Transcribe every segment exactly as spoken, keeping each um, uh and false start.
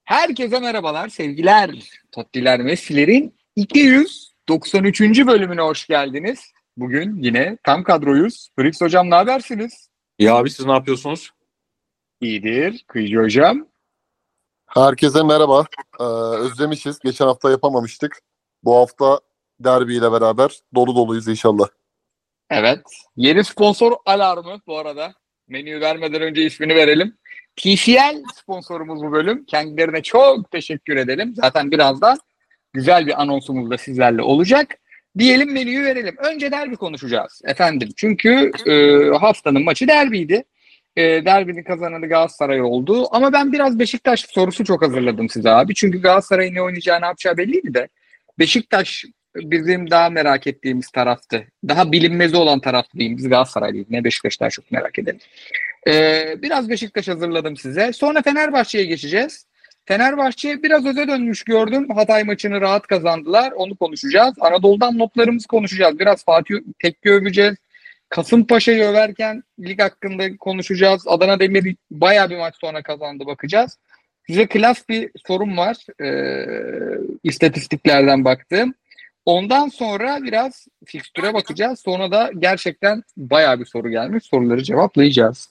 Herkese merhabalar, sevgiler. Tottiler Messi'lerin iki yüz doksan üçüncü bölümüne hoş geldiniz. Bugün yine tam kadroyuz. Fritz Hocam ne habersiniz? Ya abi siz ne yapıyorsunuz? İyidir. Kıyıcı Hocam. Herkese merhaba. Ee, özlemişiz. Geçen hafta yapamamıştık. Bu hafta derbiyle beraber dolu doluyuz inşallah. Evet. Yeni sponsor alarmı bu arada. Menüyü vermeden önce ismini verelim. T C L sponsorumuz bu bölüm. Kendilerine çok teşekkür edelim. Zaten birazdan güzel bir anonsumuz da sizlerle olacak. Diyelim menüyü verelim. Önce derbi konuşacağız efendim. Çünkü e, haftanın maçı derbiydi. E, derbinin kazananı Galatasaray oldu. Ama ben biraz Beşiktaş sorusu çok hazırladım size abi. Çünkü Galatasaray'ın ne oynayacağı, ne yapacağı belliydi de. Beşiktaş bizim daha merak ettiğimiz taraftı. Daha bilinmezi olan taraf diyeyim. Biz Galatasaraylıyız. Ne Beşiktaş daha çok merak edelim. Ee, biraz Beşiktaş hazırladım size. Sonra Fenerbahçe'ye geçeceğiz. Fenerbahçe biraz öze dönmüş gördüm. Hatay maçını rahat kazandılar. Onu konuşacağız. Anadolu'dan notlarımızı konuşacağız. Biraz Fatih Tekke öveceğiz. Kasımpaşa'yı överken lig hakkında konuşacağız. Adana Demir bayağı bir maç sonra kazandı, bakacağız. Size klas bir sorum var. Ee, istatistiklerden baktım. Ondan sonra biraz fikstüre bakacağız. Sonra da gerçekten bayağı bir soru gelmiş. Soruları cevaplayacağız.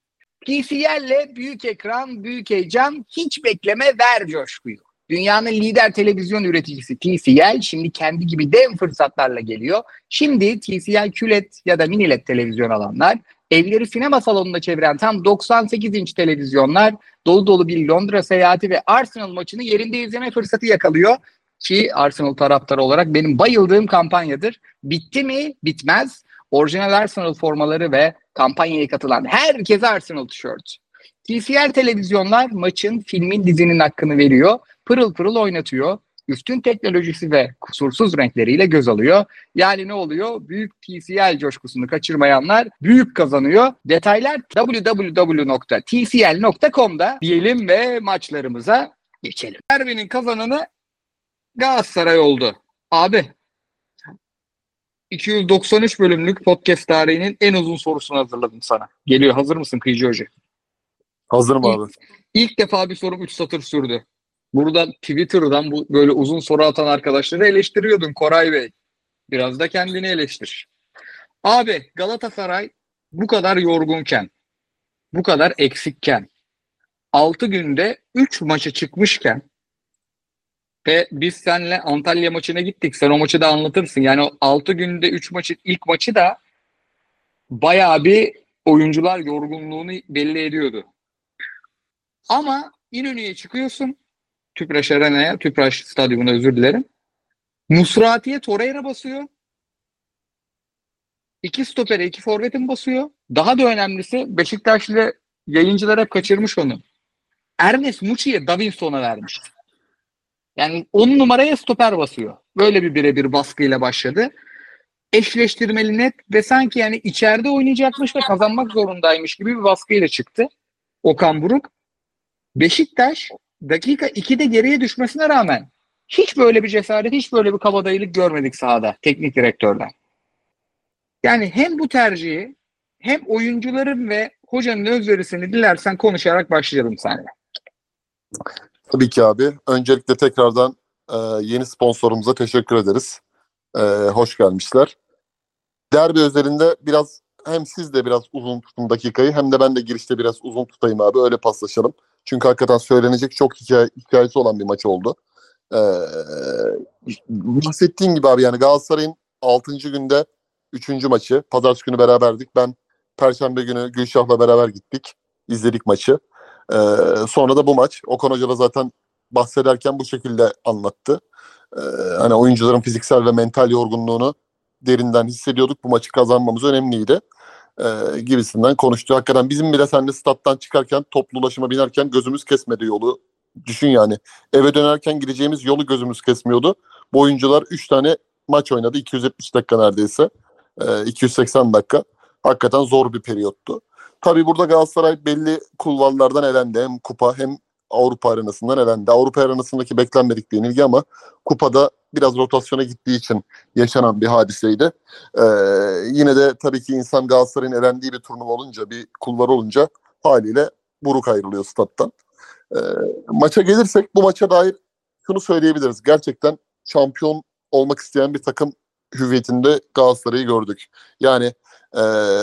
T C L'le büyük ekran, büyük heyecan, hiç bekleme, ver coşkuyu. Dünyanın lider televizyon üreticisi T C L şimdi kendi gibi dev fırsatlarla geliyor. Şimdi T C L Q L E D ya da mini L E D televizyon alanlar, evleri sinema salonunda çeviren tam doksan sekiz inç televizyonlar, dolu dolu bir Londra seyahati ve Arsenal maçını yerinde izleme fırsatı yakalıyor. Ki Arsenal taraftarı olarak benim bayıldığım kampanyadır. Bitti mi? Bitmez. Orijinal Arsenal formaları ve kampanyaya katılan herkese Arsenal tişört. T C L televizyonlar maçın, filmin, dizinin hakkını veriyor. Pırıl pırıl oynatıyor. Üstün teknolojisi ve kusursuz renkleriyle göz alıyor. Yani ne oluyor? Büyük T C L coşkusunu kaçırmayanlar büyük kazanıyor. Detaylar double-u double-u double-u nokta t c l nokta com'da diyelim ve maçlarımıza geçelim. Derbinin kazananı Galatasaray oldu. Abi, iki yüz doksan üç bölümlük podcast tarihinin en uzun sorusunu hazırladım sana. Geliyor. Hazır mısın Kıyıcı Hoca? Hazırım İlk, abi. ilk defa bir sorum üç satır sürdü. Burada Twitter'dan bu böyle uzun soru atan arkadaşları eleştiriyordun Koray Bey. Biraz da kendini eleştir. Abi, Galatasaray bu kadar yorgunken, bu kadar eksikken, altı günde üç maça çıkmışken ve biz seninle Antalya maçına gittik. Sen o maçı da anlatırsın. Yani o altı günde üç maçı, ilk maçı da bayağı bir oyuncular yorgunluğunu belli ediyordu. Ama İnönü'ye çıkıyorsun. Tüpraş Arena'ya, Tüpraş Stadyumuna, özür dilerim. Musrati'ye Torreira basıyor. İki stopere, iki forvetin basıyor. Daha da önemlisi, Beşiktaşlı yayıncılar hep kaçırmış onu. Ernest Muçi'ye Davinson'a vermiş. Yani on numaraya stoper basıyor. Böyle bir birebir baskıyla başladı. Eşleştirmeli, net ve sanki yani içeride oynayacakmış ve kazanmak zorundaymış gibi bir baskıyla çıktı Okan Buruk. Beşiktaş dakika ikide geriye düşmesine rağmen hiç böyle bir cesaret, hiç böyle bir kabadayılık görmedik sahada teknik direktörden. Yani hem bu tercihi hem oyuncuların ve hocanın özverisini dilersen konuşarak başlayalım seninle. Tabii ki abi. Öncelikle tekrardan e, yeni sponsorumuza teşekkür ederiz. E, hoş gelmişler. Derbi özelinde biraz hem siz de biraz uzun tutun dakikayı, hem de ben de girişte biraz uzun tutayım abi. Öyle paslaşalım. Çünkü hakikaten söylenecek çok hikaye, hikayesi olan bir maç oldu. Ee, bahsettiğin gibi abi, yani Galatasaray'ın altıncı günde üçüncü maçı. Pazartesi günü beraberdik. Ben Perşembe günü Gülşah'la beraber gittik. İzledik maçı. Ee, sonra da bu maç. Okan Hoca da zaten bahsederken bu şekilde anlattı. Ee, hani oyuncuların fiziksel ve mental yorgunluğunu derinden hissediyorduk. Bu maçı kazanmamız önemliydi. Ee, gibisinden konuştu. Hakikaten bizim bile seninle stat'tan çıkarken, toplu ulaşıma binerken gözümüz kesmedi yolu. Düşün yani. Eve dönerken gideceğimiz yolu gözümüz kesmiyordu. Bu oyuncular üç tane maç oynadı. iki yüz yetmiş dakika neredeyse. Ee, iki yüz seksen dakika. Hakikaten zor bir periyottu. Tabii burada Galatasaray belli kulvarlardan elendi. Hem kupa hem Avrupa arenasından elendi. Avrupa arenasındaki beklenmedik bir yenilgi ama kupada biraz rotasyona gittiği için yaşanan bir hadiseydi. Ee, yine de tabii ki insan Galatasaray'ın elendiği bir turnuva olunca, bir kulvar olunca haliyle buruk ayrılıyor stat'tan. E, maça gelirsek bu maça dair şunu söyleyebiliriz. Gerçekten şampiyon olmak isteyen bir takım hüviyetinde Galatasaray'ı gördük. Yani e,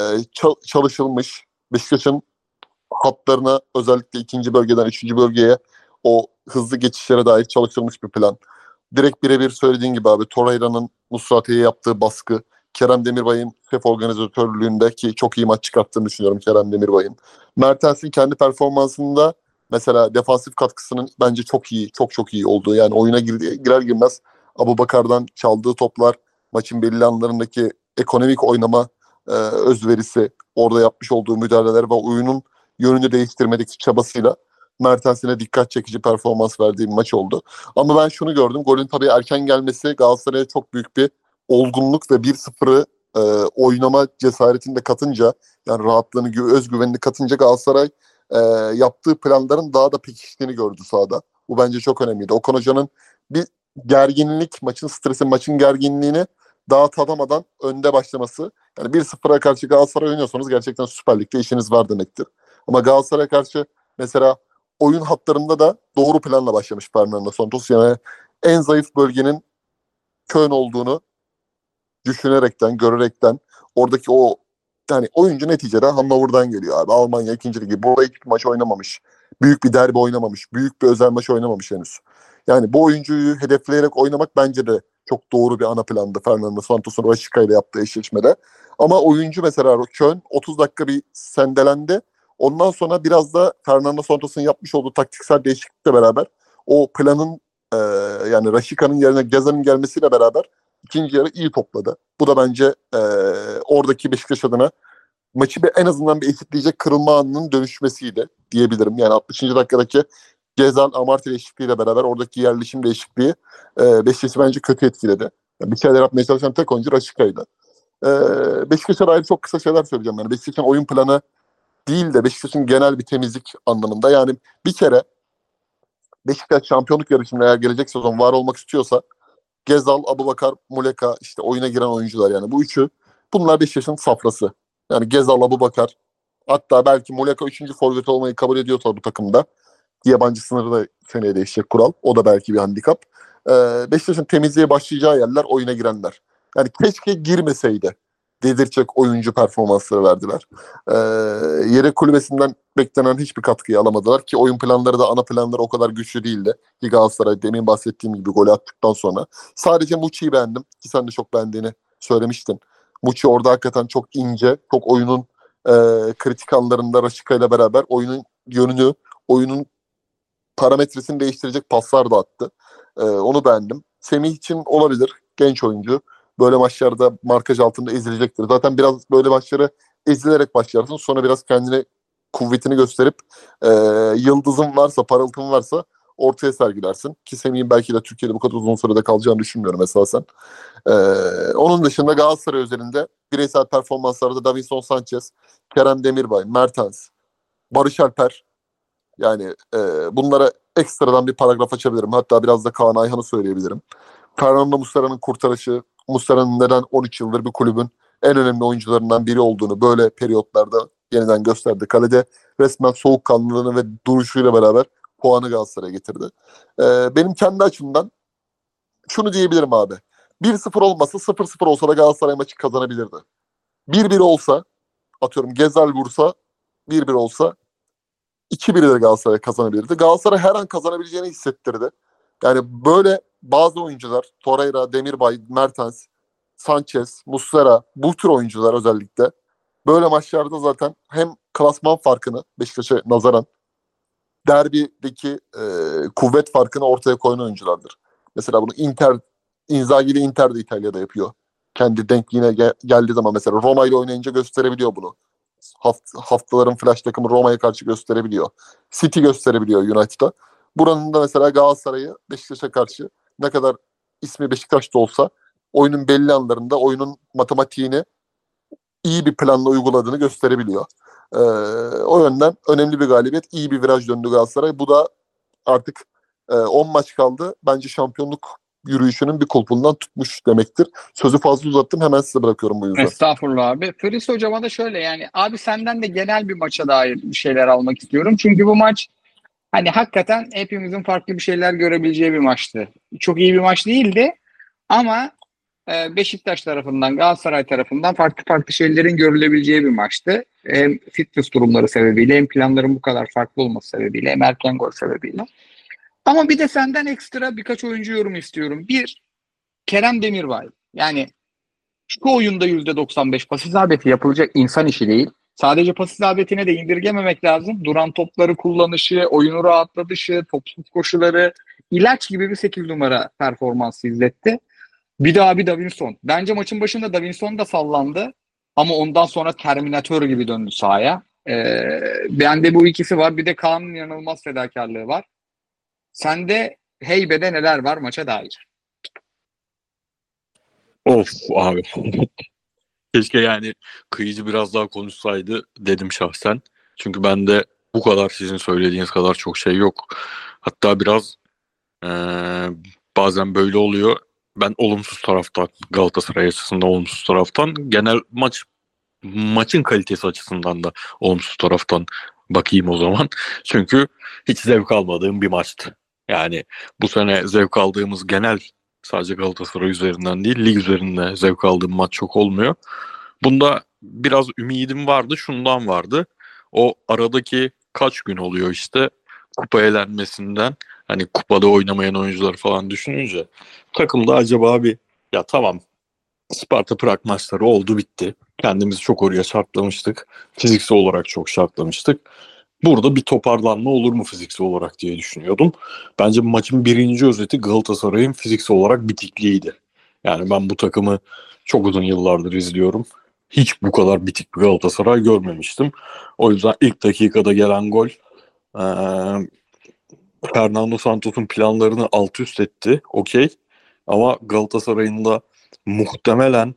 çalışılmış Beşiktaş'ın hatlarına özellikle ikinci bölgeden üçüncü bölgeye o hızlı geçişlere dair çalışılmış bir plan. Direkt birebir söylediğin gibi abi Torreira'nın Musrati'ye yaptığı baskı, Kerem Demirbay'ın şef organizatörlüğünde ki çok iyi maç çıkarttığını düşünüyorum Kerem Demirbay'ın. Mertens'in kendi performansında mesela defansif katkısının bence çok iyi, çok çok iyi olduğu. Yani oyuna girer girmez Abubakar'dan çaldığı toplar, maçın belli anlarındaki ekonomik oynama e, özverisi, orada yapmış olduğu müdahaleler ve oyunun yönünü değiştirmedeki çabasıyla Mertens'ine dikkat çekici performans verdiği bir maç oldu. Ama ben şunu gördüm. Golün tabii erken gelmesi Galatasaray'a çok büyük bir olgunluk ve bir sıfırı e, oynama cesaretini de katınca, yani rahatlığını, özgüvenini katınca Galatasaray e, yaptığı planların daha da pekiştiğini gördü sahada. Bu bence çok önemliydi. Okan Hoca'nın bir gerginlik, maçın stresi, maçın gerginliğini daha tadamadan önde başlaması. Yani bir sıfıra karşı Galatasaray oynuyorsanız gerçekten Süper Lig'de işiniz var demektir. Ama Galatasaray'a karşı mesela oyun hatlarında da doğru planla başlamış Fernando Santos. Yani en zayıf bölgenin Köln olduğunu düşünerekten, görerekten oradaki o yani oyuncu neticede Hannover'dan geliyor abi. Almanya ikinci ligi. Burada hiçbir maç oynamamış. Büyük bir derbi oynamamış. Büyük bir özel maç oynamamış henüz. Yani bu oyuncuyu hedefleyerek oynamak bence de çok doğru bir ana plandı Fernando Santos'un Raşika ile yaptığı eşleşmede. Ama oyuncu mesela Köln otuz dakika bir sendelendi. Ondan sonra biraz da Fernando Santos'un yapmış olduğu taktiksel değişiklikle beraber o planın e, yani Raşika'nın yerine Gezal'in gelmesiyle beraber ikinci yarı iyi topladı. Bu da bence e, oradaki Beşiktaş adına maçı bir, en azından bir eşitleyecek kırılma anının dönüşmesiydi diyebilirim. Yani altmışıncı dakikadaki Gezal Amartey değişikliğiyle beraber oradaki yerleşim değişikliği e, Beşiktaş'ı bence kötü etkiledi. Yani bir şeyler yapmaya çalışan tek oyuncu Raşika'ydı. E, Beşiktaş'a dair çok kısa şeyler söyleyeceğim. Yani Beşiktaş'ın oyun planı değil de Beşiktaş'ın genel bir temizlik anlamında. Yani bir kere Beşiktaş şampiyonluk yarışında eğer gelecek sezon var olmak istiyorsa Gezal, Abubakar, Muleka işte oyuna giren oyuncular yani bu üçü bunlar Beşiktaş'ın safrası. Yani Gezal, Abubakar hatta belki Muleka üçüncü forvet olmayı kabul ediyorsa bu takımda yabancı sınırı da seneye değişecek kural. O da belki bir handikap. Ee, Beşiktaş'ın temizliğe başlayacağı yerler oyuna girenler. Yani keşke girmeseydi dedirtecek oyuncu performansları verdiler. Ee, yedek kulübesinden beklenen hiçbir katkıyı alamadılar ki oyun planları da ana planları o kadar güçlü değildi. Ki Galatasaray demin bahsettiğim gibi golü attıktan sonra. Sadece Muçi'yi beğendim ki sen de çok beğendiğini söylemiştin. Muçi orada hakikaten çok ince, çok oyunun e, kritik anlarında Raşika ile beraber oyunun yönünü, oyunun parametresini değiştirecek paslar da attı. Ee, onu beğendim. Semih için olabilir. Genç oyuncu. Böyle maçlarda markaj altında ezilecektir. Zaten biraz böyle maçları ezilerek başlarsın. Sonra biraz kendine kuvvetini gösterip e, yıldızın varsa, parıltın varsa ortaya sergilersin. Ki Semih'in belki de Türkiye'de bu kadar uzun sürede kalacağını düşünmüyorum esasen. Ee, onun dışında Galatasaray özelinde bireysel performanslarda Davinson Sanchez, Kerem Demirbay, Mertens, Barış Alper. Yani e, bunlara ekstradan bir paragraf açabilirim. Hatta biraz da Kaan Ayhan'ı söyleyebilirim. Fernando Muslera'nın kurtarışı, Muslera'nın neden on üç yıldır bir kulübün en önemli oyuncularından biri olduğunu böyle periyotlarda yeniden gösterdi. Kalede resmen soğukkanlılığını ve duruşuyla beraber puanı Galatasaray'a getirdi. E, benim kendi açımdan şunu diyebilirim abi. bir sıfır olmasa sıfır sıfır olsa da Galatasaray maçı kazanabilirdi. bir bir olsa atıyorum Gezal vursa bir bir olsa iki bir de Galatasaray kazanabilirdi. Galatasaray her an kazanabileceğini hissettirdi. Yani böyle bazı oyuncular, Torreira, Demirbay, Mertens, Sanchez, Muslera, bu tür oyuncular özellikle böyle maçlarda zaten hem klasman farkını Beşiktaş'a nazaran derbideki e, kuvvet farkını ortaya koyan oyunculardır. Mesela bunu Inter, Inzaghi ile Inter de İtalya'da yapıyor. Kendi denkliğine gel- geldiği zaman mesela Roma ile oynayınca gösterebiliyor bunu. Haft- haftaların flash takımı Roma'ya karşı gösterebiliyor. City gösterebiliyor United'a. Buranın da mesela Galatasaray'ı Beşiktaş'a karşı ne kadar ismi Beşiktaş'ta olsa oyunun belli anlarında oyunun matematiğini iyi bir planla uyguladığını gösterebiliyor. Ee, o yönden önemli bir galibiyet. İyi bir viraj döndü Galatasaray. Bu da artık e, on maç kaldı. Bence şampiyonluk yürüyüşünün bir kulpundan tutmuş demektir. Sözü fazla uzattım. Hemen size bırakıyorum bu yüzden. Estağfurullah abi. Fris hocama da şöyle yani abi senden de genel bir maça dair bir şeyler almak istiyorum. Çünkü bu maç Hani hakikaten hepimizin farklı bir şeyler görebileceği bir maçtı. Çok iyi bir maç değildi ama e, Beşiktaş tarafından, Galatasaray tarafından farklı farklı şeylerin görülebileceği bir maçtı. Hem fitness durumları sebebiyle hem planların bu kadar farklı olması sebebiyle hem erken gol sebebiyle. Ama bir de senden ekstra birkaç oyuncu yorum istiyorum. Bir, Kerem Demirbay. Yani şu oyunda yüzde doksan beş pas isabeti yapılacak insan işi değil. Sadece pas isabetine de indirgememek lazım. Duran topları kullanışı, oyunu rahatlatışı, topsuz koşuları, ilaç gibi bir sekiz numara performansı izletti. Bir daha bir Davinson. Bence maçın başında Davinson da sallandı. Ama ondan sonra Terminator gibi döndü sahaya. Ee, bende bu ikisi var. Bir de Kaan'ın yanılmaz fedakarlığı var. Sende heybede neler var maça dair? Of abi. Keşke yani kıyıcı biraz daha konuşsaydı dedim şahsen. Çünkü bende bu kadar sizin söylediğiniz kadar çok şey yok. Hatta biraz eee, bazen böyle oluyor. Ben olumsuz taraftan, Galatasaray açısından olumsuz taraftan, genel maç maçın kalitesi açısından da olumsuz taraftan bakayım o zaman. Çünkü hiç zevk almadığım bir maçtı. Yani bu sene zevk aldığımız genel, sadece Galatasaray üzerinden değil, lig üzerinde zevk aldığım maç çok olmuyor. Bunda biraz ümidim vardı, şundan vardı. O aradaki kaç gün oluyor işte kupa elenmesinden, hani kupada oynamayan oyuncular falan düşününce takımda acaba bir, ya tamam, Sparta Prag maçları oldu bitti. Kendimizi çok oraya şartlamıştık. Fiziksel olarak çok şartlamıştık. Burada bir toparlanma olur mu fiziksel olarak diye düşünüyordum. Bence maçın birinci özeti Galatasaray'ın fiziksel olarak bitikliğiydi. Yani ben bu takımı çok uzun yıllardır izliyorum. Hiç bu kadar bitik bir Galatasaray görmemiştim. O yüzden ilk dakikada gelen gol ee, Fernando Santos'un planlarını alt üst etti. Okey. Ama Galatasaray'ın da muhtemelen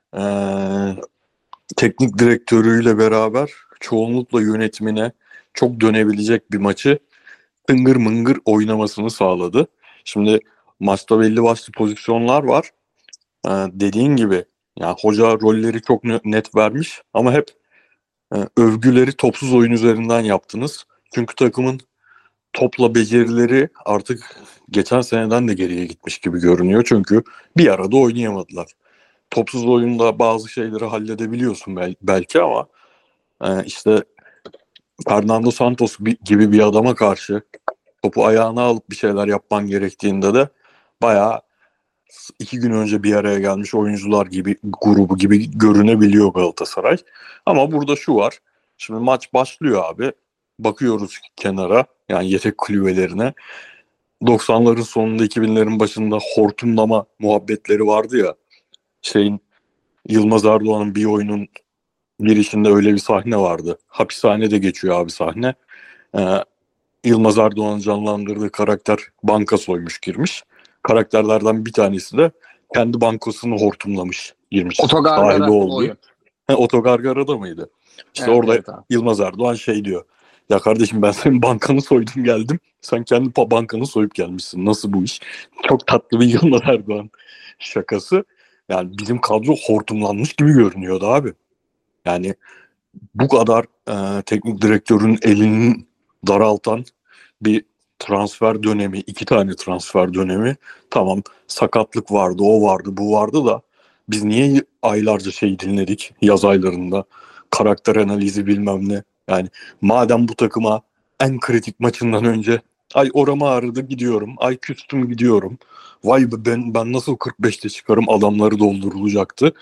ee, teknik direktörüyle beraber çoğunlukla yönetimine çok dönebilecek bir maçı tıngır mıngır oynamasını sağladı. Şimdi maçta belli başlı pozisyonlar var. Ee, dediğin gibi yani hoca rolleri çok net vermiş ama hep e, övgüleri topsuz oyun üzerinden yaptınız. Çünkü takımın topla becerileri artık geçen seneden de geriye gitmiş gibi görünüyor. Çünkü bir arada oynayamadılar. Topsuz oyunda bazı şeyleri halledebiliyorsun bel- belki ama e, işte Fernando Santos gibi bir adama karşı topu ayağına alıp bir şeyler yapman gerektiğinde de bayağı iki gün önce bir araya gelmiş oyuncular gibi, grubu gibi görünebiliyor Galatasaray. Ama burada şu var. Şimdi maç başlıyor abi. Bakıyoruz kenara, yani yedek kulübelerine. doksanların sonunda iki binlerin başında hortumlama muhabbetleri vardı ya. Şeyin Yılmaz Erdoğan'ın bir oyunun girişinde öyle bir sahne vardı. Hapishanede geçiyor abi sahne. Ee, Yılmaz Erdoğan'ın canlandırdığı karakter banka soymuş girmiş. Karakterlerden bir tanesi de kendi bankasını hortumlamış girmiş. Sahibi Otogargara oldu. oyun. He, Otogargara'da mıydı? İşte Evet, orada evet abi. Yılmaz Erdoğan şey diyor. Ya kardeşim, ben senin bankanı soydum geldim. Sen kendi pa- bankanı soyup gelmişsin. Nasıl bu iş? Çok tatlı bir Yılmaz Erdoğan şakası. Yani bizim kadro hortumlanmış gibi görünüyordu abi. Yani bu kadar e, teknik direktörün elinin daraltan bir transfer dönemi, iki tane transfer dönemi. Tamam, sakatlık vardı, o vardı, bu vardı da biz niye aylarca şey dinledik yaz aylarında? Karakter analizi bilmem ne. Yani madem bu takıma en kritik maçından önce ay oramı ağrıdı gidiyorum, ay küstüm gidiyorum. Vay be, ben, ben nasıl kırk beşte çıkarım adamları doldurulacaktı.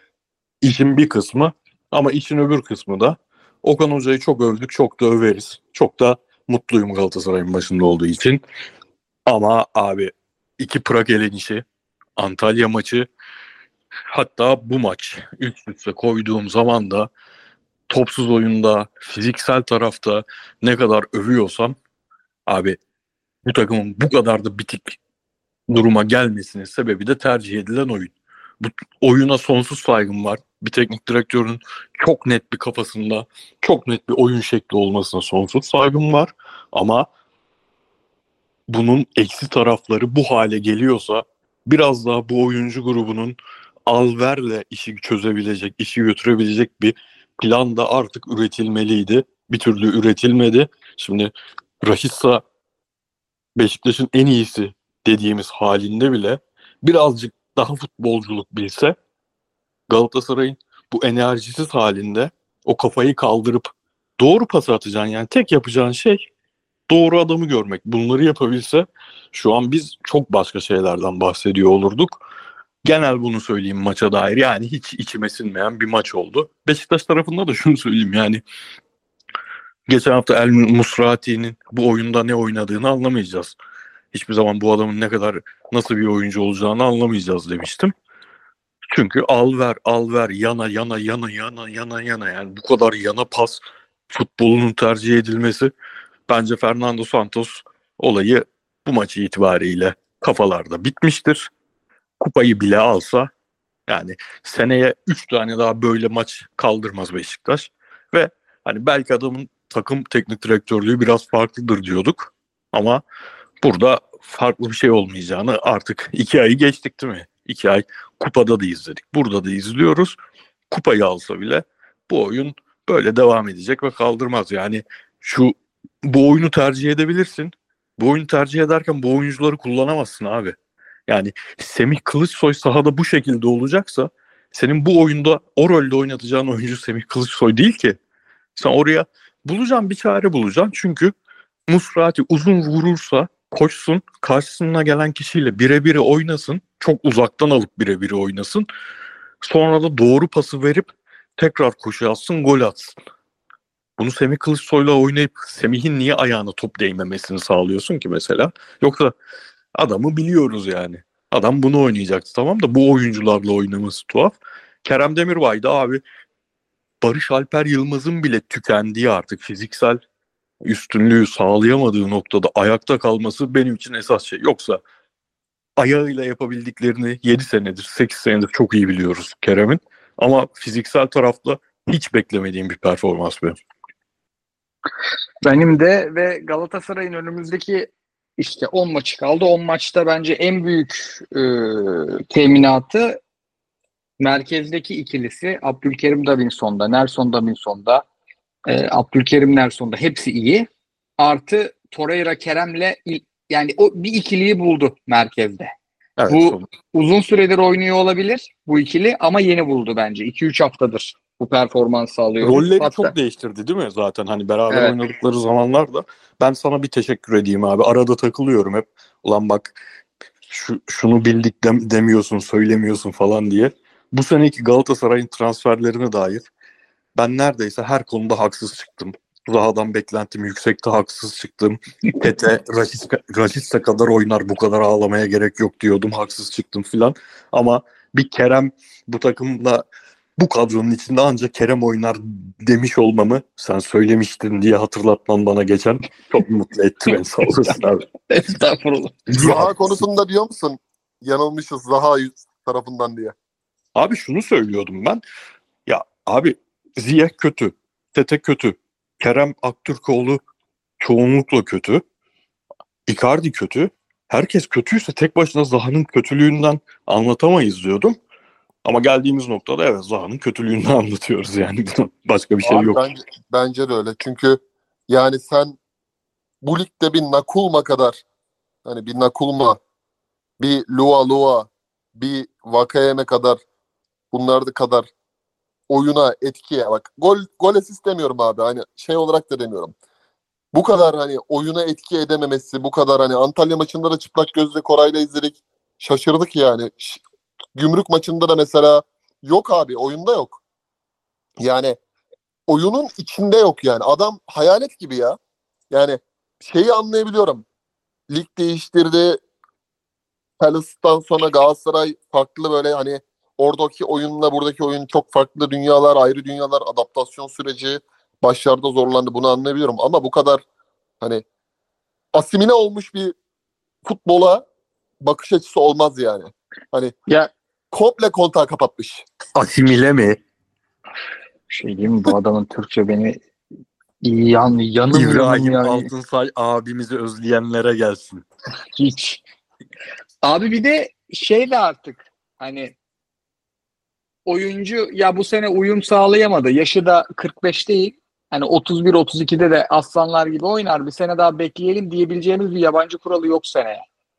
İşin bir kısmı, ama işin öbür kısmı da Okan Hoca'yı çok övdük, çok da överiz. Çok da mutluyum Galatasaray'ın başında olduğu için. Ama abi, iki Prag elenişi, Antalya maçı, hatta bu maç üst üste koyduğum zaman da topsuz oyunda, fiziksel tarafta ne kadar övüyorsam abi, bu takımın bu kadar da bitik duruma gelmesinin sebebi de tercih edilen oyun. Bu oyuna sonsuz saygım var. Bir teknik direktörün çok net bir kafasında, çok net bir oyun şekli olmasına sonsuz saygım var. Ama bunun eksi tarafları bu hale geliyorsa biraz daha bu oyuncu grubunun alverle işi çözebilecek, işi götürebilecek bir plan da artık üretilmeliydi. Bir türlü üretilmedi. Şimdi Rashica Beşiktaş'ın en iyisi dediğimiz halinde bile birazcık daha futbolculuk bilse Galatasaray'ın bu enerjisiz halinde o kafayı kaldırıp doğru pas atacaksın. Yani tek yapacağın şey doğru adamı görmek. Bunları yapabilse şu an biz çok başka şeylerden bahsediyor olurduk. Genel bunu söyleyeyim maça dair. Yani hiç içime sinmeyen bir maç oldu. Beşiktaş tarafında da şunu söyleyeyim yani. Geçen hafta El Musrati'nin bu oyunda ne oynadığını anlamayacağız. Hiçbir zaman bu adamın ne kadar nasıl bir oyuncu olacağını anlamayacağız demiştim. Çünkü al ver al ver yana yana yana yana yana yana yani bu kadar yana pas futbolunun tercih edilmesi bence Fernando Santos olayı bu maçı itibariyle kafalarda bitmiştir. Kupayı bile alsa yani seneye üç tane daha böyle maç kaldırmaz Beşiktaş ve hani belki adamın takım teknik direktörlüğü biraz farklıdır diyorduk ama burada farklı bir şey olmayacağını artık iki ayı geçtik değil mi? İki ay kupada da izledik. Burada da izliyoruz. Kupayı alsa bile bu oyun böyle devam edecek ve kaldırmaz. Yani şu bu oyunu tercih edebilirsin. Bu oyunu tercih ederken bu oyuncuları kullanamazsın abi. Yani Semih Kılıçsoy sahada bu şekilde olacaksa senin bu oyunda o rolde oynatacağın oyuncu Semih Kılıçsoy değil ki. Sen oraya bulacaksın bir çare bulacaksın. Çünkü Musrati uzun vurursa koşsun karşısına gelen kişiyle birebir oynasın. Çok uzaktan alıp birebir oynasın. Sonra da doğru pası verip tekrar koşu atsın gol atsın. Bunu Semih Kılıçsoy'la oynayıp Semih'in niye ayağına top değmemesini sağlıyorsun ki mesela? Yoksa adamı biliyoruz yani. Adam bunu oynayacaktı tamam da bu oyuncularla oynaması tuhaf. Kerem Demirbay'da abi Barış Alper Yılmaz'ın bile tükendiği artık fiziksel üstünlüğü sağlayamadığı noktada ayakta kalması benim için esas şey. Yoksa ayağıyla yapabildiklerini yedi senedir, sekiz senedir çok iyi biliyoruz Kerem'in. Ama fiziksel tarafta hiç beklemediğim bir performans benim. Benim de ve Galatasaray'ın önümüzdeki işte on maçı kaldı. on maçta bence en büyük e, teminatı merkezdeki ikilisi Abdülkerim Davinson'da, Nelson Davinson'da, e, Abdülkerim Nelson'da hepsi iyi. Artı Torreira Kerem'le il- yani o bir ikiliyi buldu merkezde. Evet, bu son. uzun süredir oynuyor olabilir bu ikili ama yeni buldu bence. iki üç haftadır bu performans sağlıyoruz. Rolleri Hatta, çok değiştirdi değil mi zaten hani beraber evet. oynadıkları zamanlarda. Ben sana bir teşekkür edeyim abi. Arada takılıyorum hep. Ulan bak şu, şunu bildik dem- demiyorsun, söylemiyorsun falan diye. Bu seneki Galatasaray'ın transferlerine dair ben neredeyse her konuda haksız çıktım. Zaha'dan beklentim yüksekte haksız çıktım. Tete Rashica kadar oynar bu kadar ağlamaya gerek yok diyordum haksız çıktım filan. Ama bir Kerem bu takımla bu kadronun içinde ancak Kerem oynar demiş olmamı sen söylemiştin diye hatırlatman bana geçen çok mutlu etti beni sağ olasın abi. Estağfurullah. Zaha konusunda diyor musun? Yanılmışız Zaha tarafından diye. Abi şunu söylüyordum ben. Ya abi Ziyech kötü. Tete kötü. Kerem Aktürkoğlu çoğunlukla kötü. Icardi kötü. Herkes kötüyse tek başına Zaha'nın kötülüğünden anlatamayız diyordum. Ama geldiğimiz noktada evet Zaha'nın kötülüğünü anlatıyoruz yani. Başka bir şey Abi yok. Bence, bence de öyle. Çünkü yani sen bu ligde bir Nakulma kadar hani bir Nakulma, bir Lua Lua, bir Vakayeme kadar bunlar da kadar oyuna etkiye bak gol gol asist demiyorum abi hani şey olarak da demiyorum. Bu kadar hani oyuna etki edememesi, bu kadar hani Antalya maçında da çıplak gözle Koray'la izledik. Şaşırdık yani. Ş- Gümrük maçında da mesela yok abi oyunda yok. Yani oyunun içinde yok yani. Adam hayalet gibi ya. Yani şeyi anlayabiliyorum. Lig değiştirdi. Palace'tan sonra Galatasaray farklı böyle hani oradaki oyunla buradaki oyun çok farklı dünyalar, ayrı dünyalar, adaptasyon süreci başlarda zorlandı. Bunu anlayabiliyorum ama bu kadar hani asimile olmuş bir futbola bakış açısı olmaz yani. Hani Ya komple kontağı kapatmış. Asimile mi? şey diyeyim mi, bu adamın Türkçe beni yan, yanım yanım İbrahim yani Altınsay abimizi özleyenlere gelsin. hiç. Abi bir de şey de artık hani oyuncu ya bu sene uyum sağlayamadı. Yaşı da kırk beş değil. hani otuz bir otuz ikide de aslanlar gibi oynar, bir sene daha bekleyelim diyebileceğimiz bir yabancı kuralı yok seneye.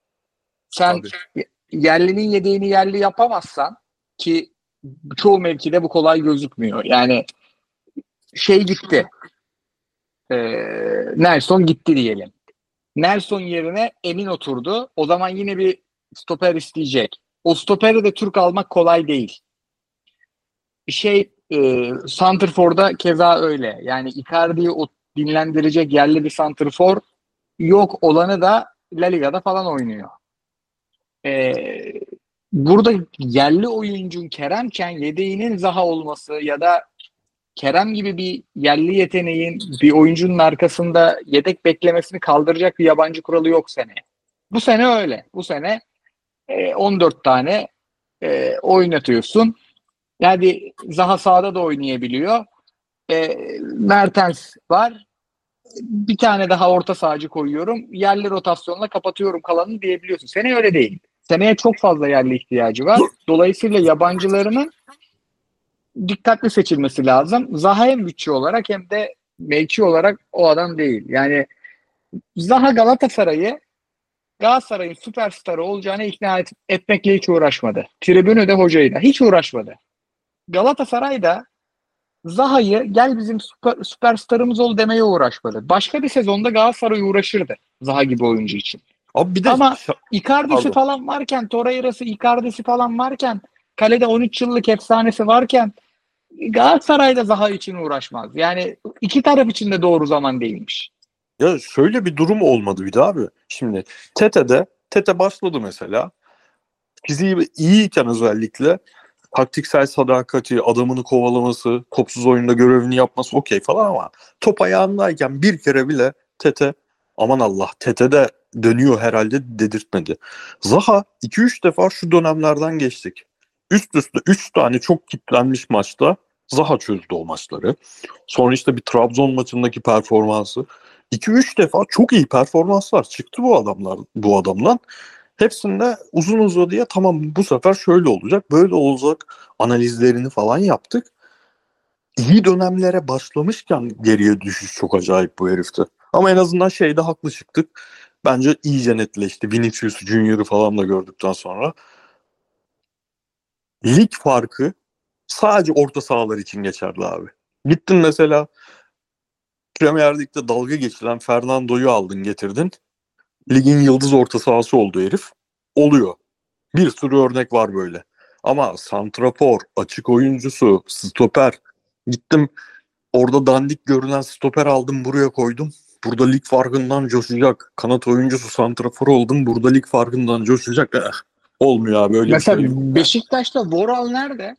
Sen Tabii. yerlinin yedeğini yerli yapamazsan, ki çoğu mevkide bu kolay gözükmüyor. Yani şey gitti. E, Nelson gitti diyelim. Nelson yerine Emin oturdu. O zaman yine bir stoper isteyecek. O stoperi de Türk almak kolay değil. Bir şey e, Santrfor'da keza öyle. Yani Icardi'yi o dinlendirecek yerli bir santrfor yok, olanı da La Liga'da falan oynuyor. E, Burada yerli oyuncun Keremken yedeğinin Zaha olması ya da Kerem gibi bir yerli yeteneğin bir oyuncunun arkasında yedek beklemesini kaldıracak bir yabancı kuralı yok sene. Bu sene öyle. Bu sene e, on dört tane e, oynatıyorsun. Yani Zaha sahada da oynayabiliyor. E, Mertens var. Bir tane daha orta sahacı koyuyorum. Yerli rotasyonla kapatıyorum kalanını diyebiliyorsun. Sene öyle değil. Seneye çok fazla yerli ihtiyacı var. Dolayısıyla yabancılarının dikkatli seçilmesi lazım. Zaha hem bütçe olarak hem de mevki olarak o adam değil. Yani Zaha Galatasaray'ı Galatasaray'ın süperstarı olacağına ikna et, etmekle hiç uğraşmadı. Tribünü de hocayı da hiç uğraşmadı. Galatasaray da Zaha'yı gel bizim süper, süperstarımız ol demeye uğraşmadı. Başka bir sezonda Galatasaray uğraşırdı Zaha gibi oyuncu için. Abi bir de Ama şa- Icardi'si pardon. falan varken, Torreira'sı, Icardi'si falan varken, kalede on üç yıllık efsanesi varken Galatasaray da Zaha için uğraşmaz. Yani iki taraf için de doğru zaman değilmiş. Ya şöyle bir durum olmadı bir de abi. Şimdi Tete'de Tete başladı mesela. Fiziği iyiyken özellikle taktiksel sadakati, adamını kovalaması, topsuz oyunda görevini yapması okey falan ama top ayağındayken bir kere bile Tete aman Allah Tete de dönüyor herhalde dedirtmedi. Zaha iki üç defa şu dönemlerden geçtik. Üst üste üç tane çok kitlenmiş maçta Zaha çözdü o maçları. Sonra işte bir Trabzon maçındaki performansı. iki üç defa çok iyi performanslar çıktı bu adamlar bu adamdan. Hepsinde uzun uzadıya tamam bu sefer şöyle olacak, böyle olacak analizlerini falan yaptık. İyi dönemlere başlamışken geriye düşüş çok acayip bu herifte. Ama en azından şeyde haklı çıktık. Bence iyice netleşti. Vinicius Junior'ı falan da gördükten sonra. Lig farkı sadece orta sahalar için geçerli abi. Gittin mesela Premier Lig'de dalga geçilen Fernando'yu aldın getirdin. Ligin yıldız orta sahası oldu herif. Oluyor. Bir sürü örnek var böyle. Ama santrafor, açık oyuncusu, stoper. Gittim orada dandik görünen stoper aldım buraya koydum. Burada lig farkından coşacak. Kanat oyuncusu santrafor oldum. Burada lig farkından coşacak. Eh, olmuyor abi öyle bir Mesela şey yok. Beşiktaş'ta Voral nerede?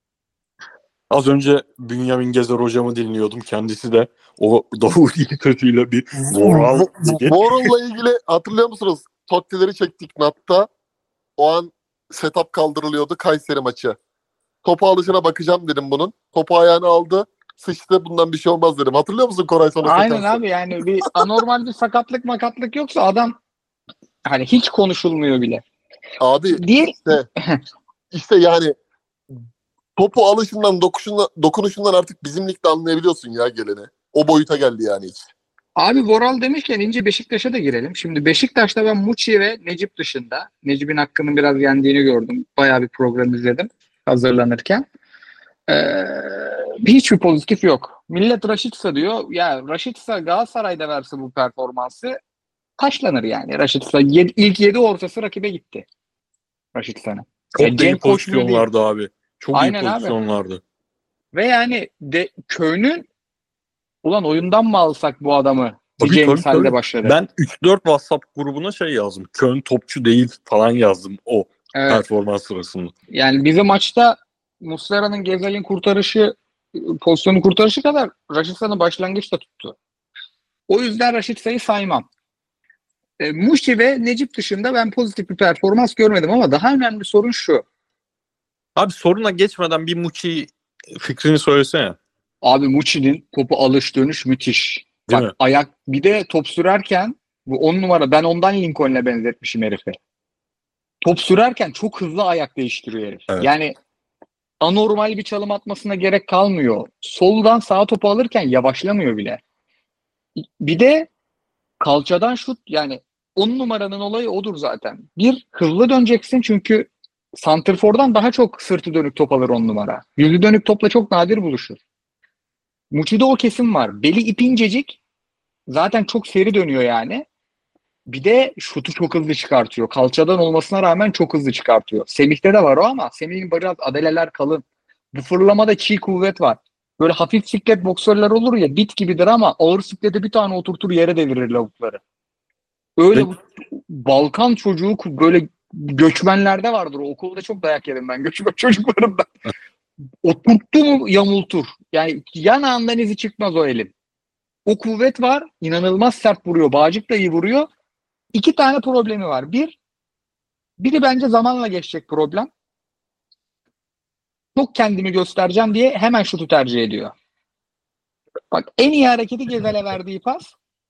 Az önce Bünyamin Gezer hocamı dinliyordum. Kendisi de o Davudi sesiyle bir moral dedi. Borul'la ilgili hatırlıyor musunuz? Tottileri çektik Nat'ta. O an setup kaldırılıyordu Kayseri maçı. Topu alışına bakacağım dedim bunun. Topu ayağına aldı. Sıçtı, bundan bir şey olmaz dedim. Hatırlıyor musun Koray sonra Aynen sekansı? abi, yani bir anormal bir sakatlık makatlık yoksa adam hani hiç konuşulmuyor bile. Abi Değil. işte, işte yani topu alışından, dokuşundan, dokunuşundan artık bizim ligde anlayabiliyorsun ya geleni. O boyuta geldi yani hiç. Abi Voral demişken ince Beşiktaş'a da girelim. Şimdi Beşiktaş'ta ben Muçi ve Necip dışında, Necip'in hakkının biraz yendiğini gördüm. Bayağı bir program izledim hazırlanırken. Ee, hiçbir pozitif yok. Millet Raşitsa diyor. Ya Raşitsa Galatasaray'da verse bu performansı taşlanır yani. Raşitsa yedi, ilk yedi ortası rakibe gitti. Raşitsa'nın. Ya Çok da iyi Cenk koşmuyor değil. pozisyonlardı abi. Çok iyi Aynen abi. pozisyonlardı. Ve yani de köyünün ulan oyundan mı alsak bu adamı Tabii diyeceğimiz tabii halde tabii. başladı. Ben üç dört WhatsApp grubuna şey yazdım. Köln topçu değil falan yazdım o Evet. performans sırasında. Yani bizim maçta Muslera'nın Gezal'in kurtarışı, pozisyonu kurtarışı kadar Raşitsa'nın başlangıçta tuttu. O yüzden Raşitsa'yı saymam. E, Muşi ve Necip dışında ben pozitif bir performans görmedim ama daha önemli sorun şu. Abi soruna geçmeden bir Muçi fikrini söylesene. Abi Muçi'nin topu alış dönüş müthiş. Değil Bak mi? ayak, bir de top sürerken bu on numara, ben ondan Lincoln'le benzetmişim herifi. Top sürerken çok hızlı ayak değiştiriyor herif. Evet. Yani anormal bir çalım atmasına gerek kalmıyor. Soldan sağa topu alırken yavaşlamıyor bile. Bir de kalçadan şut, yani on numaranın olayı odur zaten. Bir, hızlı döneceksin çünkü santrfordan daha çok sırtı dönük top alır on numara. Yüzü dönük topla çok nadir buluşur. Muçi'de o kesim var. Beli ipincecik. Zaten çok seri dönüyor yani. Bir de şutu çok hızlı çıkartıyor. Kalçadan olmasına rağmen çok hızlı çıkartıyor. Semih'te de var o ama Semih'in biraz adeleler kalın. Bu fırlamada çiğ kuvvet var. Böyle hafif siklet boksörler olur ya, bit gibidir ama ağır siklete bir tane oturtur yere devirir lavukları. Öyle bu, Balkan çocuğu böyle göçmenlerde vardır. O okulda çok dayak yedim ben göçmen çocuklarımdan. Oturttu mu yamultur. Yani yanağından izi çıkmaz o elin. O kuvvet var. İnanılmaz sert vuruyor. Bağcık da iyi vuruyor. İki tane problemi var. Bir, biri bence zamanla geçecek problem. Çok kendimi göstereceğim diye hemen şutu tercih ediyor. Bak, en iyi hareketi Gezel'e verdiği pas.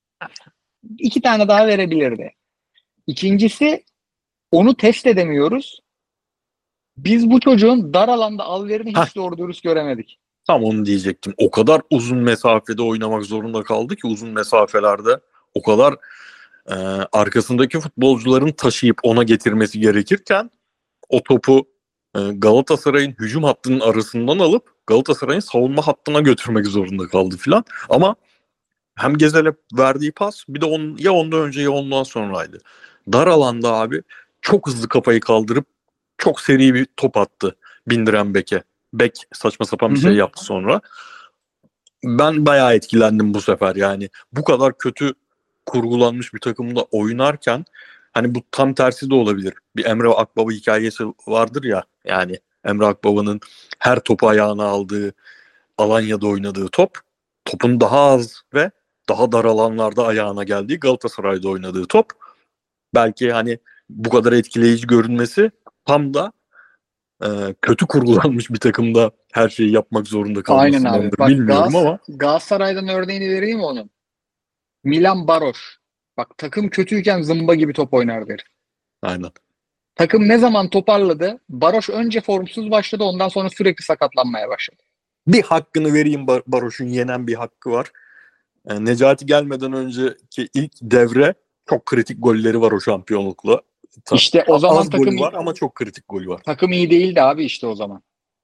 İki tane daha verebilirdi. İkincisi, onu test edemiyoruz. Biz bu çocuğun dar alanda alverini hiç Heh. doğru dürüst göremedik. Tam onu diyecektim. O kadar uzun mesafede oynamak zorunda kaldı ki uzun mesafelerde o kadar e, arkasındaki futbolcuların taşıyıp ona getirmesi gerekirken o topu e, Galatasaray'ın hücum hattının arasından alıp Galatasaray'ın savunma hattına götürmek zorunda kaldı filan. Ama hem Gezel'e verdiği pas bir de on, ya ondan önce ya ondan sonraydı. Dar alanda abi çok hızlı kafayı kaldırıp çok seri bir top attı bindiren beke. Bek saçma sapan bir Hı hı. şey yaptı sonra. Ben bayağı etkilendim bu sefer yani. Bu kadar kötü kurgulanmış bir takımda oynarken hani bu tam tersi de olabilir. Bir Emre Akbaba hikayesi vardır ya, yani Emre Akbaba'nın her topu ayağına aldığı, Alanya'da oynadığı top, topun daha az ve daha dar alanlarda ayağına geldiği Galatasaray'da oynadığı top. Belki hani bu kadar etkileyici görünmesi tam da e, kötü kurgulanmış bir takımda her şeyi yapmak zorunda Aynen abi. kalmasındandır Bak, bilmiyorum Gaz, ama. Galatasaray'dan örneğini vereyim mi onun? Milan Baroş. Bak, takım kötüyken zımba gibi top oynar der. Aynen. Takım ne zaman toparladı? Baroş önce formsuz başladı, ondan sonra sürekli sakatlanmaya başladı. Bir hakkını vereyim, Bar- Baroş'un yenen bir hakkı var. E, Necati gelmeden önceki ilk devre çok kritik golleri var o şampiyonlukla. Ta- İşte o zaman az golü takım var ama çok kritik golü var. takım iyi değildi abi işte o zaman.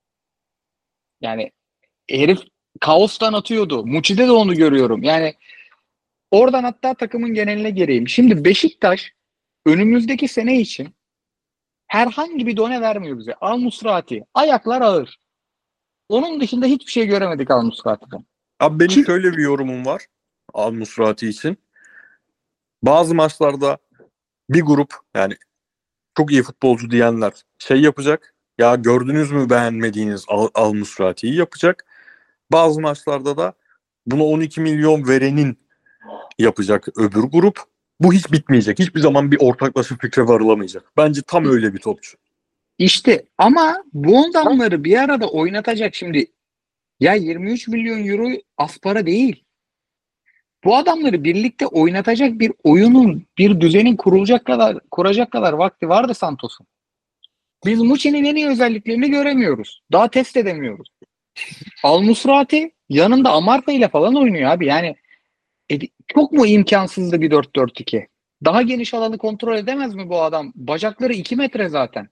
Yani herif kaostan atıyordu. Muçi'de de onu görüyorum. Yani oradan hatta takımın geneline geleyim. Şimdi Beşiktaş önümüzdeki sene için herhangi bir done vermiyor bize. Al Musrati. Ayaklar ağır. Onun dışında hiçbir şey göremedik Al Musrati'den. Abi benim Kim? şöyle bir yorumum var Al Musrati için. Bazı maçlarda bir grup, yani çok iyi futbolcu diyenler şey yapacak. Ya gördünüz mü beğenmediğiniz Al, Al Musrati'yi yapacak. Bazı maçlarda da bunu on iki milyon verenin yapacak öbür grup. Bu hiç bitmeyecek. Hiçbir zaman bir ortaklaşa fikre varılamayacak. Bence tam öyle bir topçu. İşte ama bu adamları bir arada oynatacak şimdi. Ya yirmi üç milyon euro az para değil. Bu adamları birlikte oynatacak bir oyunun, bir düzenin kurulacak kadar, kuracak kadar vakti vardı Santos'un. Biz Muçi'nin en iyi özelliklerini göremiyoruz. Daha test edemiyoruz. Al Musrati yanında Amartya ile falan oynuyor abi. Yani e, çok mu imkansızdı bir dört dört iki? Daha geniş alanı kontrol edemez mi bu adam? Bacakları iki metre zaten.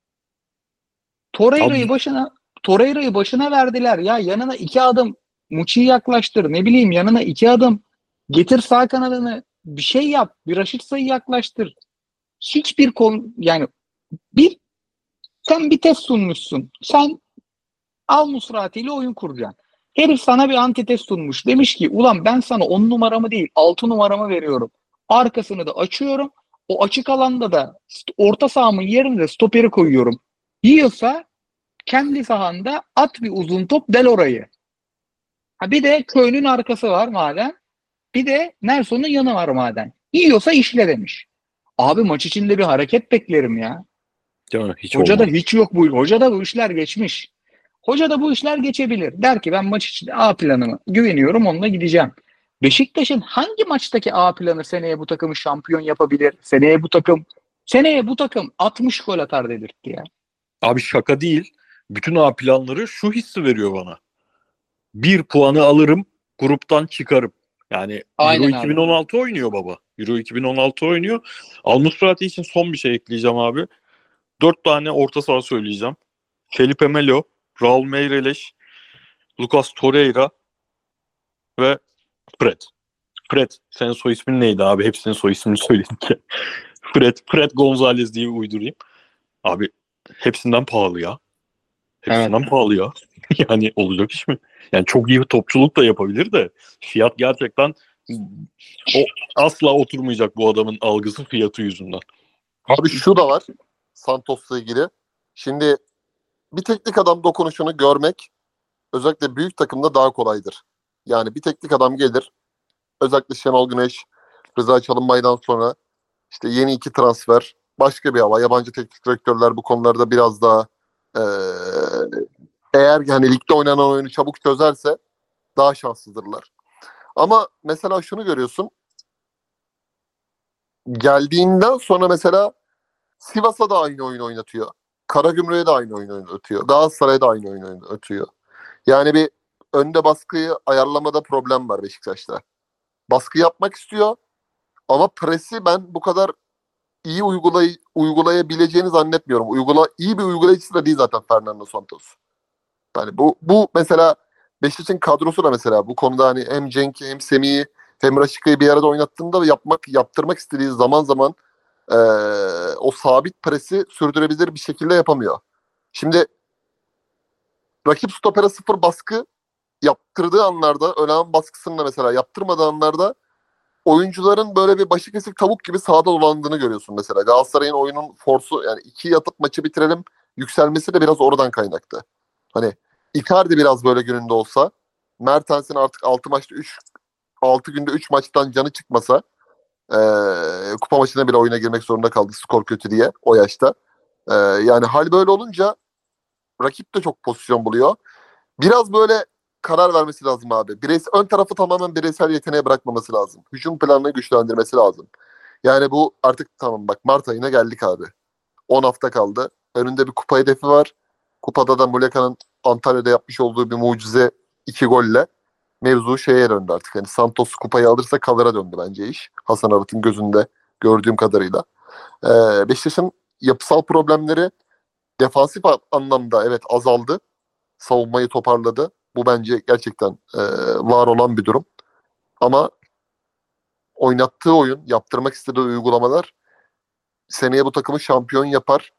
Torreira'yı Abi, başına Torreira'yı başına verdiler. Ya yanına iki adım Muçi'yi yaklaştır. Ne bileyim, yanına iki adım getir sağ kanadını, bir şey yap. Bir Raşit Say'ı yaklaştır. Hiçbir konu, yani bir sen bir test sunmuşsun. Sen Al Musrati ile oyun kuracaksın. Herif sana bir antitest sunmuş. Demiş ki ulan ben sana on numaramı değil altı numaramı veriyorum. Arkasını da açıyorum. O açık alanda da orta sahamın yerine stoperi koyuyorum. Yiyorsa kendi sahanda at bir uzun top, del orayı. Ha bir de Köy'ün arkası var maden. Bir de Nelson'un yanı var maden. Yiyorsa işle demiş. Abi maç içinde bir hareket beklerim ya. ya hiç Hoca da olmaz. hiç yok bu. Hoca da bu işler geçmiş. Hoca da bu işler geçebilir. Der ki ben maç içinde A planıma güveniyorum, onunla gideceğim. Beşiktaş'ın hangi maçtaki A planı seneye bu takımı şampiyon yapabilir? Seneye bu takım seneye bu takım altmış gol atar dedirtti ya. Abi şaka değil. bütün A planları şu hissi veriyor bana. Bir puanı alırım, gruptan çıkarım. Yani Aynen Euro abi. iki bin on altı oynuyor baba. Euro iki bin on altı oynuyor. Al-Musrati için son bir şey ekleyeceğim abi. Dört tane orta saha söyleyeceğim. Felipe Melo, Raul Meireles, Lucas Torreira ve Fred. Fred. Senin soy ismin neydi abi? Hepsinin soy ismini söyledim ki. Fred. Fred Gonzalez diye uydurayım. Abi hepsinden pahalı ya. Hepsinden Evet. pahalı ya. Yani olacak iş mi? Yani çok iyi topçuluk da yapabilir de fiyat gerçekten o asla oturmayacak bu adamın algısı fiyatı yüzünden. Abi şu da var Santos'la ilgili. Şimdi bir teknik adam dokunuşunu görmek özellikle büyük takımda daha kolaydır. Yani bir teknik adam gelir. Özellikle Şenol Güneş, Rıza Çalınbay'dan sonra işte yeni iki transfer, başka bir hava. Yabancı teknik direktörler bu konularda biraz daha eee, eğer yani ligde oynanan oyunu çabuk çözerse daha şanssızdırlar. Ama mesela şunu görüyorsun. Geldiğinden sonra mesela Sivas'a da aynı oyun oynatıyor. Karagümrük'e de aynı oyun oynatıyor. Galatasaray'a da aynı oyun oynatıyor. Yani bir önde baskıyı ayarlamada problem var Beşiktaş'ta. Baskı yapmak istiyor ama presi ben bu kadar iyi uygulay uygulayabileceğini zannetmiyorum. Uygula iyi bir uygulayıcısı da değil zaten Fernando Santos. Yani bu bu mesela Beşiktaş'ın kadrosu da mesela bu konuda hani hem Cenk'i hem Semih'i hem Raşika'yı bir arada oynattığında yapmak yaptırmak istediği zaman zaman eee, o sabit presi sürdürebilir bir şekilde yapamıyor. Şimdi rakip stopere sıfır baskı yaptırdığı anlarda, ön alan baskısını da mesela yaptırmadığı anlarda oyuncuların böyle bir başı kesik tavuk gibi sahada dolandığını görüyorsun mesela. Galatasaray'ın oyunun forsu yani iki yatıp maçı bitirelim yükselmesi de biraz oradan kaynaklı. Hani Icardi biraz böyle gününde olsa, Mertens'in artık altı maçta üç altı günde üç maçtan canı çıkmasa ee, kupa maçına bile oyuna girmek zorunda kaldı skor kötü diye o yaşta. Ee, yani hal böyle olunca rakip de çok pozisyon buluyor. Biraz böyle karar vermesi lazım abi. Bireysel, ön tarafı tamamen bireysel yeteneğe bırakmaması lazım. Hücum planını güçlendirmesi lazım. Yani bu artık tamam bak Mart ayına geldik abi. on hafta kaldı. Önünde bir kupa hedefi var. Kupada da Muleka'nın Antalya'da yapmış olduğu bir mucize iki golle mevzu şeye döndü artık. Yani Santos kupayı alırsa kalır'a döndü bence iş. Hasan Arat'ın gözünde gördüğüm kadarıyla. Ee, Beşiktaş'ın yapısal problemleri defansif anlamda evet azaldı. Savunmayı toparladı. Bu bence gerçekten e, var olan bir durum. Ama oynattığı oyun, yaptırmak istediği uygulamalar seneye bu takımı şampiyon yapar.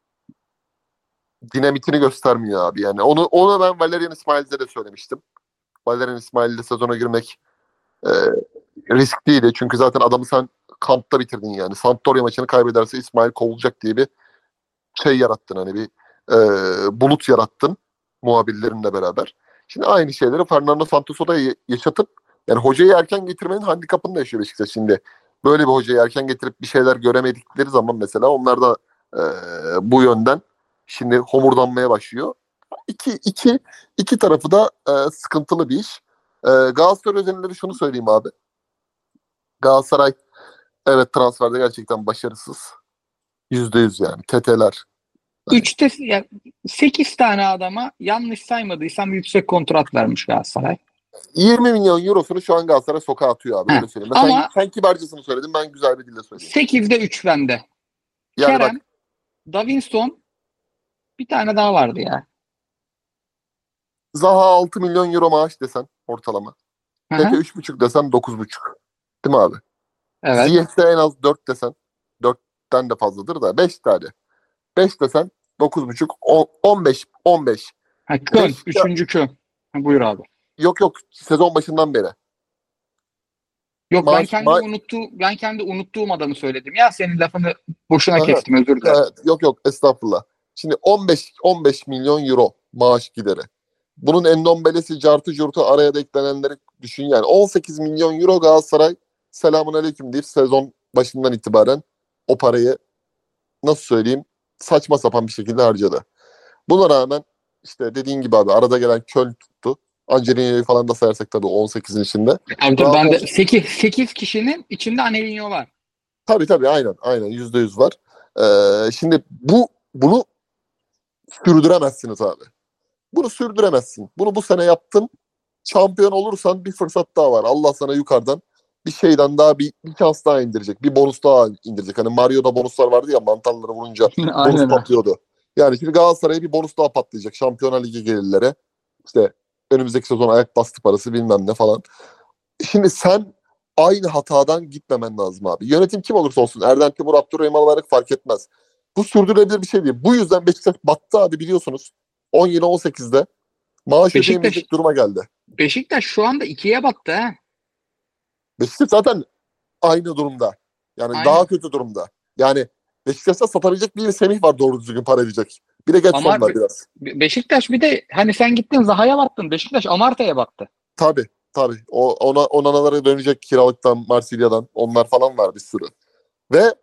Dinamitini göstermiyor abi. Yani onu onu ben Valerian İsmail'de de söylemiştim. Valerian İsmail'de sezona girmek e, riskliydi. Çünkü zaten adamı sen kampta bitirdin yani. Sampdoria maçını kaybederse İsmail kovulacak diye bir şey yarattın. Hani bir e, bulut yarattın muhabirlerinle beraber. Şimdi aynı şeyleri Fernando Santos'a da yaşatıp yani hocayı erken getirmenin handikapını da yaşıyor Beşiktaş şimdi. Böyle bir hocayı erken getirip bir şeyler göremedikleri zaman mesela onlar da e, bu yönden şimdi homurdanmaya başlıyor. İki, iki, iki tarafı da e, sıkıntılı bir iş. E, Galatasaray özelinde de şunu söyleyeyim abi. Galatasaray evet transferde gerçekten başarısız. Yüzde yüz yani. Teteler. Üçte ya, sekiz tane adama yanlış saymadıysam yüksek kontrat vermiş Galatasaray. yirmi milyon eurosunu şu an Galatasaray sokağa atıyor abi. Heh. Öyle söyleyeyim. Sen, Ama sen kibarcasını söyledin. Ben güzel bir dille söyleyeyim. sekizde üç bende. Yani Kerem, bak Davinson, bir tane daha vardı ya. Zaha altı milyon euro maaş desen ortalama. Hı Tete hı. üç buçuk desen dokuz buçuk. Değil mi abi? Evet. Ziyech'te en az dört desen. dörtten de fazladır da beş tane. beş desen dokuz buçuk. on beş. on beş. Ha, Köln. Beş- Üçüncü Köln. Ha, buyur abi. Yok yok. Sezon başından beri. Yok ben Maaş, kendi ma- unuttuğum ben kendi unuttuğum adamı söyledim ya, senin lafını boşuna Aha. kestim, özür dilerim. Evet, yok yok estağfurullah. Şimdi on beş on beş milyon euro maaş gideri. Bunun endombelesi, cartı curtu araya da eklenenleri düşün yani. on sekiz milyon euro Galatasaray selamun aleyküm deyip sezon başından itibaren o parayı nasıl söyleyeyim saçma sapan bir şekilde harcadı. Buna rağmen işte dediğin gibi abi arada gelen Köln tuttu. Angelinho'yu falan da sayarsak tabii on sekizin içinde. Abi dur, Rahat ben de ol- sekiz, sekiz kişinin içinde Anelino var. Tabii tabii aynen aynen yüzde yüz var. Ee, şimdi bu bunu sürdüremezsiniz abi. Bunu sürdüremezsin. Bunu bu sene yaptın. Şampiyon olursan bir fırsat daha var. Allah sana yukarıdan bir şeyden daha bir, bir şans daha indirecek. Bir bonus daha indirecek. Hani Mario'da bonuslar vardı ya, mantarları vurunca bonus Aynen. patlıyordu. Yani şimdi Galatasaray'a bir bonus daha patlayacak. Şampiyonlar Ligi gelirlere. İşte önümüzdeki sezon ayak bastı parası bilmem ne falan. Şimdi sen aynı hatadan gitmemen lazım abi. Yönetim kim olursa olsun. Erdem Timur, Abdurrahim Albayrak fark etmez. Bu sürdürülebilir bir şey değil. Bu yüzden Beşiktaş battı abi, biliyorsunuz. on yedi on sekizde maaş Beşiktaş, ödeyemeyecek duruma geldi. Beşiktaş şu anda ikiye battı ha. Beşiktaş zaten aynı durumda. Yani Aynen. daha kötü durumda. Yani Beşiktaş'ta satabilecek bir Semih var doğru düzgün para edecek. Bir de Getson Ama var Be- biraz. Beşiktaş bir de hani sen gittin Zaha'ya baktın. Beşiktaş Amarta'ya baktı. Tabii tabii. O, ona, onanalara dönecek kiralıktan, Marsilya'dan. Onlar falan var bir sürü. Ve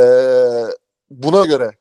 ee, buna göre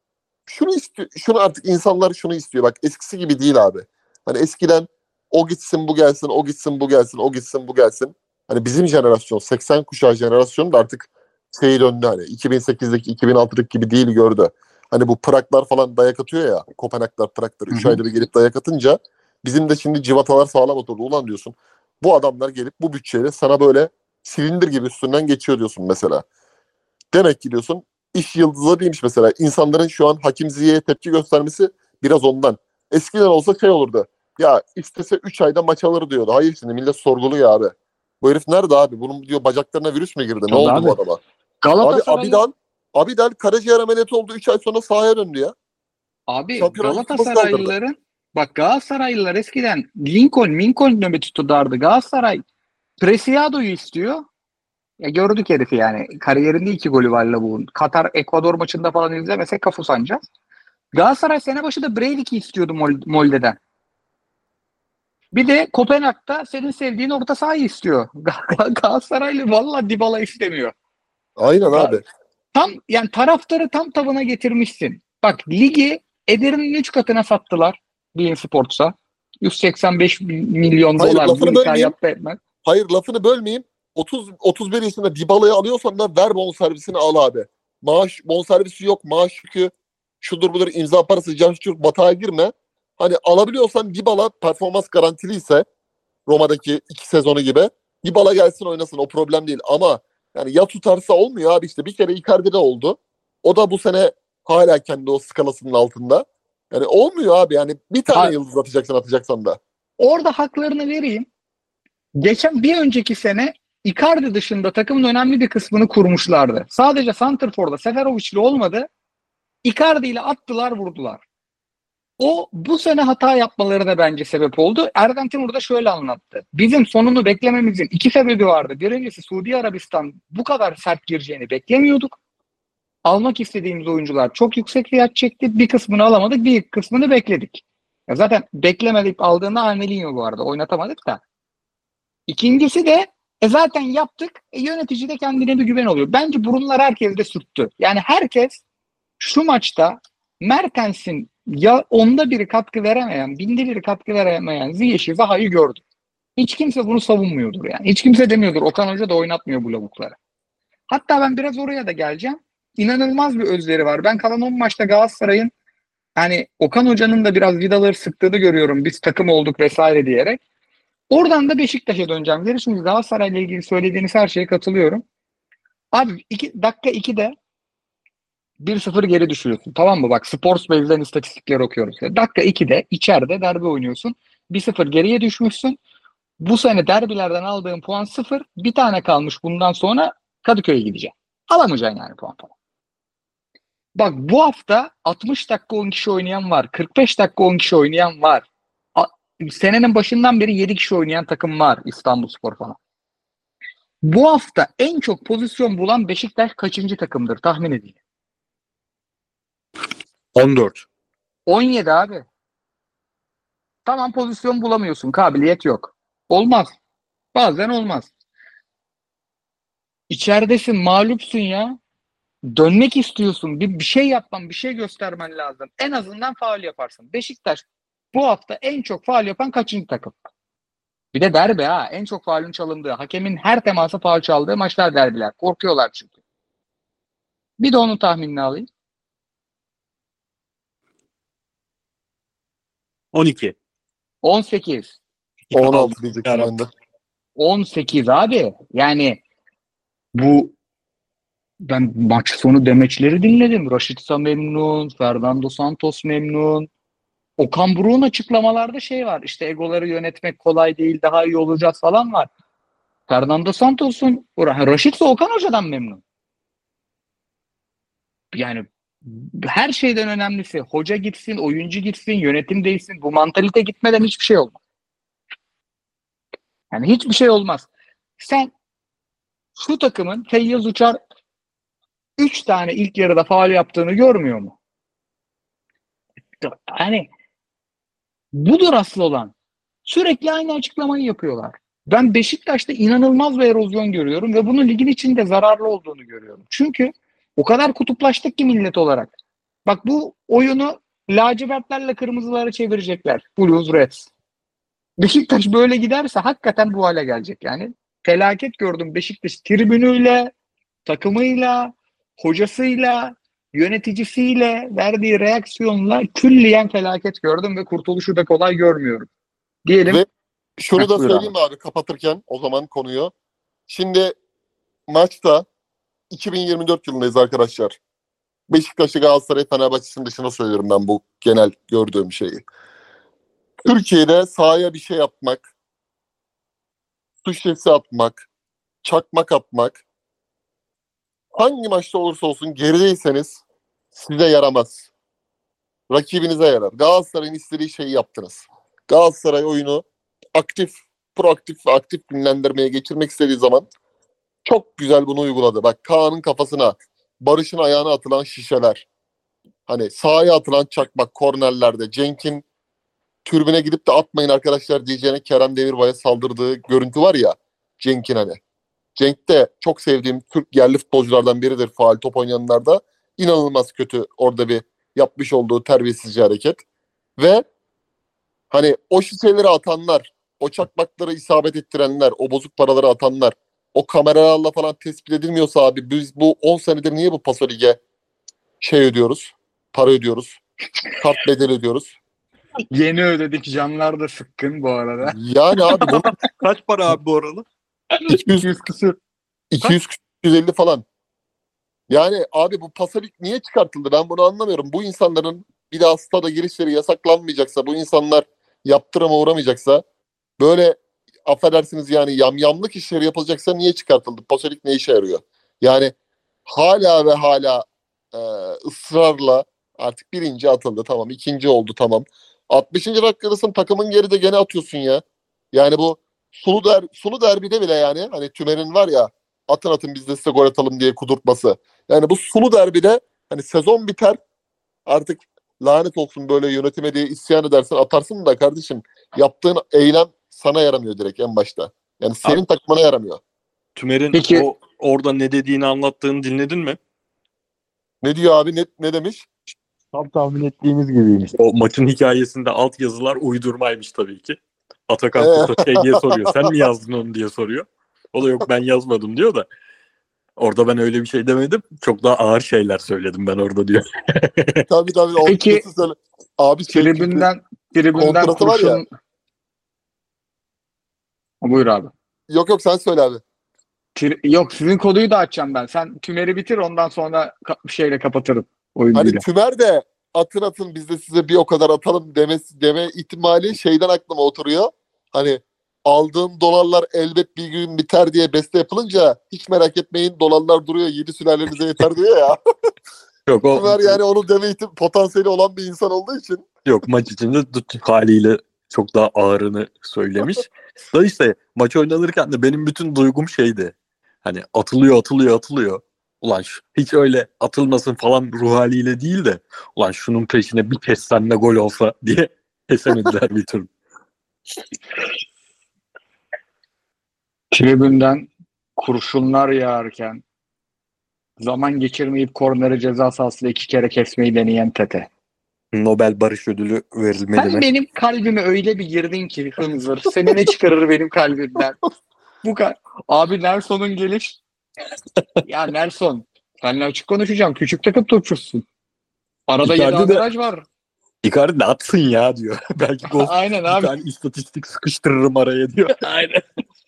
şunu istiyor, şunu artık insanlar şunu istiyor. Bak eskisi gibi değil abi. Hani eskiden o gitsin bu gelsin, o gitsin bu gelsin, o gitsin bu gelsin. Hani bizim jenerasyon, seksen kuşağı jenerasyonu da artık şey döndü hani. iki bin sekizdeki, iki bin altıdaki gibi değil gördü. Hani bu Praglar falan dayak atıyor ya. Kopenhaglar, Praglar. Üç Hı hı. ayda bir gelip dayak atınca bizim de şimdi civatalar sağlam oturdu. Ulan diyorsun. Bu adamlar gelip bu bütçeyle sana böyle silindir gibi üstünden geçiyor diyorsun mesela. Demek ki diyorsun iş yıldızı değilmiş mesela. İnsanların şu an Hakim Ziyech'e tepki göstermesi biraz ondan. Eskiden olsa şey olurdu. Ya istese üç ayda maç alır diyordu. Hayır, şimdi millet sorguluyor abi. Bu herif nerede abi? Bunun diyor bacaklarına virüs mü girdi? Ne Tabii oldu abi. bu adama? Abi Galatasaray'ın Abidal, Abidal karaciğer ameliyatı oldu. üç ay sonra sahaya döndü ya. abi Şampiyonlar Ligi kupası kaldırdı. Galatasaraylıların bak Galatasaraylılar eskiden Lincoln, Lincoln nöbeti tutardı. Galatasaray Preciado'yu istiyor. Ya gördük herifi yani. Kariyerinde iki golü var Labuğ'un. Katar, Ekvador maçında falan izlemesek kafu sancağız. Galatasaray sene başı da Breivik'i istiyordu Mol- Molde'den. Bir de Kopenhag'da senin sevdiğin orta sahayı istiyor. Galatasaraylı valla Dybala istemiyor. Aynen abi. Tam yani taraftarı tam tavına getirmişsin. Bak ligi ederinin üç katına sattılar beIN Sports'a. yüz seksen beş milyon Hayır, dolar bu lafını bölmeyeyim. hikayatta etmez. Hayır lafını bölmeyeyim. otuz otuz bir yaşında Dybala'yı alıyorsan da ver bonservisini al abi. Maaş bonservisi yok, maaş yükü şudur budur, imza parası, carçurt batağa girme. Hani alabiliyorsan Dybala performans garantiliyse Roma'daki iki sezonu gibi Dybala gelsin oynasın, o problem değil. Ama yani ya tutarsa olmuyor abi, işte bir kere Icardi'de oldu. O da bu sene hala kendi o skalasının altında. Yani olmuyor abi, yani bir tane Ha, yıldız atacaksın atacaksan da. orada haklarını vereyim. Geçen bir önceki sene Icardi dışında takımın önemli bir kısmını kurmuşlardı. Sadece Santrfor'da Seferovic'li olmadı. Icardi ile attılar vurdular. O bu sene hata yapmalarına bence sebep oldu. Erdem Timur da şöyle anlattı. Bizim sonunu beklememizin iki sebebi vardı. Birincisi Suudi Arabistan bu kadar sert gireceğini beklemiyorduk. Almak istediğimiz oyuncular çok yüksek fiyat çekti. Bir kısmını alamadık, bir kısmını bekledik. Ya zaten beklemedik aldığında Armelinho bu arada oynatamadık da. İkincisi de e zaten yaptık. E yönetici de kendine bir güven oluyor. Bence burunlar herkeste sürttü. Yani herkes şu maçta Mertens'in ya onda biri katkı veremeyen, binde biri katkı veremeyen Ziyech'i, Zaha'yı gördü. Hiç kimse bunu savunmuyordur yani. Hiç kimse demiyordur. Okan Hoca da oynatmıyor bu lavukları. Hatta ben biraz oraya da geleceğim. İnanılmaz bir özleri var. Ben kalan on maçta Galatasaray'ın hani Okan Hoca'nın da biraz vidaları sıktığını görüyorum. Biz takım olduk vesaire diyerek. Oradan da Beşiktaş'a döneceğim. Geri çünkü Galatasaray'la ilgili söylediğiniz her şeye katılıyorum. Abi iki, dakika ikide bir sıfır geri düşüyorsun. Tamam mı? Bak Sportsbase'den istatistikler okuyoruz. Dakika ikide içeride derbi oynuyorsun. bir sıfır geriye düşmüşsün. Bu sene derbilerden aldığın puan sıfır. Bir tane kalmış bundan sonra Kadıköy'e gideceksin. Alamayacaksın yani puan falan. Bak bu hafta altmış dakika on kişi oynayan var. kırk beş dakika on kişi oynayan var. A- Senenin başından beri yedi kişi oynayan takım var İstanbulspor falan. Bu hafta en çok pozisyon bulan Beşiktaş kaçıncı takımdır tahmin edin. on dört. on yedi abi. Tamam pozisyon bulamıyorsun. Kabiliyet yok. Olmaz. Bazen olmaz. İçeridesin, mağlupsun ya. Dönmek istiyorsun. Bir, bir şey yapman, bir şey göstermen lazım. En azından faul yaparsın. Beşiktaş bu hafta en çok faul yapan kaçıncı takım? Bir de derbi ha. En çok faulün çalındığı, hakemin her teması faul çaldığı maçlar derbiler. Korkuyorlar çünkü. Bir de onun tahminini alayım. on iki. on sekiz. on altı diyecektim ben de. on sekiz abi. Yani bu ben maç sonu demeçleri dinledim. Rashica memnun, Fernando Santos memnun. Okan Buruk'un açıklamalarda şey var. İşte egoları yönetmek kolay değil, daha iyi olacağız falan var. Fernando Santos'un Rashica Okan Hoca'dan memnun. Yani her şeyden önemlisi hoca gitsin, oyuncu gitsin, yönetim değişsin. Bu mantalite gitmeden hiçbir şey olmaz. Yani hiçbir şey olmaz. Sen şu takımın Feyyaz Uçar üç tane ilk yarıda faul yaptığını görmüyor mu? Yani budur asıl olan. Sürekli aynı açıklamayı yapıyorlar. Ben Beşiktaş'ta inanılmaz bir erozyon görüyorum ve bunun ligin içinde zararlı olduğunu görüyorum. Çünkü o kadar kutuplaştık ki millet olarak. Bak bu oyunu lacivertlerle kırmızılara çevirecekler. Blues Reds. Beşiktaş böyle giderse hakikaten bu hale gelecek yani. Felaket gördüm Beşiktaş tribünüyle, takımıyla, hocasıyla, yöneticisiyle verdiği reaksiyonla külliyen felaket gördüm ve kurtuluşu da kolay görmüyorum. Diyelim. Ve şunu da Buyur söyleyeyim abi. abi kapatırken o zaman konuyu. Şimdi maçta iki bin yirmi dört yılındayız arkadaşlar. Beşiktaş'ı, Galatasaray, Fenerbahçe'sinin dışına söylüyorum ben bu genel gördüğüm şeyi. Türkiye'de sahaya bir şey yapmak, su şişesi atmak, çakmak atmak, hangi maçta olursa olsun gerideyseniz size yaramaz. Rakibinize yarar. Galatasaray'ın istediği şeyi yaptınız. Galatasaray oyunu aktif, proaktif ve aktif dinlendirmeye geçirmek istediği zaman çok güzel bunu uyguladı. Bak Kaan'ın kafasına, Barış'ın ayağına atılan şişeler, hani sahaya atılan çakmak, kornerlerde, Cenk'in türbüne gidip de atmayın arkadaşlar diyeceğine Kerem Demirbay'a saldırdığı görüntü var ya, Cenk'in hani. Cenk de çok sevdiğim Türk yerli futbolculardan biridir faal top oynayanlarda. İnanılmaz kötü orada bir yapmış olduğu terbiyesizce hareket. Ve hani o şişeleri atanlar, o çakmakları isabet ettirenler, o bozuk paraları atanlar, o kameralarla falan tespit edilmiyorsa abi biz bu on senedir niye bu Paso Lig'e şey ödüyoruz? Para ödüyoruz. Kart bedeli ödüyoruz. Yeni ödedik, canlar da sıkkın bu arada. Yani abi bu Kaç para abi bu arada? iki yüz, iki yüz küsür. iki yüz iki yüz elli falan. Yani abi bu Paso Lig niye çıkartıldı? Ben bunu anlamıyorum. Bu insanların bir daha stada girişleri yasaklanmayacaksa, bu insanlar yaptırıma uğramayacaksa, böyle affedersiniz yani yamyamlık işleri yapılacaksa niye çıkartıldı? Paso Lig ne işe yarıyor? Yani hala ve hala e, ısrarla artık birinci atıldı tamam, ikinci oldu tamam. altmışıncı dakikadasın, takımın geride gene atıyorsun ya. Yani bu sulu, der, sulu derbide bile yani hani Tümer'in var ya atın atın biz de size gol atalım diye kudurtması. Yani bu sulu derbide hani sezon biter artık lanet olsun böyle yönetime diye isyan edersin atarsın da kardeşim yaptığın eylem sana yaramıyor direkt en başta. Yani senin Abi, takımına yaramıyor. Tümer'in Peki- o orada ne dediğini anlattığını dinledin mi? Ne diyor abi, ne, ne demiş? Tam tahmin ettiğimiz gibiymiş. O maçın hikayesinde alt yazılar uydurmaymış tabii ki. Atakan Ee? Kusa şey diye soruyor. Sen mi yazdın onu diye soruyor. O da yok ben yazmadım diyor da. Orada ben öyle bir şey demedim. Çok daha ağır şeyler söyledim ben orada diyor. Tabii tabii. Peki, ortası söyle. Abi şey, Tribünden, tribünden kontratı var kurşun... ya. Buyur abi. Yok yok sen söyle abi. Tri- Yok sizin konuyu da açacağım ben. Sen Tümer'i bitir ondan sonra ka- bir şeyle kapatırım Hani oyuncuyla. Tümer de atın atın biz de size bir o kadar atalım demesi, deme ihtimali şeyden aklıma oturuyor. Hani aldığım dolarlar elbet bir gün biter diye beste yapılınca hiç merak etmeyin dolarlar duruyor yedi sülalenize yeter diyor ya. Yok o Tümer yani onu deme ihtim potansiyeli olan bir insan olduğu için. yok maç içinde tut- haliyle çok daha ağırını söylemiş. Da işte maç oynanırken de benim bütün duygum şeydi. Hani atılıyor atılıyor atılıyor. Ulan şu, hiç öyle atılmasın falan ruh haliyle değil de ulan şunun peşine bir kez senle gol olsa diye kesemediler bir türlü. Tribünden kurşunlar yağarken zaman geçirmeyip korneri ceza sahasında iki kere kesmeyi deneyen Tete. Nobel Barış Ödülü verilmeli Sen mi? benim kalbime öyle bir girdin ki Hınzır. Seni ne çıkarır benim kalbimden? Bu kadar. Abi Nelson'un geliş. Ya Nelson. Seninle açık konuşacağım. Küçük takım topçusun. Arada yedi Icardi de- averaj var. Icardi de atsın ya diyor. Belki gol Aynen bir abi. tane istatistik sıkıştırırım araya diyor. Aynen.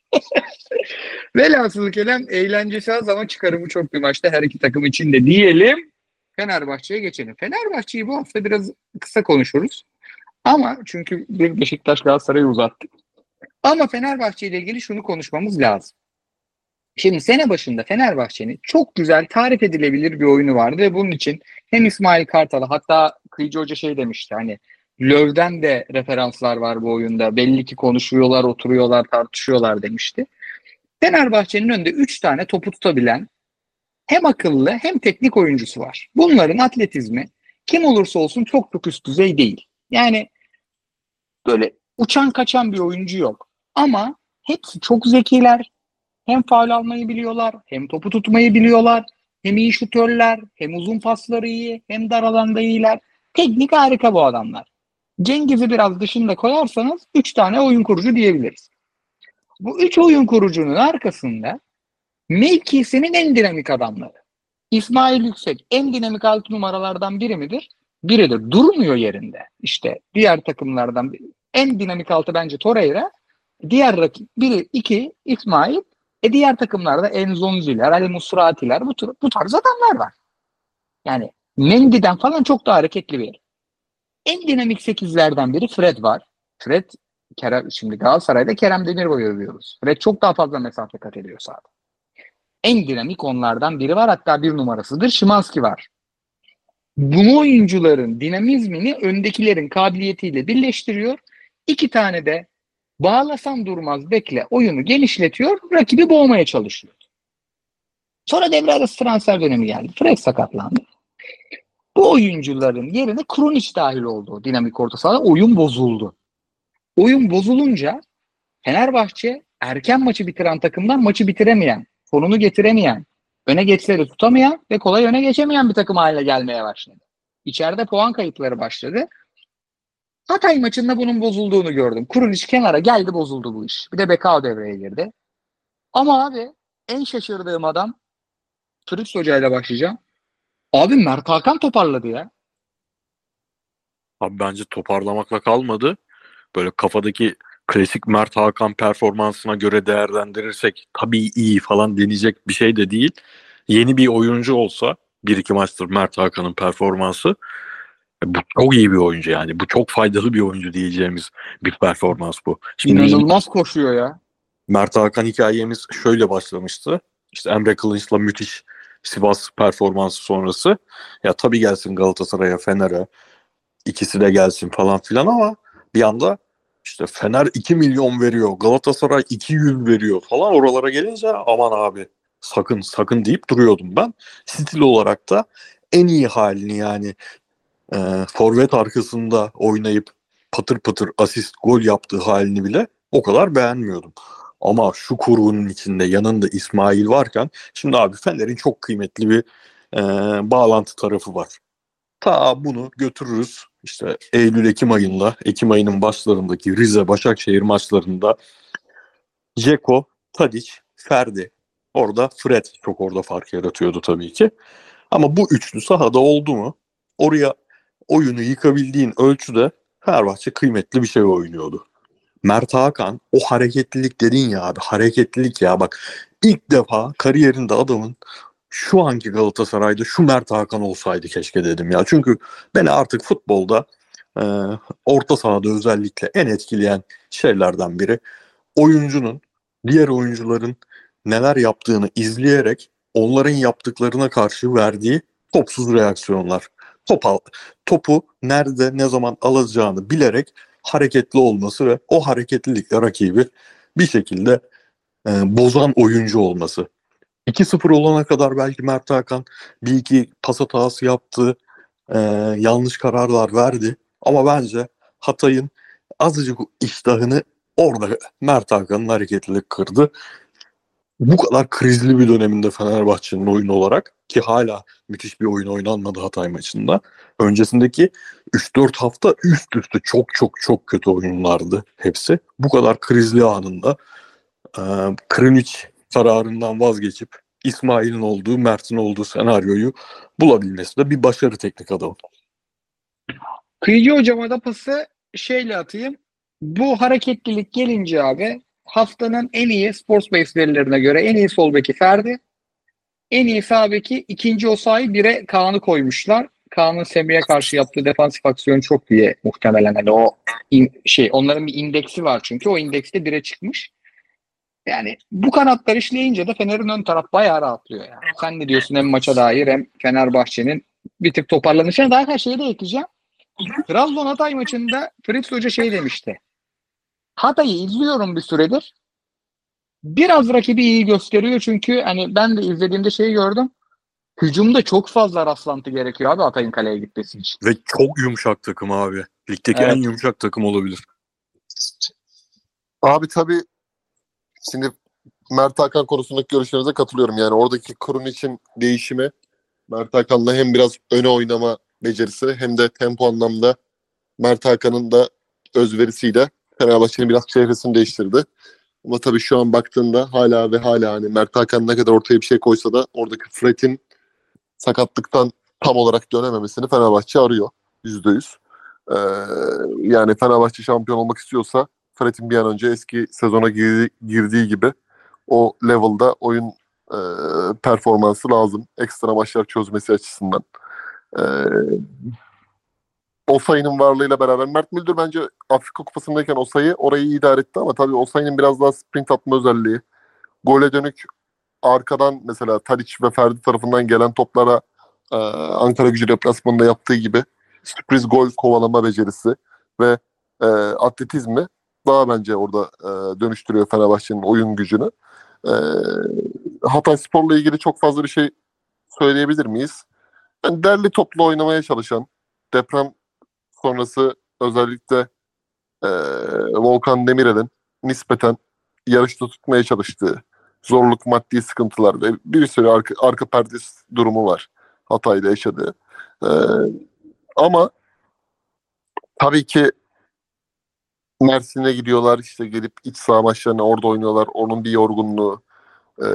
Velhasıl kelam eğlencesi az ama çıkarımı çok bir maçta her iki takım için de diyelim. Fenerbahçe'ye geçelim. Fenerbahçe'yi bu hafta biraz kısa konuşuruz. Ama çünkü bir Beşiktaş Galatasaray'ı uzattık. Ama Fenerbahçe ile ilgili şunu konuşmamız lazım. Şimdi sene başında Fenerbahçe'nin çok güzel tarif edilebilir bir oyunu vardı ve bunun için hem İsmail Kartal'a hatta Kıyıcı Hoca şey demişti hani Löw'den de referanslar var bu oyunda. Belli ki konuşuyorlar, oturuyorlar, tartışıyorlar demişti. Fenerbahçe'nin önünde üç tane topu tutabilen hem akıllı hem teknik oyuncusu var. Bunların atletizmi kim olursa olsun çok çok üst düzey değil. Yani böyle uçan kaçan bir oyuncu yok. Ama hepsi çok zekiler. Hem faul almayı biliyorlar, hem topu tutmayı biliyorlar, hem iyi şutörler, hem uzun pasları iyi, hem dar alanda iyiler. Teknik harika bu adamlar. Cengiz'i biraz dışında koyarsanız üç tane oyun kurucu diyebiliriz. Bu üç oyun kurucunun arkasında mevkisinin en dinamik adamları. İsmail Yüksek en dinamik altı numaralardan biri midir? Biridir. Durmuyor yerinde. İşte diğer takımlardan en dinamik altı bence Torreira. Diğer rakip biri iki İsmail. E diğer takımlarda Enzonzi'ler, Ali Musrati'ler bu, tür, bu tarz adamlar var. Yani Mendy'den falan çok daha hareketli bir yer. En dinamik sekizlerden biri Fred var. Fred, Kerem, şimdi Galatasaray'da Kerem Demirbay'ı övüyoruz. Fred çok daha fazla mesafe kat ediyor sahada. En dinamik onlardan biri var. Hatta bir numarasıdır. Szymański var. Bu oyuncuların dinamizmini öndekilerin kabiliyetiyle birleştiriyor. İki tane de bağlasan durmaz bekle oyunu genişletiyor. Rakibi boğmaya çalışıyor. Sonra devre arası transfer dönemi geldi. Fred sakatlandı. Bu oyuncuların yerine Krunic dahil oldu. Dinamik orta sahada oyun bozuldu. Oyun bozulunca Fenerbahçe erken maçı bitiren takımdan maçı bitiremeyen, sonunu getiremeyen, öne geçleri tutamayan ve kolay öne geçemeyen bir takım haline gelmeye başladı. İçeride puan kayıpları başladı. Hatay maçında bunun bozulduğunu gördüm. Krunic kenara geldi, bozuldu bu iş. Bir de Bekao devreye girdi. Ama abi en şaşırdığım adam Fritz Hoca ile başlayacağım. Abi Mert Hakan toparladı ya. Abi bence toparlamakla kalmadı. Böyle kafadaki klasik Mert Hakan performansına göre değerlendirirsek tabii iyi falan deneyecek bir şey de değil. Yeni bir oyuncu olsa bir iki maçtır Mert Hakan'ın performansı bu çok iyi bir oyuncu yani. Bu çok faydalı bir oyuncu diyeceğimiz bir performans bu. Şimdi İnanılmaz koşuyor ya. Mert Hakan hikayemiz şöyle başlamıştı. İşte Emre Kılınç'la müthiş Sivas performansı sonrası. Ya tabii gelsin Galatasaray'a, Fener'e. İkisi de gelsin falan filan ama bir anda işte Fener iki milyon veriyor. Galatasaray iki yüz veriyor falan, oralara gelince aman abi sakın sakın deyip duruyordum ben. Stil olarak da en iyi halini yani e, forvet arkasında oynayıp patır patır asist gol yaptığı halini bile o kadar beğenmiyordum. Ama şu kurgunun içinde yanında İsmail varken şimdi abi Fener'in çok kıymetli bir e, bağlantı tarafı var. Ta bunu götürürüz işte Eylül-Ekim ayında, Ekim ayının başlarındaki Rize-Başakşehir maçlarında Dzeko, Tadic, Ferdi. Orada Fred çok orada fark yaratıyordu tabii ki. Ama bu üçlü sahada oldu mu oraya oyunu yıkabildiğin ölçüde Fenerbahçe kıymetli bir şey oynuyordu. Mert Hakan o hareketlilik dedin ya abi, hareketlilik ya bak, ilk defa kariyerinde adamın şu anki Galatasaray'da şu Mert Hakan olsaydı keşke dedim ya. Çünkü beni artık futbolda e, orta sahada özellikle en etkileyen şeylerden biri oyuncunun diğer oyuncuların neler yaptığını izleyerek onların yaptıklarına karşı verdiği topsuz reaksiyonlar. Top al, topu nerede ne zaman alacağını bilerek hareketli olması ve o hareketlilikle rakibi bir şekilde e, bozan oyuncu olması. iki sıfır olana kadar belki Mert Hakan bir iki pas hatası yaptı, e, yanlış kararlar verdi. Ama bence Hatay'ın azıcık iştahını orada Mert Hakan'ın hareketlilik kırdı. Bu kadar krizli bir döneminde Fenerbahçe'nin oyun olarak, ki hala müthiş bir oyun oynanmadı Hatay maçında. Öncesindeki üç dört hafta üst üste çok çok çok kötü oyunlardı hepsi. Bu kadar krizli anında e, Krunic kararından vazgeçip İsmail'in olduğu, Mert'in olduğu senaryoyu bulabilmesi de bir başarı teknik adamın. Kıyıcı hocama da pası şeyle atayım. Bu hareketlilik gelince abi haftanın en iyi Sportsbase verilerine göre en iyi sol beki Ferdi. En iyi sağ beki ikinci Osayi, bire Kaan'ı koymuşlar. Kaan'ın Semih'e karşı yaptığı defansif aksiyon çok iyi muhtemelen. Hani o in, şey onların bir indeksi var çünkü o indekste bire çıkmış. Yani bu kanatlar işleyince de Fener'in ön taraf bayağı rahatlıyor yani. Sen ne diyorsun hem maça dair hem Fenerbahçe'nin bir tık toparlanışına dair her şeyi de ekleyeceğim. Trabzon Hatay maçında Fritz Hoca şey demişti. Hatay'ı izliyorum bir süredir. Biraz rakibi iyi gösteriyor çünkü hani ben de izlediğimde şeyi gördüm. Hücumda çok fazla rastlantı gerekiyor abi Hatay'ın kaleye gitmesi için. Ve çok yumuşak takım abi. Ligdeki Evet. en yumuşak takım olabilir. Abi tabii şimdi Mert Hakan konusundaki görüşlerinize katılıyorum. Yani oradaki kurun için değişimi Mert Hakan'la hem biraz öne oynama becerisi hem de tempo anlamda Mert Hakan'ın da özverisiyle Fenerbahçe'nin biraz çehresini değiştirdi. Ama tabii şu an baktığında hala ve hala hani Mert Hakan ne kadar ortaya bir şey koysa da oradaki Fred'in sakatlıktan tam olarak dönememesini Fenerbahçe arıyor. Yüzde yüz. Ee, yani Fenerbahçe şampiyon olmak istiyorsa Fred'in bir an önce eski sezona girdi, girdiği gibi o level'da oyun e, performansı lazım. Ekstra maçlar çözmesi açısından. Ee, Osayi'nin varlığıyla beraber Mert Müldür bence Afrika Kupası'ndayken Osayi orayı iyi idare etti ama tabii Osayi'nin biraz daha sprint atma özelliği, gole dönük arkadan mesela Tadic ve Ferdi tarafından gelen toplara e, Ankaragücü deplasmanında yaptığı gibi sürpriz gol kovalama becerisi ve e, atletizmi daha bence orada e, dönüştürüyor Fenerbahçe'nin oyun gücünü. E, Hatayspor'la ilgili çok fazla bir şey söyleyebilir miyiz? Yani derli toplu oynamaya çalışan, deprem sonrası özellikle e, Volkan Demirel'in nispeten yarışta tutmaya çalıştığı zorluk, maddi sıkıntılar ve bir sürü arka, arka perde durumu var Hatay'da yaşadığı. E, ama tabii ki Mersin'e gidiyorlar, işte gelip iç saha maçlarını orada oynuyorlar. Onun bir yorgunluğu, e,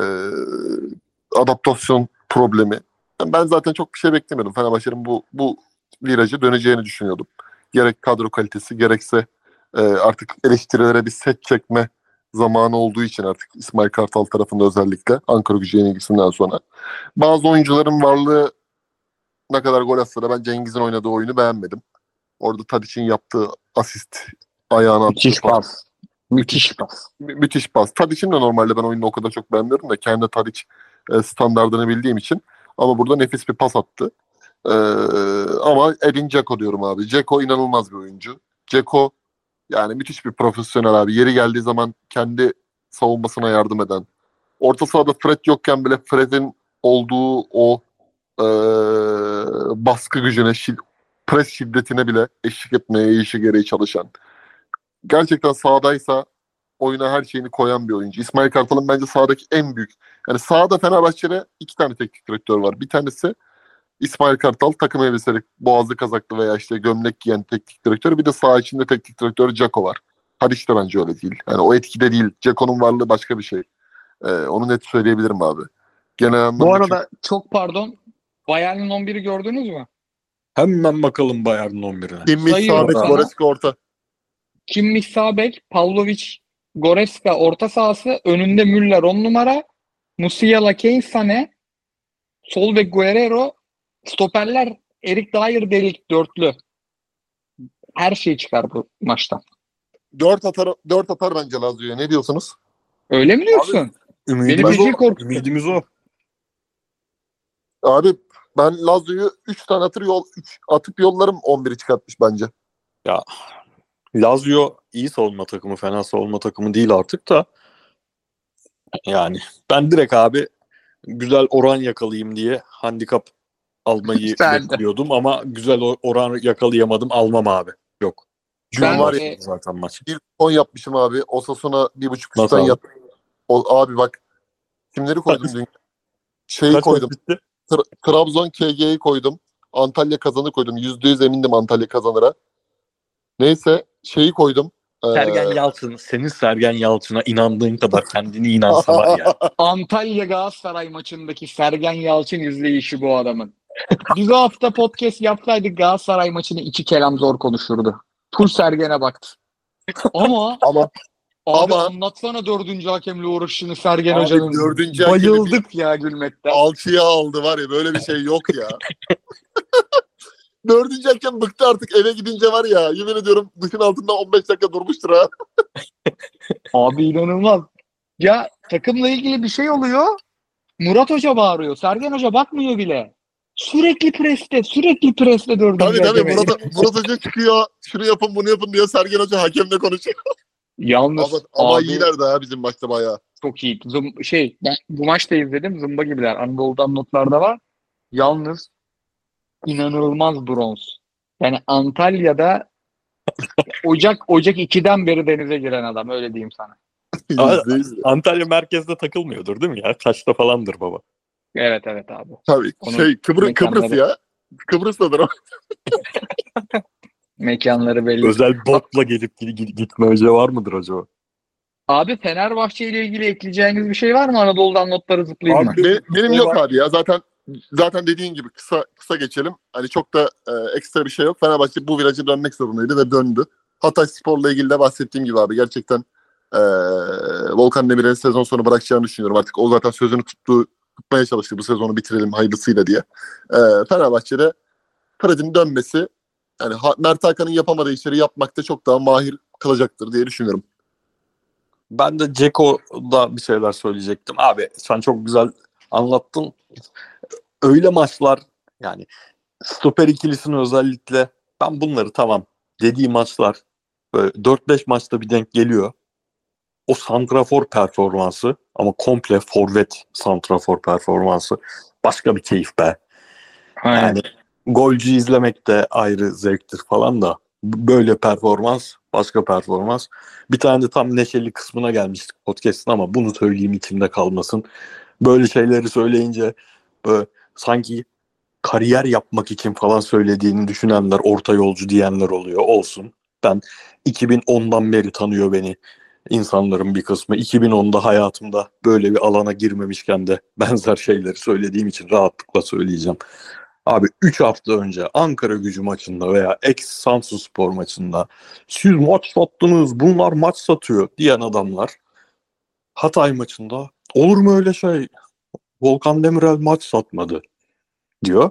adaptasyon problemi. Yani ben zaten çok bir şey beklemiyordum. Fenerbahçe'nin bu bu virajı döneceğini düşünüyordum. Gerek kadro kalitesi gerekse e, artık eleştirilere bir set çekme zamanı olduğu için artık İsmail Kartal tarafında özellikle Ankaragücü yenilgisinden sonra. Bazı oyuncuların varlığı ne kadar gol atsa da ben Cengiz'in oynadığı oyunu beğenmedim. Orada Tadic'in yaptığı asist ayağına attığı Müthiş pas. pas. Müthiş pas. Mü- müthiş pas. Tadic'in de normalde ben oyunu o kadar çok beğenmiyorum da kendi Tadic e, standardını bildiğim için. Ama burada nefis bir pas attı. Ee, ama Edin Dzeko diyorum abi. Dzeko inanılmaz bir oyuncu. Dzeko yani müthiş bir profesyonel abi. Yeri geldiği zaman kendi savunmasına yardım eden. Orta sahada Fred yokken bile Fred'in olduğu o e, baskı gücüne, şi- pres şiddetine bile eşlik etmeye işi gereği çalışan. Gerçekten sahadaysa oyuna her şeyini koyan bir oyuncu. İsmail Kartal'ın bence sahadaki en büyük. Yani sahada Fenerbahçe'de iki tane teknik direktör var. Bir tanesi İsmail Kartal, takım elbiseli, boğazlı kazaklı veya işte gömlek giyen teknik direktör. Bir de saha içinde teknik direktör Dzeko var. Hadiç de bence öyle değil. Yani o etkide değil. Dzeko'nun varlığı başka bir şey. Ee, onu net söyleyebilirim abi. Genel anlamda Bu arada çok pardon. Bayern'in on biri gördünüz mü? Hemen bakalım Bayern'in on birine. Kimmich, sayıyorum Sabek, sana. Goretzka orta. Kimmich sağ bek, Pavlovic, Goretzka orta sahası, önünde Müller on numara, Musiala, Kane, Sané, sol bek Guerrero, stoperler Erik Dyer, Delik dörtlü. Her şey çıkar bu maçtan. Dört atar, dört atar bence Lazio'ya. Ne diyorsunuz? Öyle mi diyorsun? Ümidimiz Benim feci o. korktu. Ümidimiz o. Abi ben Lazio'yu üç tane atır yol, üç atıp yollarım on biri çıkartmış bence. Ya Lazio iyi savunma takımı, fena savunma takımı değil artık da. Yani ben direkt abi güzel oran yakalayayım diye handikap almayı Ben de. bekliyordum ama güzel o- oran yakalayamadım, almam abi. Yok. Ben, Gün var başladı e, zaten maç. Bir on yapmışım abi. Osasuna bir buçuk Nasıl üstten abi? yap. O, abi bak kimleri koydum dün? Şeyi Kaç koydum. maç bitti? Tra- Trabzon K G'yi koydum. Antalya kazanı koydum. Yüzde yüz emindim Antalya kazanıra. Neyse şeyi koydum. Ee, Sergen Yalçın, senin Sergen Yalçın'a inandığın kadar kendini inansa var ya. Antalya Galatasaray maçındaki Sergen Yalçın izleyişi bu adamın. Biz o hafta podcast yapsaydık Galatasaray maçını iki kelam zor konuşurdu. Full Sergen'e baktı. Ama Ama abi Ama- anlatsana dördüncü hakemle uğraşını Sergen Abi Hoca'nın. dördüncü hakemi Bayıldık ya gülmekten. alçıya aldı var ya, böyle bir şey yok ya. Dördüncü hakem bıktı artık, eve gidince var ya, yemin ediyorum duşun altında on beş dakika durmuştur ha. Abi inanılmaz. Ya takımla ilgili bir şey oluyor. Murat Hoca bağırıyor. Sergen Hoca bakmıyor bile. Sürekli preste, sürekli preste dördüncü Tabii tabii, hakeme. Murat, Murat Hoca çıkıyor, şunu yapın bunu yapın diyor, Sergen Hoca hakemle konuşuyor. Yalnız Ama, ama abi iyilerdi ha bizim maçta bayağı. çok iyi. Zım, şey ben bu maçta izledim. Zımba gibiler. Anadolu'dan notlarda var. Yalnız inanılmaz bronz. Yani Antalya'da Ocak Ocak ikiden beri denize giren adam, öyle diyeyim sana. Yüzde yüz. Antalya merkezde takılmıyordur değil mi ya? Kaçta falandır baba. Evet evet abi. Tabii Onun şey Kıbrı, mekanları- Kıbrıs ya. Kıbrıs'tadır o. Mekanları belli. Özel botla gelip gid- gid- gitme hoca var mıdır acaba? Abi Fenerbahçe ile ilgili ekleyeceğiniz bir şey var mı? Anadolu'dan notları zıplayayım mı? Abi- Be- benim şey yok var. abi ya, zaten zaten dediğin gibi kısa kısa geçelim. Hani çok da e, ekstra bir şey yok. Fenerbahçe bu virajı dönmek zorundaydı ve döndü. Hatay Spor'la ilgili de bahsettiğim gibi abi, gerçekten e, Volkan Demirel'in sezon sonu bırakacağını düşünüyorum. Artık o zaten sözünü tuttu, tutmaya çalıştı, bu sezonu bitirelim hayırlısıyla diye. E, Fenerbahçe'de Fred'in dönmesi, yani Ha- Mert Hakan'ın yapamadığı işleri yapmakta çok daha mahir kılacaktır diye düşünüyorum. Ben de Ceko'da bir şeyler söyleyecektim. Abi sen çok güzel anlattın. Öyle maçlar, yani stoper ikilisini özellikle, ben bunları tamam dediği maçlar böyle dört beş maçta bir denk geliyor. O santrafor performansı, ama komple forvet santrafor performansı başka bir keyif be. Aynen. Yani golcü izlemek de ayrı zevktir falan da, böyle performans başka performans. Bir tane de tam neşeli kısmına gelmiştik podcast'ın, ama bunu söyleyeyim içimde kalmasın. Böyle şeyleri söyleyince böyle sanki kariyer yapmak için falan söylediğini düşünenler, orta yolcu diyenler oluyor. Olsun. Ben iki bin ondan beri tanıyor beni insanların bir kısmı. iki bin onda hayatımda böyle bir alana girmemişken de benzer şeyleri söylediğim için rahatlıkla söyleyeceğim. Abi üç hafta önce Ankara Gücü maçında veya ex-Samsunspor maçında siz maç sattınız, bunlar maç satıyor diyen adamlar Hatay maçında olur mu öyle şey? Volkan Demirel maç satmadı diyor.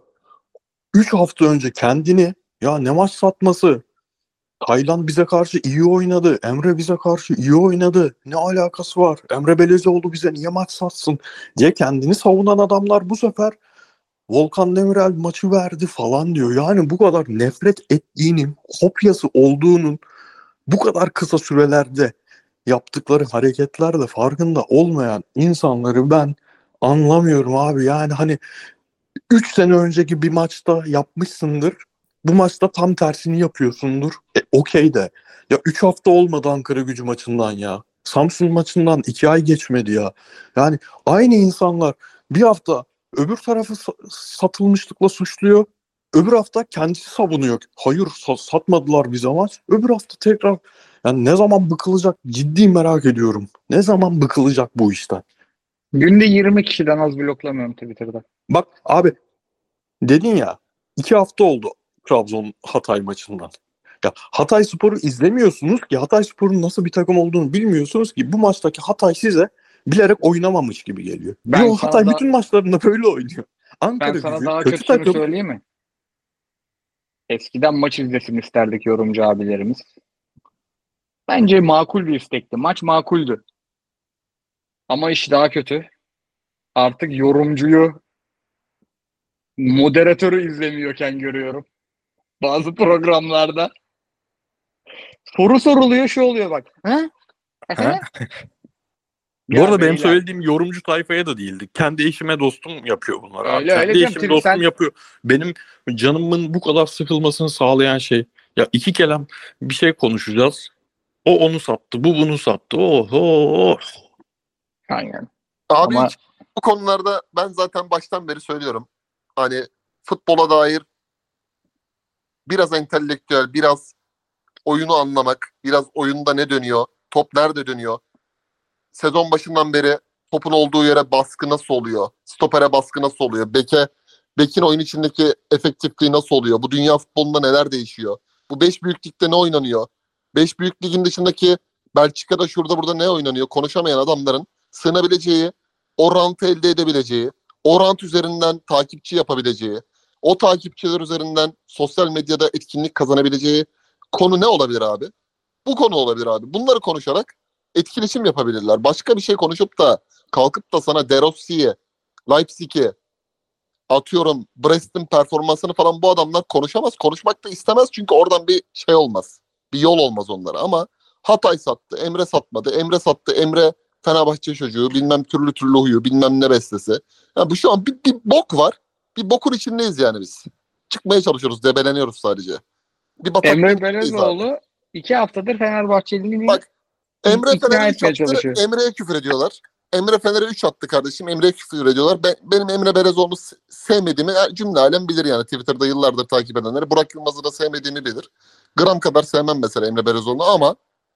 üç hafta önce kendini, ya ne maç satması? Taylan bize karşı iyi oynadı. Emre bize karşı iyi oynadı. Ne alakası var? Emre Belezoğlu bize niye maç satsın diye kendini savunan adamlar bu sefer Volkan Demirel maçı verdi falan diyor. Yani bu kadar nefret ettiğinin kopyası olduğunun bu kadar kısa sürelerde yaptıkları hareketlerle farkında olmayan insanları ben anlamıyorum abi. Yani hani üç sene önceki bir maçta yapmışsındır. Bu maçta tam tersini yapıyorsundur. E, okey de. Ya üç hafta olmadı Ankara Gücü maçından ya. Samsun maçından iki ay geçmedi ya. Yani aynı insanlar bir hafta öbür tarafı sa- satılmışlıkla suçluyor. Öbür hafta kendisi savunuyor. Hayır sa- satmadılar bize maç. Öbür hafta tekrar, yani ne zaman bıkılacak ciddi merak ediyorum. Ne zaman bıkılacak bu işten? Günde yirmi kişiden az bloklamıyorum Twitter'da. Bak abi, dedin ya iki hafta oldu Trabzon Hatay maçından. Ya Hatay Spor'u izlemiyorsunuz ki, Hatay Spor'un nasıl bir takım olduğunu bilmiyorsunuz ki, bu maçtaki Hatay size bilerek oynamamış gibi geliyor. Ben Yo, sana Hatay da- bütün maçlarında böyle oynuyor. Ben Ankara sana Gücü daha kötü kötüsünü takım. söyleyeyim mi? Eskiden maç izlesin isterdik yorumcu abilerimiz. Bence makul bir istekti. Maç makuldü. Ama iş daha kötü. Artık yorumcuyu, moderatörü izlemiyorken görüyorum. Bazı programlarda. Soru soruluyor, şu oluyor bak. Ha? Ha? Bu Ya arada benim beyler, söylediğim yorumcu tayfaya da değildi. Kendi eşime dostum yapıyor bunlar abi. Öyle, öyle Kendi diyorum. eşim Tabii dostum sen- yapıyor. Benim canımın bu kadar sıkılmasını sağlayan şey. Ya iki kelam bir şey konuşacağız. O onu sattı, bu bunu sattı. Oh, oh, oh. Aynen. Abi Ama- hiç bu konularda ben zaten baştan beri söylüyorum. Hani futbola dair biraz entelektüel, biraz oyunu anlamak, biraz oyunda ne dönüyor, top nerede dönüyor, sezon başından beri topun olduğu yere baskı nasıl oluyor, stopere baskı nasıl oluyor, beke Bekin oyun içindeki efektifliği nasıl oluyor? Bu dünya futbolunda neler değişiyor? Bu beş büyük ligde ne oynanıyor? Beş büyük ligin dışındaki Belçika'da şurada burada ne oynanıyor? Konuşamayan adamların sığınabileceği, o rantı elde edebileceği, o rant üzerinden takipçi yapabileceği, o takipçiler üzerinden sosyal medyada etkinlik kazanabileceği konu ne olabilir abi? Bu konu olabilir abi. Bunları konuşarak etkileşim yapabilirler. Başka bir şey konuşup da kalkıp da sana De Rossi'yi, Leipzig'i, atıyorum Brest'in performansını falan bu adamlar konuşamaz. Konuşmak da istemez çünkü oradan bir şey olmaz. Bir yol olmaz onlara ama Hatay sattı, Emre satmadı. Emre sattı, Emre Fenerbahçe çocuğu, bilmem türlü türlü huyu, bilmem ne bestesi. Yani bu şu an bir, bir bok var. Bir bokun içindeyiz yani biz. Çıkmaya çalışıyoruz, debeleniyoruz sadece. Bir bataklığın Emre içindeyiz abi. Belezoğlu iki haftadır Fenerbahçeli'ni Bak, Emre ikna Fener'e üç etmeye attı, çalışıyor. Emre'ye küfür ediyorlar. Emre Fener'e üç attı kardeşim, Emre'ye küfür ediyorlar. Ben, benim Emre Belezoğlu'nu s- sevmediğimi cümle alem bilir yani. Twitter'da yıllardır takip edenleri. Burak Yılmaz'ı da sevmediğimi bilir. Gram kadar sevmem mesela Emre Belezoğlu'nu ama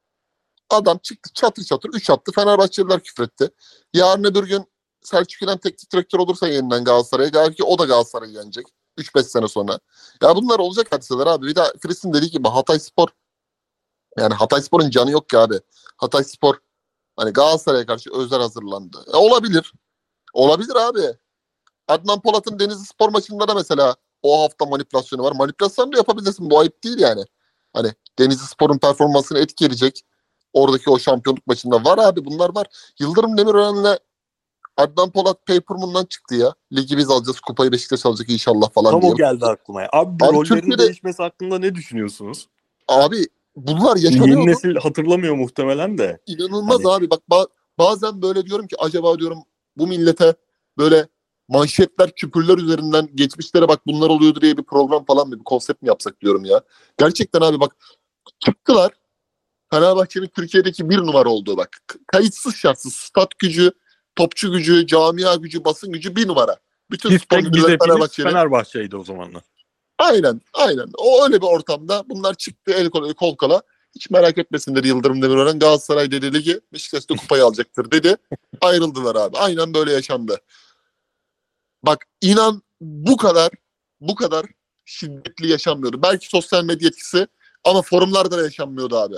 adam çıktı çatır çatır üç attı. Fenerbahçeliler küfretti. Yarın öbür gün Selçuk İnan teknik direktör olursa yeniden Galatasaray'a, belki o da Galatasaray'ı yenecek üç beş sene sonra. Ya bunlar olacak hadiseler abi. Bir daha Filistin dediği gibi Hatayspor, yani Hatayspor'un canı yok ki abi. Hatayspor hani Galatasaray'a karşı özel hazırlandı. E, olabilir. Olabilir abi. Adnan Polat'ın Denizli Spor maçında da mesela o hafta manipülasyonu var. Manipülasyon da yapabilirsin. Bu ayıp değil yani. Hani Denizli Spor'un performansını etkileyecek. Oradaki o şampiyonluk maçında var abi, bunlar var. Yıldırım Demirören'le Adnan Polat Payper'ından çıktı ya. Ligi biz alacağız, kupayı Beşiktaş alacak inşallah falan Tam diye. o geldi aklıma. ya. Abi bu Abi rollerin Türkiye'de değişmesi hakkında ne düşünüyorsunuz? abi bunlar Yeni yaşanıyordu. nesil hatırlamıyor muhtemelen de. İnanılmaz Hani abi. Bak ba- bazen böyle diyorum ki acaba diyorum bu millete böyle manşetler, küpürler üzerinden geçmişlere bak bunlar oluyordu diye bir program falan bir konsept mi yapsak diyorum ya. Gerçekten abi bak çıktılar. Fenerbahçe'nin Türkiye'deki bir numara olduğu bak. K- Kayıtsız şartsız stat gücü, topçu gücü, camia gücü, basın gücü bir numara. Bütün biz spor tek biz müdürleri hepiniz Fenerbahçe'nin. Fenerbahçe'ydi o zamanlar. Aynen, aynen. O öyle bir ortamda bunlar çıktı el kola, kol kola. Hiç merak etmesinler Yıldırım Demirören. Galatasaray dedi ligi, Beşiktaş'ta kupayı alacaktır dedi. Ayrıldılar abi. Aynen böyle yaşandı. Bak inan bu kadar, bu kadar şiddetli yaşanmıyordu. Belki sosyal medya etkisi ama forumlarda da yaşanmıyordu abi.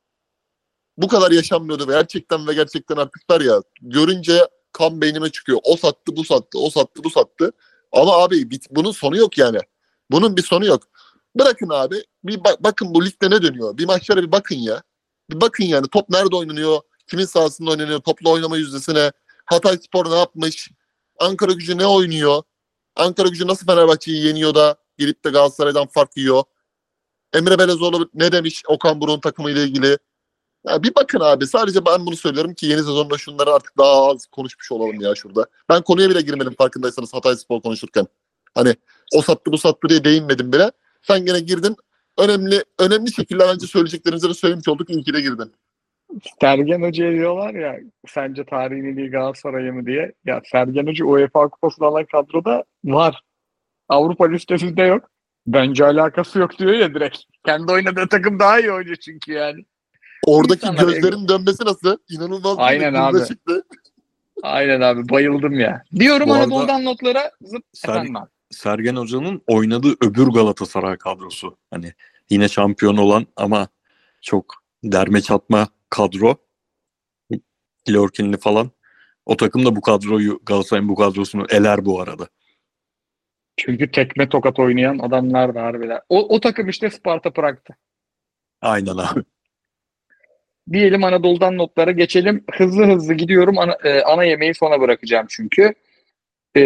Bu kadar yaşanmıyordu ve gerçekten ve gerçekten artık var ya görünce kan beynime çıkıyor. O sattı, bu sattı, o sattı, bu sattı. Ama abi bit- bunun sonu yok yani. Bunun bir sonu yok. Bırakın abi. Bir bak- bakın bu ligde ne dönüyor. Bir maçlara bir bakın ya. Bir bakın yani top nerede oynanıyor? Kimin sahasında oynanıyor? Toplu oynama yüzdesine. Hatayspor ne yapmış? Ankara Gücü ne oynuyor? Ankara Gücü nasıl Fenerbahçe'yi yeniyor da gelip de Galatasaray'dan fark yiyor? Emre Belezoğlu ne demiş Okan Buruk'un takımıyla ilgili? Ya bir bakın abi. Sadece ben bunu söylüyorum ki yeni sezonda şunları artık daha az konuşmuş olalım ya şurada. Ben konuya bile girmedim farkındaysanız Hatayspor konuşurken. Hani o sattı bu sattı diye değinmedim bile. Sen gene girdin. Önemli önemli şekilde bence söyleyeceklerinizi de söylemiş olduk. İyi ki de girdin. Sergen Hoca'ya diyorlar ya sence tarihin en iyi Galatasaray'ı mı diye. Ya Sergen Hoca UEFA Kupası'nı alan kadroda var. Avrupa listesinde yok. Bence alakası yok diyor ya direkt. Kendi oynadığı takım daha iyi oynuyor çünkü yani. Oradaki İnsanlar gözlerin ego. dönmesi nasıl? İnanılmaz değil mi? Aynen Gülme abi. çıktı. Aynen abi bayıldım ya. Diyorum Bu arada Anadolu'dan notlara zıp Ser- efendim abi. Sergen Hoca'nın oynadığı öbür Galatasaray kadrosu. Hani yine şampiyon olan ama çok derme çatma kadro. Lorkinli falan. O takım da bu kadroyu, Galatasaray'ın bu kadrosunu eler bu arada. Çünkü tekme tokat oynayan adamlar da harbiden. O, o takım işte Sparta Prag'tı. Aynen abi. Diyelim Anadolu'dan notlara geçelim. Hızlı hızlı gidiyorum. Ana, e, ana yemeği sona bırakacağım çünkü. E,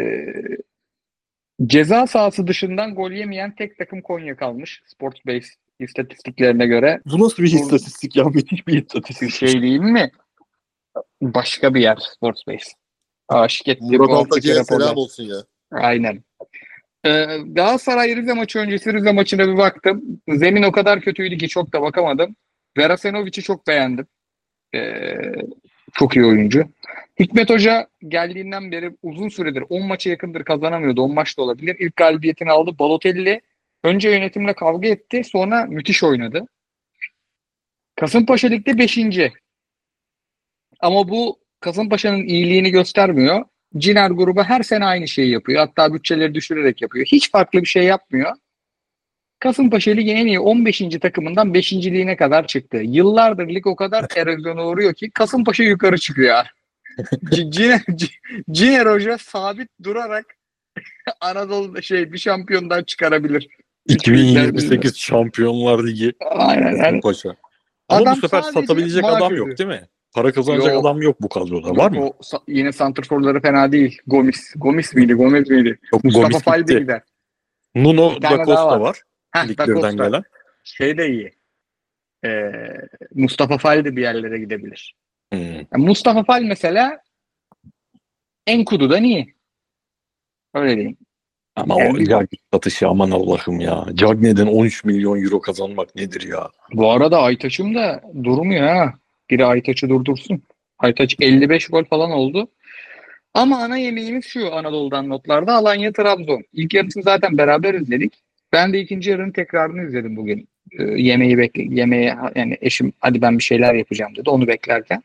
ceza sahası dışından gol yemeyen tek takım Konya kalmış. Sportsbase istatistiklerine göre. Bu nasıl bir Bu istatistik ya? Müthiş bir istatistik. şey değil mi? Başka bir yer Sportsbase. Aşık etti Murat bu haftaki Altacı'ya selam raporlar. olsun ya. Aynen. Ee, Galatasaray Rize maçı öncesi Rize maçına bir baktım. Zemin o kadar kötüydü ki çok da bakamadım. Verasenovic'i çok beğendim. Ee, çok iyi oyuncu. Hikmet Hoca geldiğinden beri uzun süredir on maça yakındır kazanamıyordu. on maç da olabilir. İlk galibiyetini aldı. Balotelli önce yönetimle kavga etti. Sonra müthiş oynadı. Kasımpaşa Lig'de beşinci. Ama bu Kasımpaşa'nın iyiliğini göstermiyor. Ciner grubu her sene aynı şeyi yapıyor. Hatta bütçeleri düşürerek yapıyor. Hiç farklı bir şey yapmıyor. Kasımpaşa Ligi'nin en iyi on beşinci takımından beşinciliğine kadar çıktı. Yıllardır lig o kadar erozyona uğruyor ki Kasımpaşa yukarı çıkıyor. C- Ciner, C- Ciner Hoca sabit durarak Anadolu'da şey bir şampiyondan çıkarabilir. iki bin yirmi sekiz Şampiyonlar Ligi Aynen yani. Kasımpaşa. Ama Adam bu sefer sadece satabilecek maaş adam ödüyor. yok değil mi? Para kazanacak Yok. adam yok bu kadroda. Yok, Var mı? o sa- yine santrforları fena değil. Gomis. Gomis miydi? Gomez miydi? Yok, Mustafa Gomis Faldi gitti. gider. Nuno Bir da tane daha Costa var. var. Heh, Lig Da birden Costa. gelen. Şey de iyi. Ee, Mustafa Faldi bir yerlere gidebilir. Hmm. Yani Mustafa Fal mesela Enkudu'dan iyi. Öyle diyeyim. Ama Yani o bir- Cagney satışı aman Allah'ım ya. Cagney'den on üç milyon euro kazanmak nedir ya? Bu arada Aytaç'ım da durmuyor ha. Biri Aytaç'ı durdursun. Aytaç elli beş gol falan oldu. Ama ana yemeğimiz şu Anadolu'dan notlarda Alanya Trabzon. İlk yarısını zaten beraber izledik. Ben de ikinci yarının tekrarını izledim bugün. Ee, yemeği bekle yemeğe yani eşim hadi ben bir şeyler yapacağım dedi onu beklerken.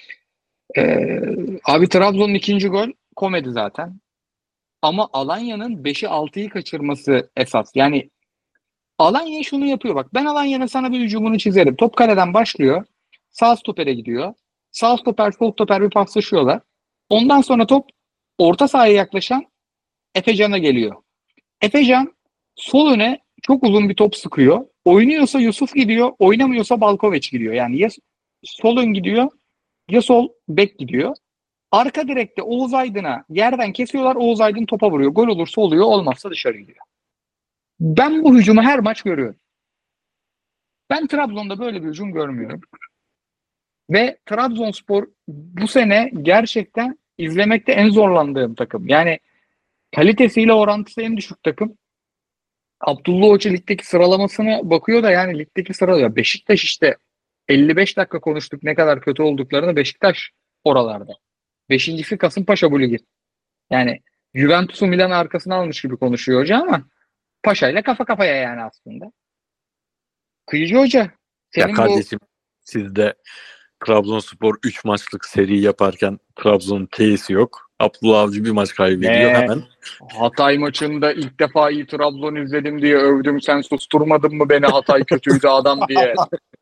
Ee, abi Trabzon'un ikinci gol komedi zaten. Ama Alanya'nın beşi altıyı kaçırması esas. Yani Alanya şunu yapıyor bak. Ben Alanya'nın sana bir hücumunu çizerim. Top kaleden başlıyor. Sağ stopere gidiyor. Sağ stoper, sol stoper bir paslaşıyorlar. Ondan sonra top orta sahaya yaklaşan Efecan'a geliyor. Efecan sol öne çok uzun bir top sıkıyor. Oynuyorsa Yusuf gidiyor, oynamıyorsa Balkovic gidiyor. Yani ya sol ön gidiyor ya sol bek gidiyor. Arka direkte Oğuz Aydın'a yerden kesiyorlar. Oğuz Aydın topa vuruyor. Gol olursa oluyor, olmazsa dışarı gidiyor. Ben bu hücumu her maç görüyorum. Ben Trabzon'da böyle bir hücum görmüyorum. Ve Trabzonspor bu sene gerçekten izlemekte en zorlandığım takım. Yani kalitesiyle orantısı en düşük takım. Abdullah Hoca ligdeki sıralamasına bakıyor da yani ligdeki sıralıyor. Beşiktaş işte elli beş dakika konuştuk ne kadar kötü olduklarını. Beşiktaş oralarda. Beşincisi Kasımpaşa bu ligin. Yani Juventus'u Milan arkasına almış gibi konuşuyor hoca ama Paşa'yla kafa kafaya yani aslında. Kıyıcı Hoca Ya senin bu kardeşim siz de Trabzonspor üç maçlık seri yaparken Trabzon'un T'si yok. Abdullah Avcı bir maç kaybediyor Ne? hemen. Hatay maçında ilk defa iyi Trabzon izledim diye övdüm. Sen susturmadın mı beni Hatay kötüydü adam diye.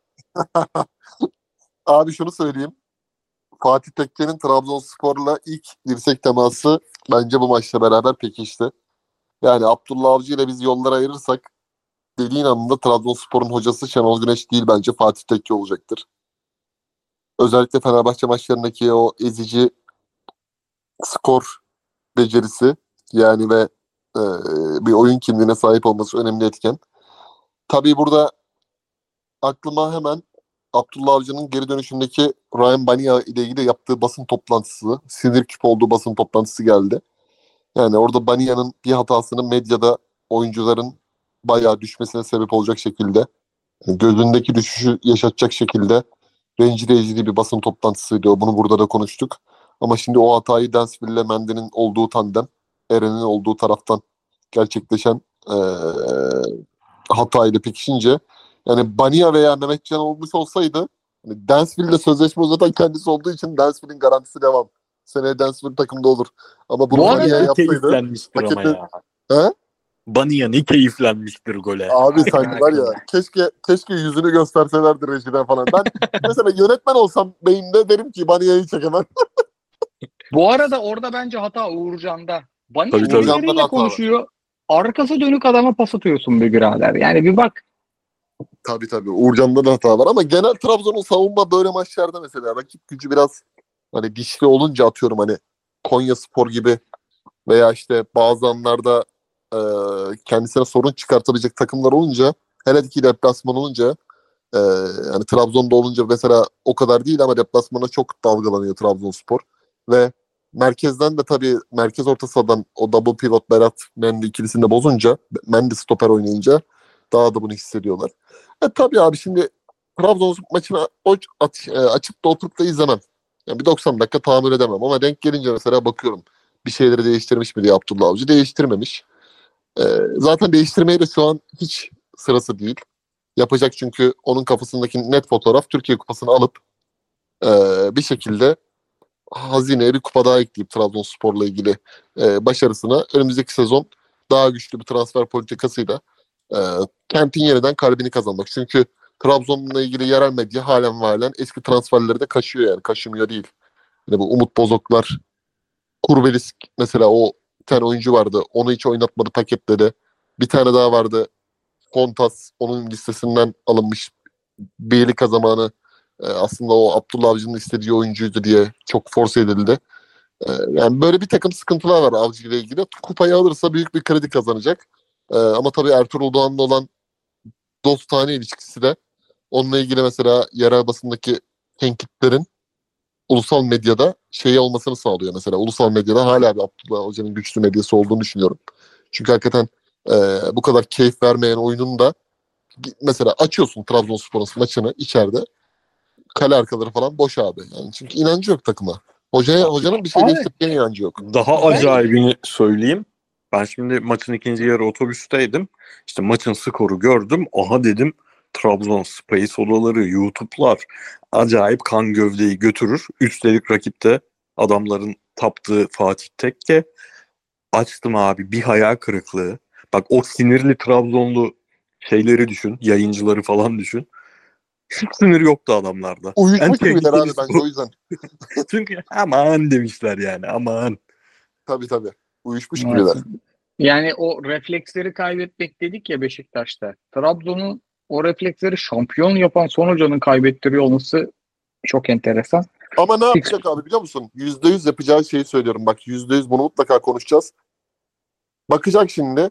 Abi şunu söyleyeyim. Fatih Tekke'nin Trabzonspor'la ilk dirsek teması bence bu maçla beraber pekişti. Yani Abdullah Avcı ile biz yollara ayırırsak dediğin anında Trabzonspor'un hocası Şenol Güneş değil bence Fatih Tekke olacaktır. Özellikle Fenerbahçe maçlarındaki o ezici skor becerisi yani ve e, bir oyun kimliğine sahip olması önemli etken. Tabii burada aklıma hemen Abdullah Avcı'nın geri dönüşündeki Ryan Bania ile ilgili yaptığı basın toplantısı, sinir küpü olduğu basın toplantısı geldi. Yani orada Bania'nın bir hatasının medyada oyuncuların bayağı düşmesine sebep olacak şekilde, gözündeki düşüşü yaşatacak şekilde rencide edici bir basın toplantısıydı o. Bunu burada da konuştuk. Ama şimdi o hatayı Dansville ile Mendy'nin olduğu tandem, Eren'in olduğu taraftan gerçekleşen ee, hatayla pekişince yani Bania veya Mehmetcan olmuş olsaydı yani Dansville'le sözleşme uzatan kendisi olduğu için Dansville'in garantisi devam. Seneye Dansville takımda olur. Ama bunu Bu Bania arada- Ne yapsaydı keyiflenmiştir ama paketi- ya. he? Bania ne keyiflenmiştir gole. Abi sen Aynen var öyle. ya keşke keşke yüzünü gösterselerdi rejiden falan. Ben mesela yönetmen olsam beyimde derim ki Bania'yı çekemem. Bu arada orada bence hata Uğurcan'da. Banya Tabii, tabii. Uğurcan'da da birileriyle hata var. konuşuyor. Arkası dönük adama pas atıyorsun be birader. Yani bir bak. Tabii tabii. Uğurcan'da da hata var ama genel Trabzon'un savunma böyle maçlarda mesela rakip gücü biraz hani dişli olunca atıyorum hani Konyaspor gibi veya işte bazı anlarda e, kendisine sorun çıkartabilecek takımlar olunca hele ki deplasman olunca e, yani Trabzon'da olunca mesela o kadar değil ama deplasmana çok dalgalanıyor Trabzonspor ve merkezden de tabii merkez orta sahadan o double pivot Berat Mendy ikilisini de bozunca Mendy stoper oynayınca daha da bunu hissediyorlar. E tabii abi şimdi Trabzon maçını aç, açıp da oturup da izlemem. Yani bir doksan dakika tahammül edemem ama denk gelince mesela bakıyorum bir şeyleri değiştirmiş mi diye Abdullah Avcı değiştirmemiş. E, zaten değiştirmeye de şu an hiç sırası değil. Yapacak çünkü onun kafasındaki net fotoğraf Türkiye Kupası'nı alıp e, bir şekilde hazineye bir kupa daha ekleyip Trabzonspor'la ilgili e, başarısına önümüzdeki sezon daha güçlü bir transfer politikasıyla e, kentin yeniden kalbini kazanmak. Çünkü Trabzon'la ilgili yerel medya halen ve halen eski transferleri de kaşıyor yani. Kaşımıyor değil. Yani bu Umut Bozoklar, Kurbelis mesela o bir tane oyuncu vardı. Onu hiç oynatmadı, paketledi. Bir tane daha vardı. Kontas onun listesinden alınmış. Beylik zamanı e, aslında o Abdullah Avcı'nın istediği oyuncuydu diye çok force edildi. E, yani böyle bir takım sıkıntılar var Avcı ile ilgili. Kupayı alırsa büyük bir kredi kazanacak. E, ama tabii Ertuğrul Doğan'la olan dostane ilişkisi de onunla ilgili mesela yerel basındaki tenkitlerin ulusal medyada şey olmasını sağlıyor mesela. Ulusal medyada hala bir Abdullah Hoca'nın güçlü medyası olduğunu düşünüyorum. Çünkü hakikaten e, bu kadar keyif vermeyen oyunun da mesela açıyorsun Trabzonspor'un maçını içeride. Kale arkaları falan boş abi. Yani çünkü inancı yok takıma. Hocaya, hocanın bir şey Abi. değiştirdiğine inancı yok. Daha Ben- acayibini söyleyeyim. Ben şimdi maçın ikinci yarı otobüsteydim. İşte maçın skoru gördüm. Aha dedim Trabzon Space odaları, YouTube'lar acayip kan gövdeyi götürür. Üstelik rakipte adamların taptığı Fatih Tekke. Açtım abi bir hayal kırıklığı. Bak o sinirli Trabzonlu şeyleri düşün. Yayıncıları falan düşün. Hiç sinir yoktu adamlarda. Uyuşmuş En gibiler abi tehlikelisi bence bu. o yüzden. Çünkü aman demişler yani aman. Tabii tabii. Uyuşmuş Evet. gibiler. Yani o refleksleri kaybetmek dedik ya Beşiktaş'ta. Trabzon'un o refleksleri şampiyon yapan son hocanın kaybettiriyor olması çok enteresan. Ama ne Fix- yapacak abi biliyor musun? Yüzde yüz yapacağı şeyi söylüyorum. Bak yüzde yüz bunu mutlaka konuşacağız. Bakacak şimdi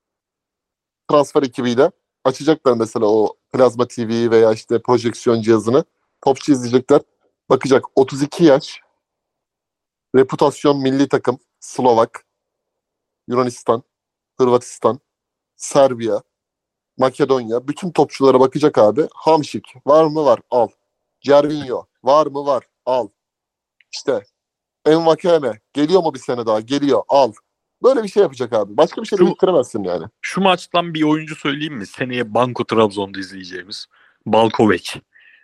transfer ekibiyle. Açacaklar mesela o plazma T V'yi veya işte projeksiyon cihazını. Topçu izleyecekler. Bakacak otuz iki yaş. Reputasyon milli takım. Slovak. Yunanistan. Hırvatistan. Serbiya. Makedonya. Bütün topçulara bakacak abi. Hamşik. Var mı? Var. Al. Cervinho. Var mı? Var. Al. İşte Envakeme. Geliyor mu bir sene daha? Geliyor. Al. Böyle bir şey yapacak abi. Başka bir şey de Şu- bitiremezsin yani. Şu maçtan bir oyuncu söyleyeyim mi? Seneye Banko Trabzon'da izleyeceğimiz. Balkovek.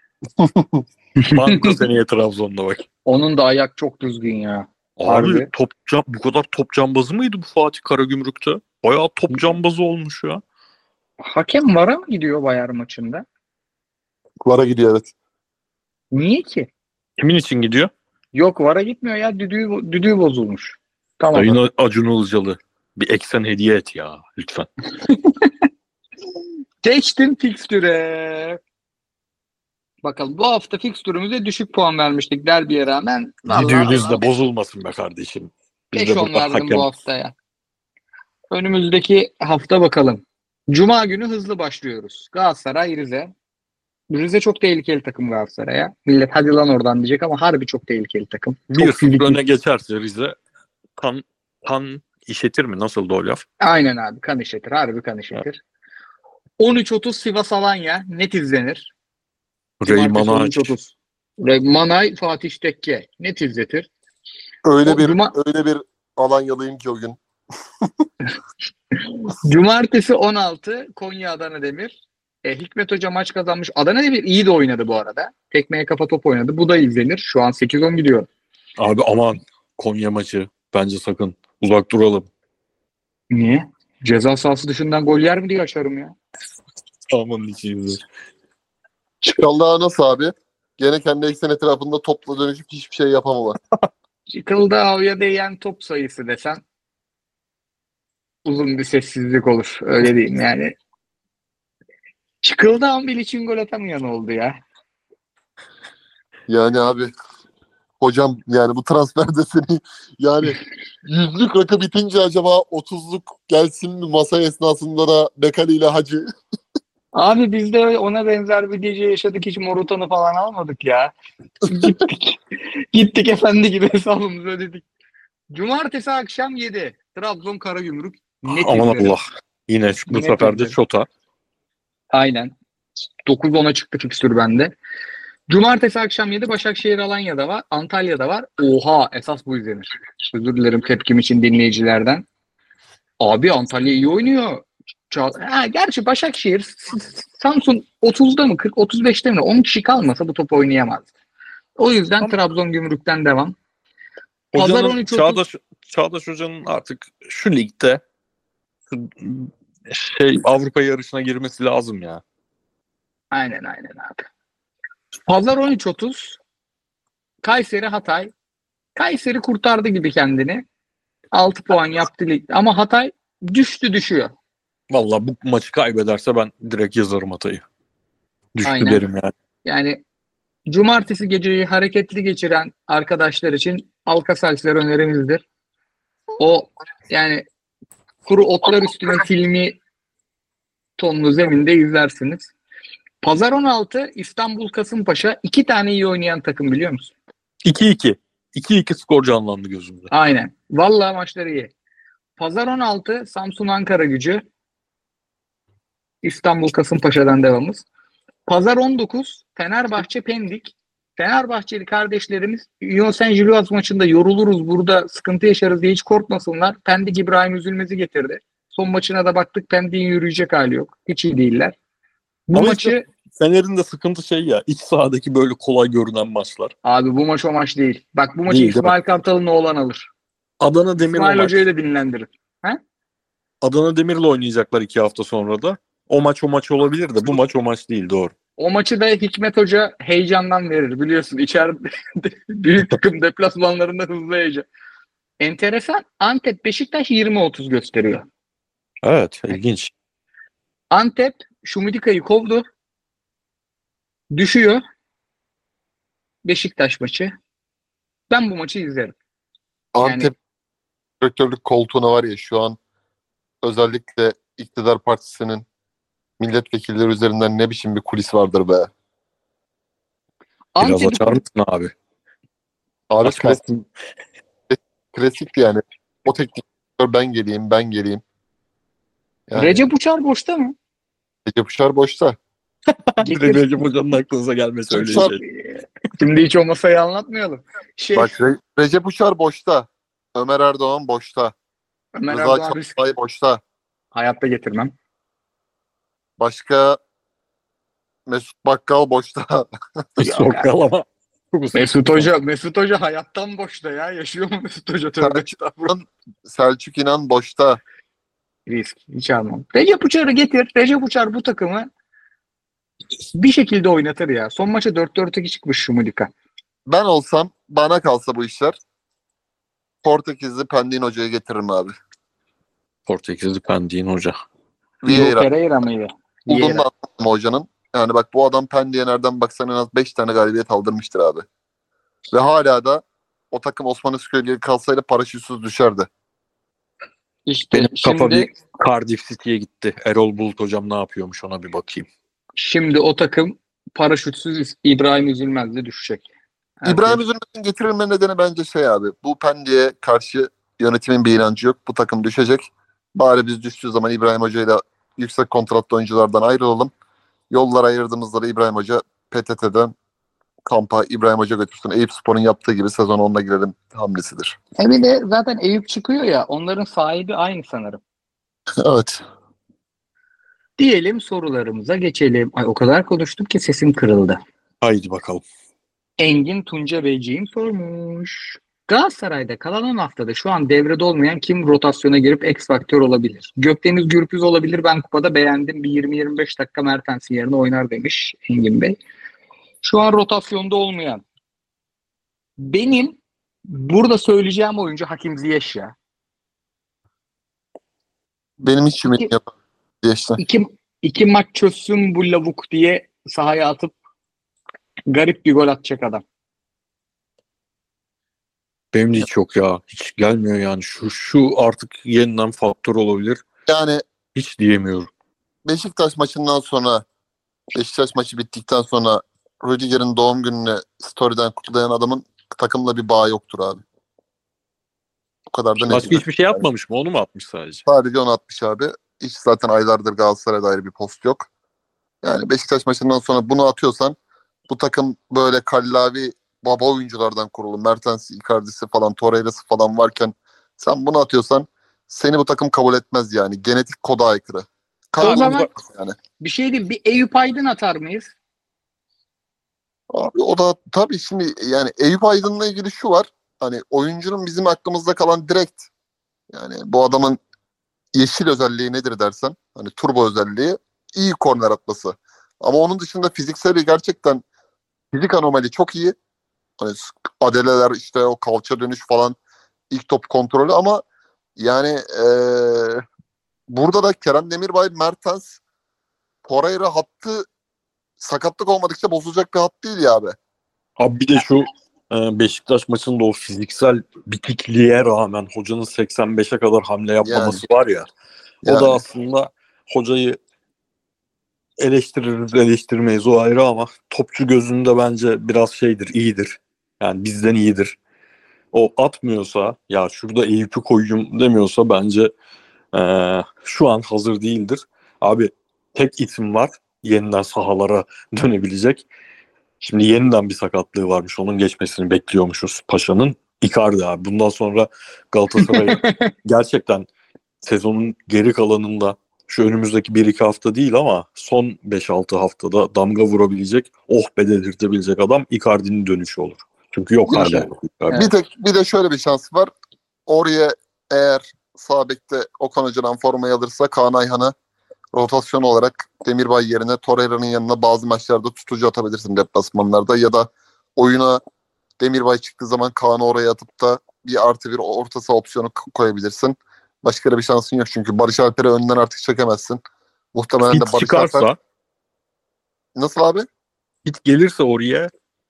Banko seneye Trabzon'da bak. Onun da ayak çok düzgün ya. Abi Harbi. top cam, bu kadar top cambazı mıydı bu Fatih Karagümrük'te? Bayağı top cambazı olmuş ya. Hakem vara mı gidiyor Bayern maçında? Vara gidiyor evet. Niye ki? Kimin için gidiyor? Yok vara gitmiyor ya. Düdüğü, düdüğü bozulmuş. Tamam. Sayın Acun Ilıcalı. Bir eksen hediye et ya lütfen. Geçtim fikstüre. Bakalım bu hafta fikstürümüze düşük puan vermiştik derbiye rağmen. Düdüğünüz de bozulmasın be kardeşim. Biz beş de on burada verdim hakem. bu haftaya. Önümüzdeki hafta bakalım. Cuma günü hızlı başlıyoruz. Galatasaray Rize. Rize çok tehlikeli takım Galatasaray'a. Millet hadi lan oradan diyecek ama harbi çok tehlikeli takım. Bir Çok sıfır fizikli. öne geçerse Rize kan, kan işetir mi? Nasıl o laf? Aynen abi kan işletir. Harbi kan işletir. on üç otuz Sivas Alanya net izlenir. Reyman on Ağaç. üç otuz. Manay Fatih Tekke net izletir. Öyle O bir Cuma- öyle bir Alanyalıyım ki o gün. Cumartesi on altı Konya Adana Demir. E, Hikmet Hoca maç kazanmış. Adana Demir iyi de oynadı bu arada. Tekmeye kafa top oynadı. Bu da izlenir. Şu an sekiz on gidiyor. Abi aman Konya maçı. Bence sakın. Uzak duralım. Niye? Ceza sahası dışından gol yer mi diye açarım ya. Aman içimizi. Çıkallığa nasıl abi? Gene kendi eksen etrafında topla dönüşüp hiçbir şey yapamama. Çıkıldı avya değen top sayısı desen uzun bir sessizlik olur. Öyle diyeyim yani. Çıkıldı Ambil için gol atamayan oldu ya. Yani abi hocam yani bu transferde seni yani yüzlük rakı bitince acaba otuzluk gelsin mi masa esnasında da Bekali ile Hacı? Abi biz de ona benzer bir gece yaşadık. Hiç Morutan'ı falan almadık ya. Gittik. Gittik efendi gibi hesabımızı ödedik. Cumartesi akşam yedi. Trabzon Karagümrük. Net Aman izlerim. Allah. Yine bu Net sefer de izlerim. Şota. Aynen. dokuz ona çıktı fikstür bende. Cumartesi akşam yedi Başakşehir Alanya'da var. Antalya'da var. Oha esas bu izlenir. Özür dilerim tepkim için dinleyicilerden. Abi Antalya iyi oynuyor. Ça- Ha, gerçi Başakşehir Samsun otuzda mı kırk otuz beşte mi on kişi kalmasa bu top oynayamaz. O yüzden Ama- Trabzon Gümrük'ten devam. Pazar Hocanın on üç otuz. Çağdaş, Çağdaş Hoca'nın artık şu ligde şu şey Avrupa yarışına girmesi lazım ya. Aynen aynen abi. Pazar on üç otuz. Kayseri Hatay. Kayseri kurtardı gibi kendini. altı puan yaptı lig. Ama Hatay düştü düşüyor. Vallahi bu maçı kaybederse ben direkt yazarım Hatay'ı. Düştü Aynen. derim yani. Yani cumartesi geceyi hareketli geçiren arkadaşlar için Alkasalsler önerimizdir. O yani kuru otlar üstüne filmi tonlu zeminde izlersiniz. Pazar on altı İstanbul Kasımpaşa, iki tane iyi oynayan takım biliyor musun? iki iki. iki iki skor canlandı gözümde. Aynen. Vallahi maçları iyi. Pazar on altı Samsun Ankara Gücü. İstanbul Kasımpaşa'dan devamız. Pazar on dokuz Fenerbahçe Pendik. Fenerbahçeli kardeşlerimiz Yunus Julius maçında yoruluruz, burada sıkıntı yaşarız diye hiç korkmasınlar. Pendik İbrahim Üzülmez'i getirdi. Son maçına da baktık, Pendik'in yürüyecek hali yok. Hiç iyi değiller. Bu Ama maçı işte Fener'in de sıkıntı şey ya, iç sahadaki böyle kolay görünen maçlar. abi bu maç o maç değil. Bak bu maçı Değil, değil İsmail Kartal'ın oğlan alır. Adana Demir o İsmail maç. Hoca'yı da dinlendirir. Adana Demir'le oynayacaklar iki hafta sonra da. O maç o maç olabilir de bu maç o maç değil, doğru. O maçı da Hikmet Hoca heyecandan verir biliyorsun. İçeride büyük takım deplasmanlarında hızlı heyecan. Enteresan. Antep Beşiktaş yirmi otuz gösteriyor. Evet, ilginç. Antep Şumidika'yı kovdu. Düşüyor. Beşiktaş maçı. Ben bu maçı izlerim. Antep direktörlük koltuğuna var ya şu an özellikle iktidar partisinin milletvekilleri üzerinden ne biçim bir kulis vardır be. Biraz Antep açar mısın abi? Abi Açmaz. klasik, klasik yani. O teknik direktör ben geleyim ben geleyim. Yani Recep Uçar boşta mı? Recep Uçar boşta. Getir. Recep Hoca'nın aklınıza gelmesi öyle Uçar- şey. Şimdi hiç o masayı anlatmayalım. Şey, Bak Re- Recep Uçar boşta. Ömer Erdoğan boşta. Ömer Rıza Erdoğan risk. Çalınbay boşta. Hayatta getirmem. Başka Mesut Bakkal boşta. Sokalama. Mesut Hoca, Mesut Hoca hayattan boşta ya. Yaşıyor mu Mesut Hoca? Tövbe estağfurullah. Selçuk İnan boşta. Risk. Hiç almam. Recep Uçar'ı getir. Recep Uçar bu takımı bir şekilde oynatır ya. Son maça dört dört iki çıkmış Şumudika. Ben olsam bana kalsa bu işler Portekizli Pendik'in hocayı getiririm abi. Portekizli Pendik'in hoca. Vieira. Pereira mıydı? Uzun Vieira. da anlatma hocanın. Yani bak bu adam Pendik'e nereden baksan en az beş tane galibiyet aldırmıştır abi. Ve hala da o takım Osman Üsküdar'a kalsaydı paraşütsüz düşerdi. İşte Benim kafa şimdi bir Cardiff City'ye gitti. Erol Bulut hocam ne yapıyormuş ona bir bakayım. şimdi o takım paraşütsüz İbrahim Üzülmez'le düşecek. Herkes- İbrahim Üzülmez'in getirilme nedeni bence şey abi. Bu Pendik'e karşı yönetimin bir inancı yok. Bu takım düşecek. Bari biz düştüğü zaman İbrahim Hoca ile yüksek kontratlı oyunculardan ayrılalım. Yollar ayırdığımızda da İbrahim Hoca P T T'den kampa İbrahim Hoca götürsün. Eyüpspor'un yaptığı gibi sezon onunla girelim hamlesidir. E bir de zaten Eyüp çıkıyor ya, onların sahibi aynı sanırım. Evet. Diyelim sorularımıza geçelim. Ay o kadar konuştum ki sesim kırıldı. Haydi bakalım. Engin Tunca Beyciğim sormuş. Galatasaray'da kalan on haftada şu an devrede olmayan kim rotasyona girip X faktör olabilir? Gökdeniz Gürpüz olabilir. Ben kupada beğendim. Bir yirmi yirmi beş dakika Mertens'in yerine oynar demiş Engin Bey. Şu an rotasyonda olmayan. Benim burada söyleyeceğim oyuncu Hakim Ziyech ya. Benim hiç ümidim İki- yok. Geçti. İki, iki maç çözsün bu lavuk diye sahaya atıp garip bir gol atacak adam. Benim de hiç yok ya. Hiç gelmiyor yani. Şu şu artık yeniden faktör olabilir. Yani Hiç diyemiyorum. Beşiktaş maçından sonra Beşiktaş maçı bittikten sonra Rüdiger'in doğum gününü story'den kutlayan adamın takımla bir bağı yoktur abi. Bu kadar da Başka net. hiçbir şey yapmamış mı? Onu mu atmış sadece? Sadece onu atmış abi. Hiç zaten aylardır Galatasaray'a dair bir post yok. Yani Beşiktaş maçından sonra bunu atıyorsan bu takım böyle kallavi baba oyunculardan kurulu. Mertens, Icardi'si falan, Torreira'sı falan varken sen bunu atıyorsan seni bu takım kabul etmez yani. Genetik koda aykırı. Kabul O zaman etmez yani. bir şey değil. Bir Eyüp Aydın atar mıyız? Abi o da tabii şimdi yani Eyüp Aydın'la ilgili şu var. hani oyuncunun bizim aklımızda kalan direkt, yani bu adamın yeşil özelliği nedir dersen, hani turbo özelliği, iyi korner atması. Ama onun dışında fizikseli gerçekten, fizik anomali çok iyi. Hani adeleler, işte o kalça dönüş falan, ilk top kontrolü, ama yani ee, burada da Kerem Demirbay, Mertens, Torreira hattı sakatlık olmadıkça bozulacak bir hat değil ya abi. Abi bir de şu e, Beşiktaş maçında o fiziksel bitikliğe rağmen hocanın seksen beşe kadar hamle Yani yapmaması var ya. O da yani aslında hocayı eleştiririz eleştirmeyiz, o ayrı, ama topçu gözünde bence biraz şeydir, iyidir. Yani bizden iyidir. O atmıyorsa, ya şurada Eyüp'ü koyayım demiyorsa, bence e, şu an hazır değildir. Abi tek isim var yeniden sahalara dönebilecek. Şimdi yeniden bir sakatlığı varmış. Onun geçmesini bekliyormuşuz Paşa'nın. Icardi abi. Bundan sonra Galatasaray gerçekten sezonun geri kalanında, şu önümüzdeki bir iki hafta değil ama son beş altı haftada damga vurabilecek, oh be dedirtebilecek adam Icardi'nin dönüşü olur. Çünkü yok hala. İnşallah. Icardi. bir tek bir de şöyle bir şans var. Oraya eğer sağ bekte Okan Hoca'dan formayı alırsa, Kaan Ayhan'ı rotasyon olarak Demirbay yerine Torreira'nın yanına bazı maçlarda tutucu atabilirsin deplasmanlarda, ya da oyuna Demirbay çıktığı zaman Kaan'ı oraya atıp da bir artı bir orta saha opsiyonu koyabilirsin. Başka da bir şansın yok, çünkü Barış Alper'i önden artık çekemezsin. Muhtemelen de Fit Barış Alper... çıkarsa, Nasıl abi? fit gelirse oraya,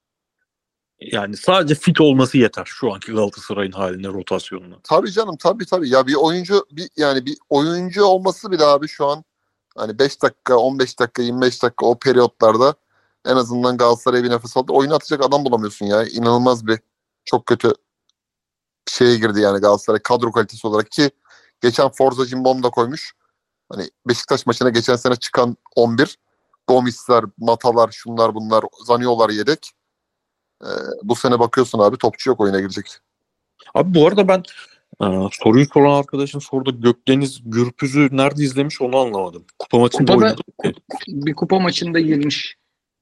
yani sadece fit olması yeter şu anki Galatasaray'ın haline, rotasyonuna. Tabii canım, tabii tabii. Ya bir oyuncu, bir yani bir oyuncu olması bile abi şu an, hani beş dakika, on beş dakika, yirmi beş dakika o periyotlarda en azından Galatasaray'a bir nefes aldı. Oyunu atacak adam bulamıyorsun ya. İnanılmaz bir, çok kötü şeye girdi yani Galatasaray kadro kalitesi olarak, ki geçen Forza Cimbom da koymuş. Hani Beşiktaş maçına geçen sene çıkan on bir, Gomisler, Matalar, şunlar bunlar, Zaniolo'lar yedek. Ee, bu sene bakıyorsun abi, topçu yok oyuna girecek. Abi bu arada ben e, soruyu soran arkadaşın soruda Gökdeniz Gürpüz'ü nerede izlemiş onu anlamadım. Kupa maçında Kupada oynadı mı? bir kupa maçında girmiş.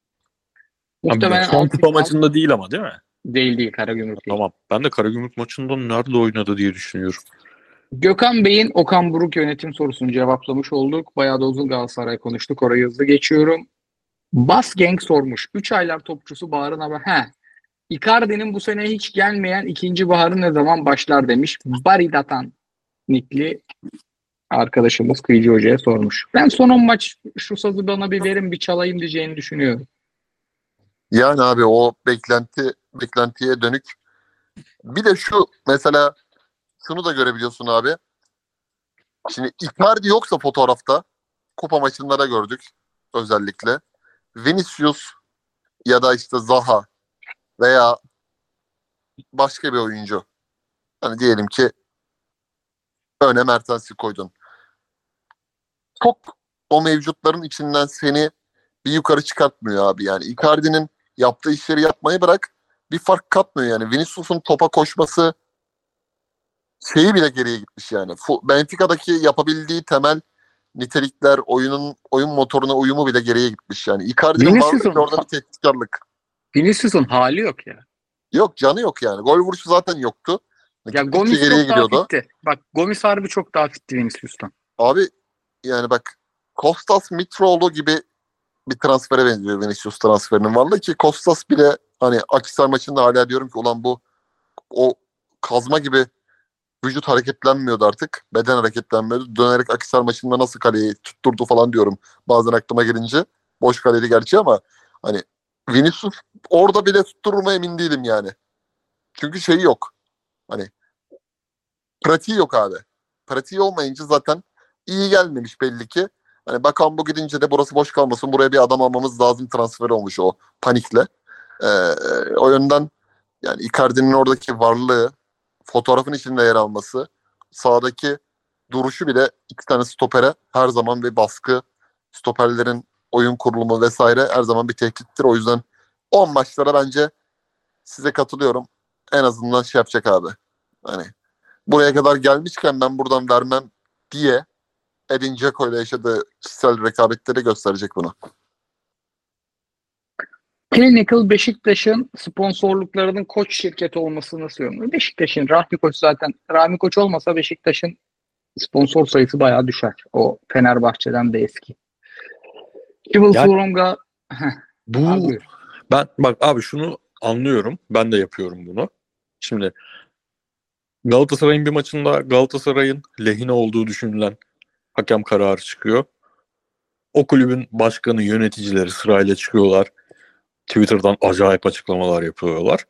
Abi Muhtemelen son alt, kupa alt maçında değil ama, değil mi? değil değil Karagümrük değil. Tamam. Ben de Karagümrük maçında nerede oynadı diye düşünüyorum. Gökhan Bey'in Okan Buruk yönetim sorusunu cevaplamış olduk. Bayağı da uzun Galatasaray konuştuk. Orayı hızlı geçiyorum. Bas Gang sormuş. üç aylar topçusu Bahar'ın ama he. Icardi'nin bu sene hiç gelmeyen ikinci baharı ne zaman başlar demiş. Baridatan nikli arkadaşımız Kıyıcı Hoca'ya sormuş. Ben son on maç şu sazı bana bir verin bir çalayım diyeceğini düşünüyorum. Yani abi o beklenti beklentiye dönük. Bir de şu mesela, şunu da görebiliyorsun abi. Şimdi Icardi yoksa fotoğrafta, kupa maçında da gördük özellikle. Vinicius ya da işte Zaha veya başka bir oyuncu. Hani diyelim ki öne Mertens'i koydun. Çok o mevcutların içinden seni bir yukarı çıkartmıyor abi. Yani Icardi'nin yaptığı işleri yapmayı bırak, bir fark katmıyor yani. Vinicius'un topa koşması şeyi bile geriye gitmiş yani. Benfica'daki yapabildiği temel nitelikler, oyunun oyun motoruna uyumu bile geriye gitmiş yani. Icardi'nin varlığı Vinicius'un orada bir tehditkarlık. Vinicius'un hali yok ya. Yok, canı yok yani. Gol vuruşu zaten yoktu. Ya Gittikçe Gomis geriye çok daha gidiyordu. fitti. Bak Gomis harbi çok daha fitti Vinicius'tan. Abi yani bak, Kostas Mitroğlu gibi bir transfere benziyor Vinicius transferinin varlığı, ki Kostas bile hani Akhisar maçında hala diyorum ki ulan bu o kazma gibi vücut hareketlenmiyordu artık. Beden hareketlenmiyordu. Dönerek Akhisar maçında nasıl kaleyi tutturdu falan diyorum bazen aklıma gelince. Boş kaleli gerçi ama hani Vinicius orada bile tutturur mu emin değilim yani. Çünkü şeyi yok. Hani pratiği yok abi. Pratiği olmayınca zaten iyi gelmemiş belli ki. Hani bakan bu gidince de burası boş kalmasın, buraya bir adam almamız lazım transfer olmuş o panikle. Ee, o yönden yani Icardi'nin oradaki varlığı, fotoğrafın içinde yer alması, sahadaki duruşu bile iki tane stopere her zaman bir baskı, stoperlerin oyun kurulumu vesaire her zaman bir tehdittir. O yüzden on maçlara bence size katılıyorum. En azından şey yapacak abi. Hani buraya kadar gelmişken ben buradan vermem diye Edin Dzeko ile yaşadığı kişisel rekabetleri gösterecek bunu. Clinical Beşiktaş'ın sponsorluklarının koç şirketi olmasını söylüyorum. Beşiktaş'ın Rahmi Koç zaten Rahmi Koç olmasa Beşiktaş'ın sponsor sayısı bayağı düşer. O Fenerbahçe'den de eski. Civil Yani- Florong'a Bu Abi buyur. ben bak abi şunu anlıyorum. Ben de yapıyorum bunu. Şimdi Galatasaray'ın bir maçında Galatasaray'ın lehine olduğu düşünülen hakem kararı çıkıyor. O kulübün başkanı, yöneticileri sırayla çıkıyorlar. Twitter'dan acayip açıklamalar yapıyorlar.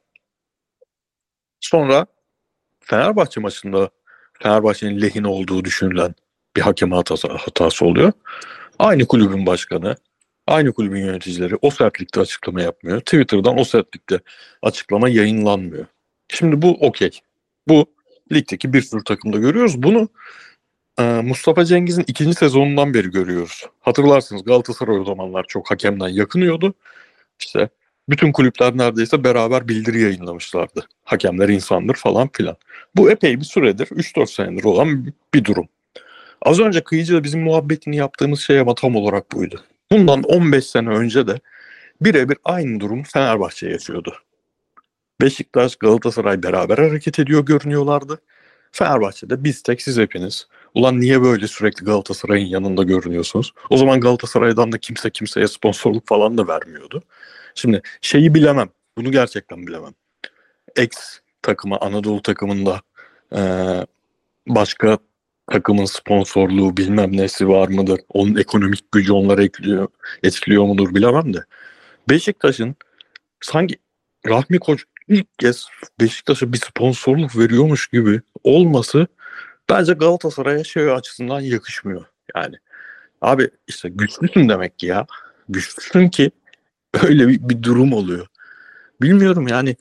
Sonra Fenerbahçe maçında Fenerbahçe'nin lehine olduğu düşünülen bir hakem hatası, hatası oluyor. Aynı kulübün başkanı, aynı kulübün yöneticileri o sertlikte açıklama yapmıyor. Twitter'dan o sertlikte açıklama yayınlanmıyor. Şimdi bu okey. Bu ligdeki bir sürü takımda görüyoruz. Bunu e, Mustafa Cengiz'in ikinci sezonundan beri görüyoruz. Hatırlarsınız Galatasaray o zamanlar çok hakemden yakınıyordu. İşte bütün kulüpler neredeyse beraber bildiri yayınlamışlardı. Hakemler insandır falan filan. Bu epey bir süredir, üç dört senedir olan bir durum. Az önce Kıyıcı'da bizim muhabbetini yaptığımız şey ama tam olarak buydu. Bundan on beş sene önce de birebir aynı durum Fenerbahçe yaşıyordu. Beşiktaş, Galatasaray beraber hareket ediyor görünüyorlardı. Fenerbahçe'de biz tek siz hepiniz. Ulan niye böyle sürekli Galatasaray'ın yanında görünüyorsunuz? O zaman Galatasaray'dan da kimse kimseye sponsorluk falan da vermiyordu. Şimdi şeyi bilemem. Bunu gerçekten bilemem. X takımı Anadolu takımında eee, başka takımın sponsorluğu bilmem nesi var mıdır? Onun ekonomik gücü onları etkiliyor, etkiliyor mudur bilemem de. Beşiktaş'ın sanki Rahmi Koç ilk kez Beşiktaş'a bir sponsorluk veriyormuş gibi olması bence Galatasaray'a şey açısından yakışmıyor. Yani abi işte güçlüsün demek ki ya. Güçlüsün ki öyle bir, bir durum oluyor. Bilmiyorum yani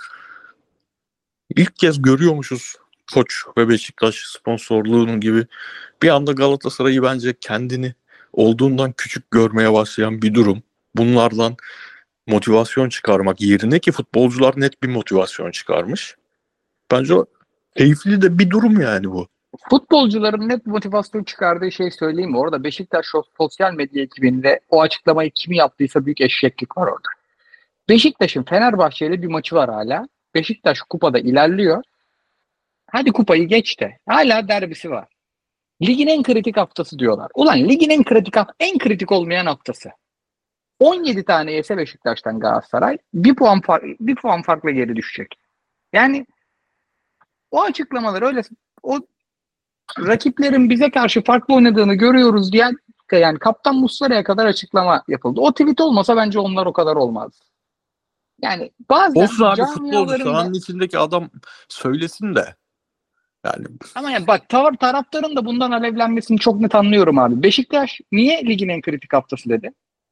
ilk kez görüyormuşuz Koç ve Beşiktaş sponsorluğunun gibi bir anda Galatasaray'ı bence kendini olduğundan küçük görmeye başlayan bir durum. Bunlardan motivasyon çıkarmak yerine ki futbolcular net bir motivasyon çıkarmış. Bence o keyifli de bir durum yani bu. Futbolcuların net motivasyon çıkardığı şey söyleyeyim mi? Orada Beşiktaş sosyal medya ekibinde o açıklamayı kim yaptıysa büyük eşeklik var orada. Beşiktaş'ın Fenerbahçe ile bir maçı var hala. Beşiktaş kupada ilerliyor. Hadi kupayı geç de. Hala derbisi var. Ligin en kritik haftası diyorlar. Ulan ligin en kritik en kritik olmayan haftası. on yedi tane yese Beşiktaş'tan Galatasaray bir puan fark, bir puan farkla geri düşecek. Yani o açıklamalar öyle o rakiplerin bize karşı farklı oynadığını görüyoruz diyen yani Kaptan Muslera'ya kadar açıklama yapıldı. O tweet olmasa bence onlar o kadar olmaz. Yani bazen Olsun abi futbolcu camiaların da sahanın içindeki adam söylesin de. Yani ama yani bak tavır taraftarın da bundan alevlenmesini çok net anlıyorum abi. Beşiktaş niye ligin en kritik haftası dedi?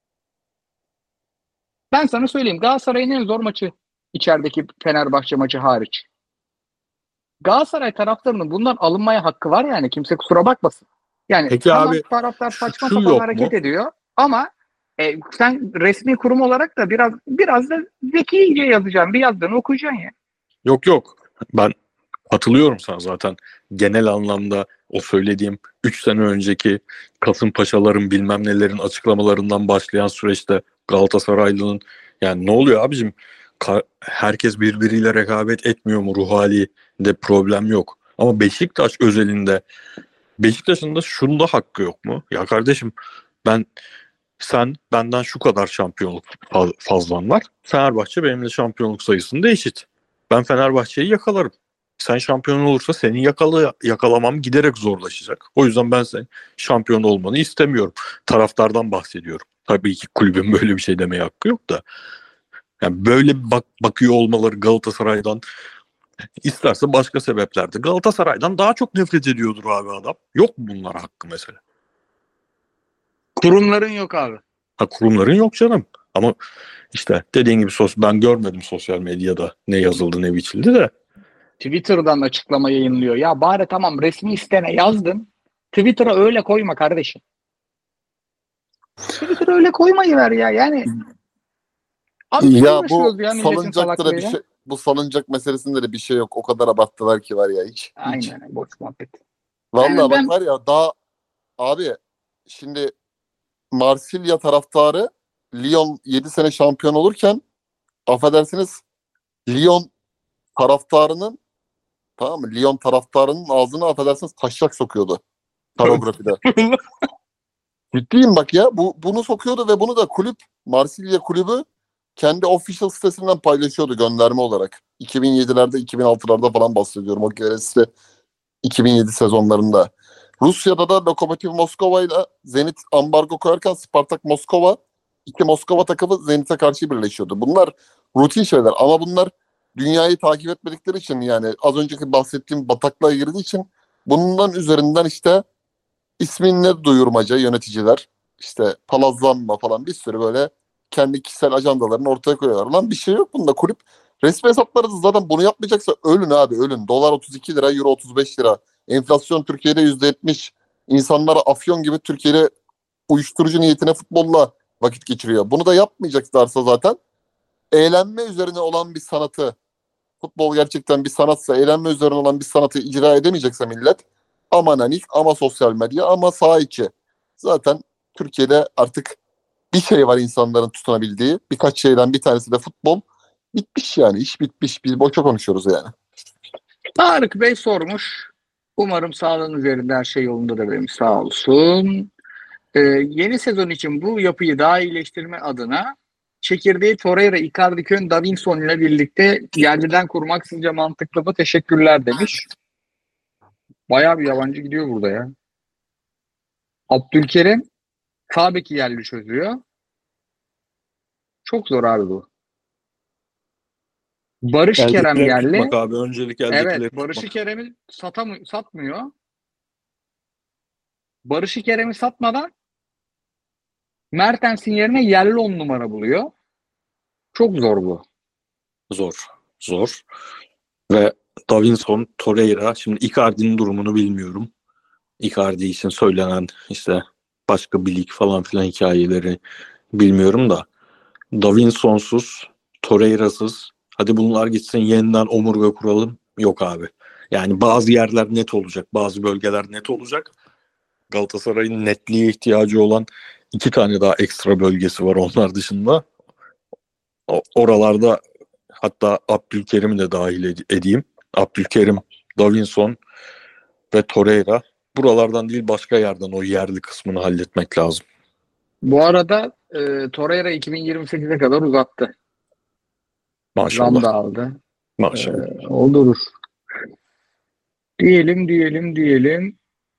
Ben sana söyleyeyim Galatasaray'ın en zor maçı içerideki Fenerbahçe maçı hariç. Galatasaray taraftarının bundan alınmaya hakkı var yani kimse kusura bakmasın. Yani peki tamam abi taraftar şu, saçma şu sapan yok hareket mu? ediyor ama e, sen resmi kurum olarak da biraz biraz da zekice yazacaksın. Bir yazdığını okuyacaksın ya. Yok yok. Ben katılıyorum sana zaten. Genel anlamda o söylediğim üç sene önceki Kasımpaşaların bilmem nelerin açıklamalarından başlayan süreçte Galatasaraylı'nın yani ne oluyor abicim? Ka- herkes birbiriyle rekabet etmiyor mu ruh halinde problem yok. Ama Beşiktaş özelinde Beşiktaş'ın da şunda hakkı yok mu? Ya kardeşim ben sen benden şu kadar şampiyonluk fa- fazlan var. Fenerbahçe benimle şampiyonluk sayısında eşit. Ben Fenerbahçe'yi yakalarım. Sen şampiyon olursa seni yakala yakalamam giderek zorlaşacak. O yüzden ben senin şampiyon olmanı istemiyorum. Taraftardan bahsediyorum. Tabii ki kulübün böyle bir şey demeye hakkı yok da. Yani böyle bak bakıyor olmaları Galatasaray'dan isterse başka sebeplerde. Galatasaray'dan daha çok nefret ediyordur abi adam. Yok mu bunlara hakkı mesela? Kurumların yok abi. Ha, kurumların yok canım. Ama işte dediğin gibi sos ben görmedim sosyal medyada ne yazıldı ne biçildi de. Twitter'dan açıklama yayınlıyor. Ya bari tamam resmi sitene yazdın. Twitter'a öyle koyma kardeşim. Twitter'a öyle koymayı ver ya. Yani abi biz Ya uğraşıyoruz bu ya milletin salıncakta da bir salaklığıyla. şey, bu salıncak meselesinde de bir şey yok. O kadar abarttılar ki var ya hiç. hiç. Aynen boş muhabbet. Vallahi Yani bak ben var ya daha abi şimdi Marsilya taraftarı Lyon yedi sene şampiyon olurken affedersiniz Lyon taraftarının, tamam mı? Lyon taraftarının ağzına affedersiniz taşak sokuyordu. Koreografide. Ciddiyim bak ya. Bu, bunu sokuyordu ve bunu da kulüp, Marsilya kulübü kendi official sitesinden paylaşıyordu gönderme olarak. iki bin yedilerde iki bin altılarda falan bahsediyorum. O keresi iki bin yedi sezonlarında. Rusya'da da Lokomotiv Moskova ile Zenit ambargo koyarken Spartak Moskova, iki Moskova takımı Zenit'e karşı birleşiyordu. Bunlar rutin şeyler ama bunlar dünyayı takip etmedikleri için, yani az önceki bahsettiğim bataklığa girdiği için bundan üzerinden işte isminle duyurmaca yöneticiler, işte palazlanma falan, bir sürü böyle kendi kişisel ajandalarını ortaya koyuyorlar. Lan bir şey yok bunda, kulüp resmi hesapları da zaten bunu yapmayacaksa ölün abi, ölün. Dolar otuz iki lira, euro otuz beş lira. Enflasyon Türkiye'de yüzde yetmiş. İnsanlara afyon gibi Türkiye'de uyuşturucu niyetine futbolla vakit geçiriyor. Bunu da yapmayacaklarsa zaten eğlenme üzerine olan bir sanatı, futbol gerçekten bir sanatsa, eğlenme üzerine olan bir sanatı icra edemeyecekse millet, ama nanik, ama sosyal medya, ama saha içi. Zaten Türkiye'de artık bir şey var insanların tutunabildiği. Birkaç şeyden bir tanesi de futbol. Bitmiş yani. İş bitmiş. Biz boşa konuşuyoruz yani. Tarık Bey sormuş. Umarım sağlığınız yerinde, her şey yolunda da benim, sağ olsun. Ee, yeni sezon için bu yapıyı daha iyileştirme adına çekirdeği Torreira, Icardi, Kön, Davinson ile birlikte yerliden kurmak sizce mantıklı mı? Teşekkürler demiş. Bayağı bir yabancı gidiyor burada ya. Abdülkerim sağ beki yerli çözüyor. Çok zor abi bu. Barış Kerem Eldekileri yerli. tutmak abi. Öncelik eldekileri Evet, Barış tutmak. Kerem'i satamıyor, satmıyor. Barış Kerem'i satmadan Mertens'in yerine yerli on numara buluyor. Çok zor bu. Zor. Zor. Ve Davinson, Torreira. Şimdi Icardi'nin durumunu bilmiyorum. Icardi için söylenen işte başka bir lig falan filan hikayeleri bilmiyorum da. Davinson'suz, Torreira'sız, hadi bunlar gitsin yeniden omurga kuralım. Yok abi. Yani bazı yerler net olacak. Bazı bölgeler net olacak. Galatasaray'ın netliğe ihtiyacı olan iki tane daha ekstra bölgesi var onlar dışında. O, oralarda hatta Abdülkerim'i de dahil ed- edeyim. Abdülkerim, Davinson ve Torreira. Buralardan değil başka yerden o yerli kısmını halletmek lazım. Bu arada e, Torreira iki bin yirmi sekize kadar uzattı. Zam Maşallah. da aldı. Maşallah. E, olur. Diyelim, diyelim, diyelim.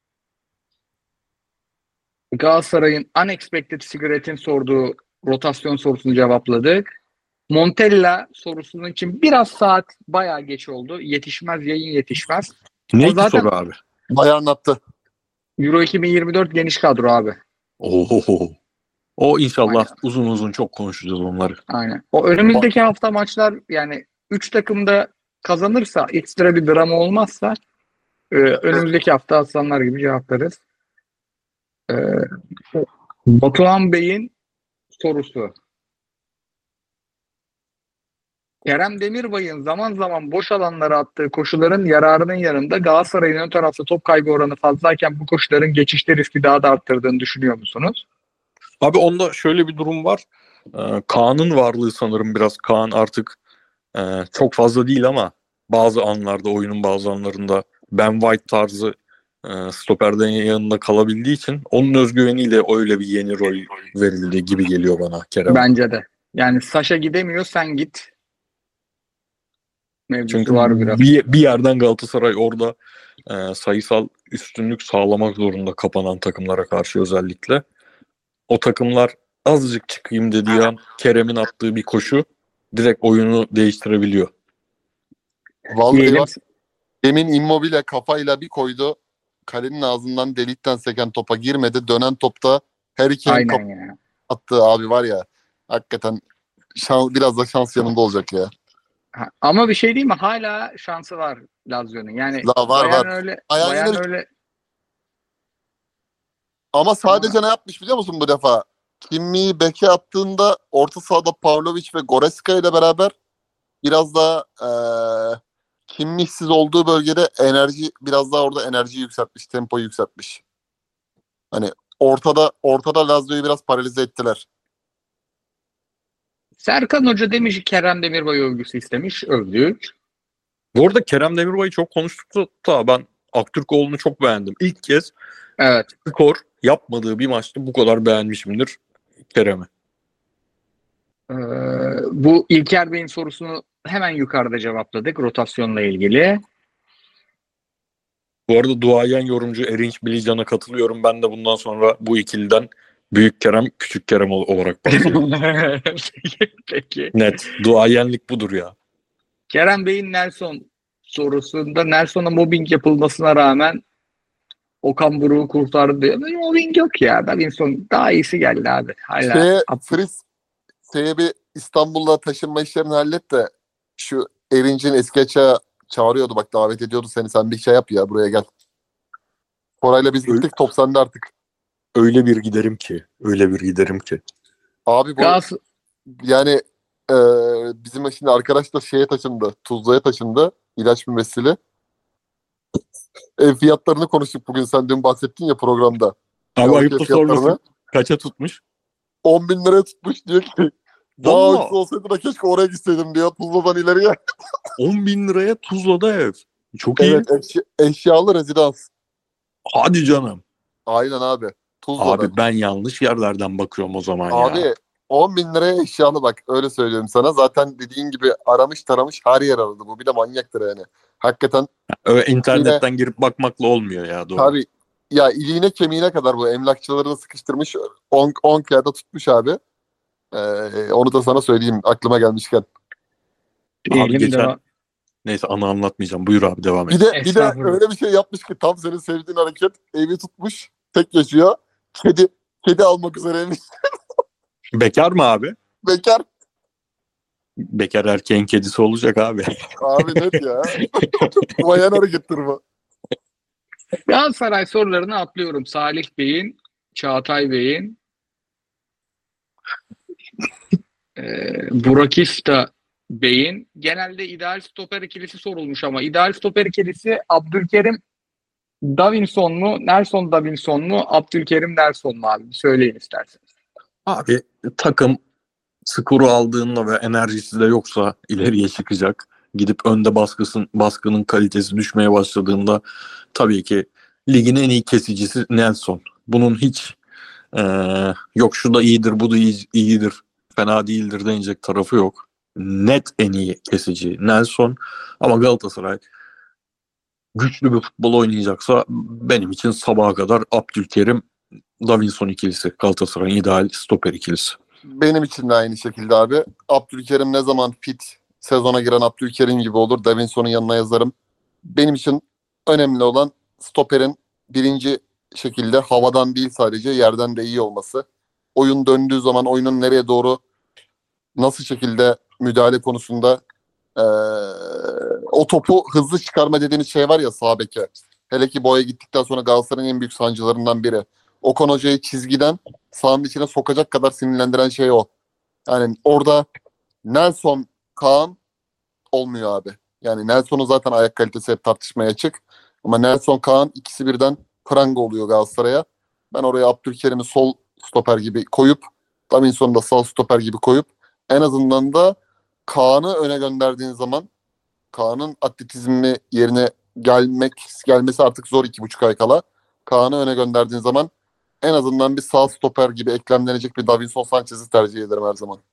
Galatasaray'ın unexpected cigarette'in sorduğu rotasyon sorusunu cevapladık. Montella sorusunun için biraz saat bayağı geç oldu. Yetişmez, yayın yetişmez. Neydi O zaten soru abi? Bayağı anlattı. Euro iki bin yirmi dört geniş kadro abi. Oho. O inşallah Aynen. uzun uzun çok konuşacağız onları. Aynen. O önümüzdeki hafta maçlar, yani üç takım da kazanırsa, ekstra bir drama olmazsa e, önümüzdeki hafta aslanlar gibi cevaplarız. E, Batuhan Bey'in sorusu. Kerem Demirbay'ın zaman zaman boş alanlara attığı koşuların yararının yanında Galatasaray'ın ön tarafta top kaybı oranı fazlayken bu koşuların geçişte riski daha da arttırdığını düşünüyor musunuz? Abi onda şöyle bir durum var. Ee, Kaan'ın varlığı sanırım biraz. Kaan artık e, çok fazla değil ama bazı anlarda, oyunun bazı anlarında Ben White tarzı e, stoperden yanında kalabildiği için onun özgüveniyle öyle bir yeni rol verildi gibi geliyor bana Kerem'e. Bence de. Yani Saşa gidemiyor, sen git. Mevzusu Çünkü var biraz. bir, bir yerden Galatasaray orada e, sayısal üstünlük sağlamak zorunda kapanan takımlara karşı özellikle. O takımlar azıcık çıkayım dediği an Kerem'in attığı bir koşu direkt oyunu değiştirebiliyor. Vallahi Diyelim. bak, demin Immobile kafayla bir koydu. Kalenin ağzından delikten seken topa girmedi. Dönen topta Harry Kane Aynen kap- ya. attı abi, var ya. Hakikaten şans, biraz da şans yanında olacak ya. Ha, ama bir şey değil mi? Hala şansı var Lazio'nun. Yani La var Bayern var. öyle, Ayağın Bayern yenir. öyle. Ama sadece ne yapmış biliyor musun bu defa? Kimmi'yi beke attığında orta sahada Pavlovic ve Goretzka ile beraber biraz daha eee Kimmih'siz olduğu bölgede enerji, biraz daha orada enerjiyi yükseltmiş, tempoyu yükseltmiş. Hani ortada ortada Lazio'yu biraz paralize ettiler. Serkan Hoca demiş ki Kerem Demirbay övgüsü istemiş. Övdük. Bu arada Kerem Demirbay'ı çok konuştuk da ben Aktürkoğlu'nu çok beğendim. İlk kez Evet. skor yapmadığı bir maçta bu kadar beğenmişimdir Kerem'i. Ee, bu İlker Bey'in sorusunu hemen yukarıda cevapladık rotasyonla ilgili. Bu arada duayen yorumcu Erinç Bilican'a katılıyorum. Ben de bundan sonra bu ikiliden Büyük Kerem, Küçük Kerem ol- olarak bakıyorum. peki, peki. Net. Duayenlik budur ya. Kerem Bey'in Nelson sorusunda Nelson'a mobbing yapılmasına rağmen Okan Buruk'u kurtardı diyor. Mobbing yok ya. Davinson daha iyisi geldi abi. Hala. Şeye, Fritz, şeye bir İstanbul'a taşınma işlerini hallet de şu Erinç'in eski açığa çağırıyordu, bak davet ediyordu seni, sen bir şey yap ya, buraya gel. Koray'la biz gittik, top sende artık. Öyle bir giderim ki. Öyle bir giderim ki. Abi bu Gaz, yani e, bizim şimdi arkadaş da şeye taşındı, Tuzla'ya taşındı, ilaç mümessili. Ev fiyatlarını konuştuk bugün, sen dün bahsettin ya programda. Abi Yavru ayıp ev da fiyatlarını sorması kaça tutmuş? on bin liraya tutmuş, diyor ki daha Allah! ucuz olsaydı da keşke oraya gitseydim diyor, Tuzla'dan ileriye. on bin liraya Tuzla'da ev. Çok iyi. Evet, eşya, eşyalı rezidans. Hadi canım. Aynen abi. Tuzla'da. Abi ben yanlış yerlerden bakıyorum o zaman Abi ya. on bin liraya eşyalı, bak öyle söylüyorum sana. Zaten dediğin gibi aramış taramış her yer aradı. Bu bir de manyaktır yani. Hakikaten Öyle internetten girip bakmakla olmuyor ya, doğru. tabii ya, iliğine kemiğine kadar bu emlakçıları da sıkıştırmış. on kağıda tutmuş abi. Ee, onu da sana söyleyeyim aklıma gelmişken. Abi diyelim geçen devam. neyse ana anlatmayacağım. Buyur abi, devam et. Bir de bir de Estağfurullah. öyle bir şey yapmış ki tam senin sevdiğin hareket, evi tutmuş. Tek yaşıyor. Kedi kedi almak üzereymiş. Bekar mı abi? Bekar. Bekar erkeğin kedisi olacak abi. Abi net ya. Bayan harekettir bu. Galatasaray sorularını atlıyorum. Salih Bey'in, Çağatay Bey'in, e, Burak İfta Bey'in genelde ideal stoper ikilisi sorulmuş ama ideal stoper ikilisi Abdülkerim Davinson mu, Nelson Davinson mu, Abdülkerim Nelson mu abi? Söyleyin isterseniz. Abi takım skoru aldığında ve enerjisi de yoksa ileriye çıkacak. Gidip önde baskısın, baskının kalitesi düşmeye başladığında tabii ki ligin en iyi kesicisi Nelson. Bunun hiç eee, yok şu da iyidir, bu da iyi, iyidir, fena değildir denecek tarafı yok. Net en iyi kesici Nelson. Ama Galatasaray güçlü bir futbol oynayacaksa benim için sabaha kadar Abdülkerim Davinson ikilisi Galatasaray'ın ideal stoper ikilisi. Benim için de aynı şekilde abi. Abdülkerim ne zaman fit, sezona giren Abdülkerim gibi olur. Davinson'un yanına yazarım. Benim için önemli olan stoperin birinci şekilde havadan değil sadece yerden de iyi olması. Oyun döndüğü zaman oyunun nereye doğru nasıl şekilde müdahale konusunda eee, o topu hızlı çıkarma dediğimiz şey var ya sağ beke. Hele ki boya gittikten sonra Galatasaray'ın en büyük sancılarından biri. Okan Hoca'yı çizgiden sahanın içine sokacak kadar sinirlendiren şey o. Yani orada Nelson, Kaan olmuyor abi. Yani Nelson'un zaten ayak kalitesi hep tartışmaya açık. Ama Nelson, Kaan ikisi birden pranga oluyor Galatasaray'a. Ben oraya Abdülkerim'i sol stoper gibi koyup Davinson'u da sağ stoper gibi koyup en azından da Kaan'ı öne gönderdiğin zaman Kaan'ın atletizmi yerine gelmek gelmesi artık zor iki buçuk ay kala. Kaan'ı öne gönderdiğin zaman en azından bir sağ stoper gibi eklemlenecek bir Davinson Sanchez'i tercih ederim her zaman.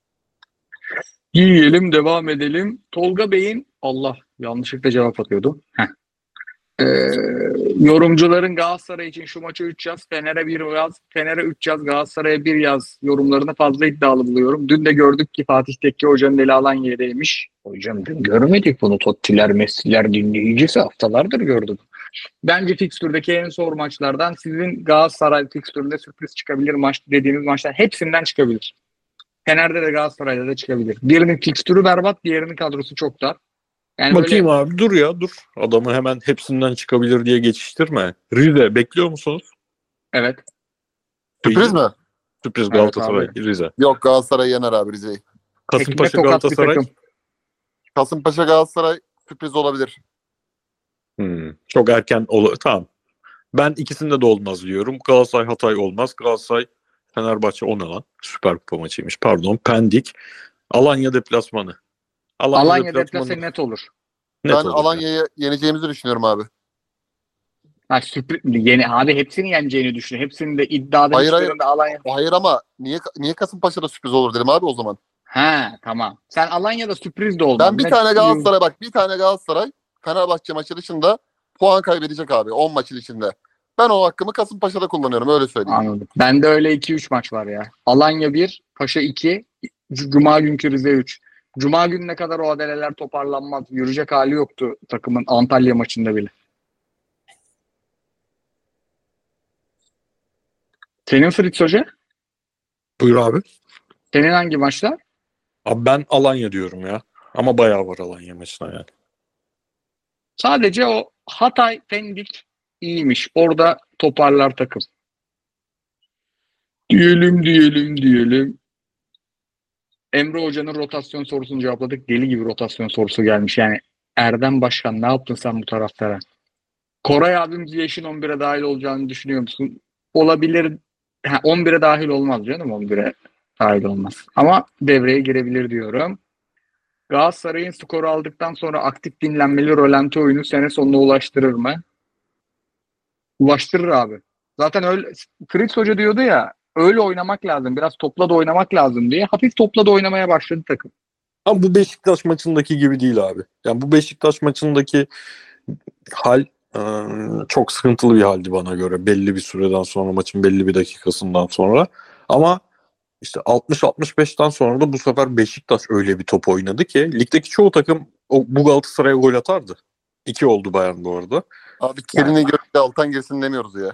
Yiyelim, devam edelim. Tolga Bey'in, Allah yanlışlıkla cevap atıyordum. Heh. Ee, yorumcuların Galatasaray için şu maça üç yaz, Fener'e bir yaz, Fener'e üç yaz, Galatasaray'a bir yaz yorumlarını fazla iddialı buluyorum. Dün de gördük ki Fatih Tekke hocanın eli Alanya'daymış. Hocam dün görmedik bunu. Tottiler, Messi'ler dinleyicisi haftalardır gördüm. Bence fikstürdeki en zor maçlardan sizin Galatasaray fikstüründe sürpriz çıkabilir maç dediğiniz maçlar hepsinden çıkabilir. Fener'de de Galatasaray'da da çıkabilir. Birinin fikstürü berbat, diğerinin kadrosu çok dar. Yani Bakayım böyle, abi, dur ya dur. Adamı hemen hepsinden çıkabilir diye geçiştirme. Rize bekliyor musunuz? evet. Sürpriz mi? Sürpriz Evet Galatasaray, abi. Rize. Yok, Galatasaray yener abi Rize'yi. Tekme Kasımpaşa tokat bir Galatasaray. takım. Kasımpaşa Galatasaray sürpriz olabilir. Hmm, çok erken olur. Tamam. Ben ikisinde de olmaz diyorum. Galatasaray Hatay olmaz. Galatasaray Fenerbahçe, o ne lan? Süper Kupa maçıymış. Pardon. Pendik. Alanya deplasmanı. Alanya, Alanya deplasmanı deplasmanı net olur. net Ben olur. Alanya'yı yeneceğimizi düşünüyorum abi. Ha, sürpriz, yeni abi hepsini yeneceğini düşünüyor. Hepsinin de iddiada Hayır, hayır. hiçbirinde Alanya. Hayır ama niye niye Kasımpaşa'da sürpriz olur dedim abi o zaman. Ha tamam. Sen Alanya'da sürpriz de olmaz. Ben bir Net- tane Galatasaray bak bir tane Galatasaray Fenerbahçe maçı dışında puan kaybedecek abi on maçın içinde. Ben o hakkımı Kasımpaşa'da kullanıyorum öyle söyleyeyim. Anladım. Bende öyle iki üç maç var ya. Alanya bir, Paşa iki, Cuma günkü Rize üç. Cuma gününe kadar o adaleler toparlanmaz. Yürüyecek hali yoktu takımın Antalya maçında bile. Senin Fritz Hoca? Buyur abi. Senin hangi maçlar? Abi ben Alanya diyorum ya. Ama bayağı var Alanya maçına yani. Sadece o Hatay Pendik iyiymiş. Orada toparlar takım. Diyelim diyelim diyelim. Emre Hoca'nın rotasyon sorusunu cevapladık. Deli gibi rotasyon sorusu gelmiş. Yani Erdem Başkan ne yaptın sen bu taraftara? Koray abimiz yaşın on bire dahil olacağını düşünüyor musun? Olabilir. Ha, on bire dahil olmaz canım. on bire dahil olmaz. Ama devreye girebilir diyorum. Galatasaray'ın skoru aldıktan sonra aktif dinlenmeli rolanti oyunu sene sonuna ulaştırır mı? Ulaştırır abi. Zaten öyle Fritz Hoca diyordu ya öyle oynamak lazım. Biraz topla da oynamak lazım diye. Hafif topla da oynamaya başladı takım. Ama bu Beşiktaş maçındaki gibi değil abi. Yani bu Beşiktaş maçındaki hal e, çok sıkıntılı bir haldi bana göre. Belli bir süreden sonra maçın belli bir dakikasından sonra. Ama işte altmış altmış beşten sonra da bu sefer Beşiktaş öyle bir top oynadı ki ligdeki çoğu takım o, bu Galatasaray'a gol atardı. İki oldu Bayern bu arada. Abi Kerim'in görüşte alttan girsin demiyoruz ya.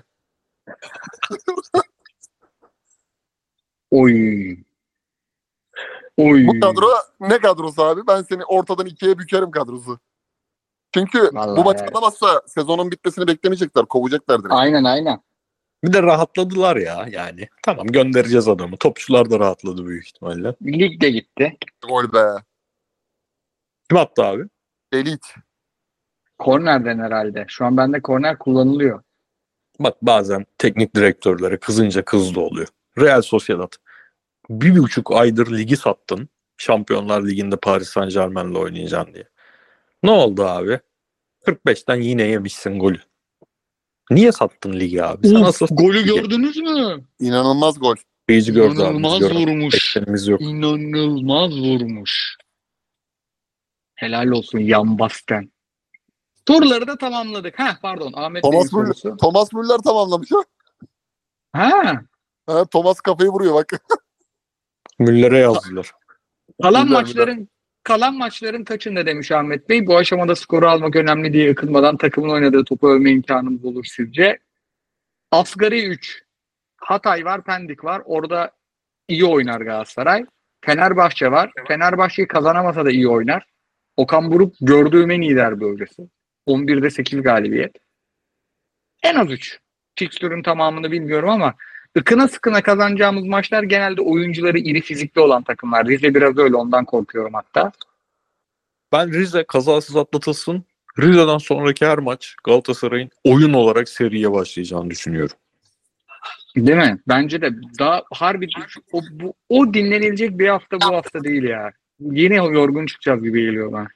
Oy. Oy. Bu kadro ne kadrosu abi? Ben seni ortadan ikiye bükerim kadrosu. Çünkü Vallahi bu maç evet. alamazsa sezonun bitmesini beklemeyecekler. Kovacaklar direkt. Aynen aynen. Bir de rahatladılar ya yani. Tamam göndereceğiz adamı. Topçular da rahatladı büyük ihtimalle. Lig de gitti. Gol be. Kim attı abi? Elit. Kornerden herhalde. Şu an bende korner kullanılıyor. Bak bazen teknik direktörlere kızınca kızdı oluyor. Real Sociedad. Bir buçuk aydır ligi sattın. Şampiyonlar Ligi'nde Paris Saint-Germain'le oynayacaksın diye. Ne oldu abi? kırk beşten yine yemişsin golü. Niye sattın ligi abi? Sen Uf, asıl golü gördünüz mü? İnanılmaz gol. seyirci gördü abi. İnanılmaz Biz göremedik. vurmuş. Beklenimiz yok. İnanılmaz vurmuş. Helal olsun Yan Basten. Soruları da tamamladık. Ha pardon Ahmet Bey'in Thomas Müller, sorusu. Thomas Müller tamamlamış ha. Ha. ha. Thomas kafayı vuruyor bak. Müller'e yazdılar. Kalan Müller, maçların kalan maçların kaçında demiş Ahmet Bey. Bu aşamada skoru almak önemli diye ıkınmadan takımın oynadığı topu övme imkanımız olur sizce. Asgari üç. Hatay var, Pendik var. Orada iyi oynar Galatasaray. Fenerbahçe var. Fenerbahçe'yi kazanamasa da iyi oynar. Okan Buruk gördüğüm en iyi derbi öncesi. on birde sekiz galibiyet. En az üç. Fikstürün tamamını bilmiyorum ama ıkına sıkına kazanacağımız maçlar genelde oyuncuları iri fizikli olan takımlar. Rize biraz öyle ondan korkuyorum hatta. Ben Rize kazasız atlatılsın. Rize'den sonraki her maç Galatasaray'ın oyun olarak seriye başlayacağını düşünüyorum. Değil mi? Bence de daha harbi o, bu, o dinlenilecek bir hafta bu hafta değil ya. Yine yorgun çıkacağız gibi geliyor bana.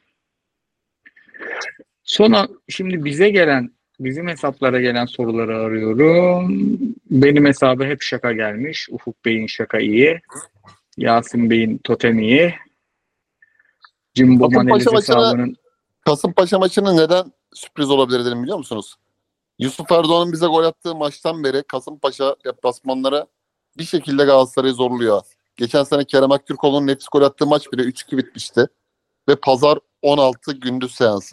Sonra şimdi bize gelen bizim hesaplara gelen soruları arıyorum. Benim hesabı hep şaka gelmiş. Ufuk Bey'in şaka iyi. Yasin Bey'in totem iyi. Jimbo Kasımpaşa Maneliz maçına- hesabının Kasımpaşa maçının neden sürpriz olabilir dedim biliyor musunuz? Yusuf Erdoğan'ın bize gol attığı maçtan beri Kasımpaşa deplasmanlara bir şekilde Galatasaray'ı zorluyor. Geçen sene Kerem Aktürkoğlu'nun nefis gol attığı maç bile üç iki bitmişti. Ve pazar on altı gündüz seansı.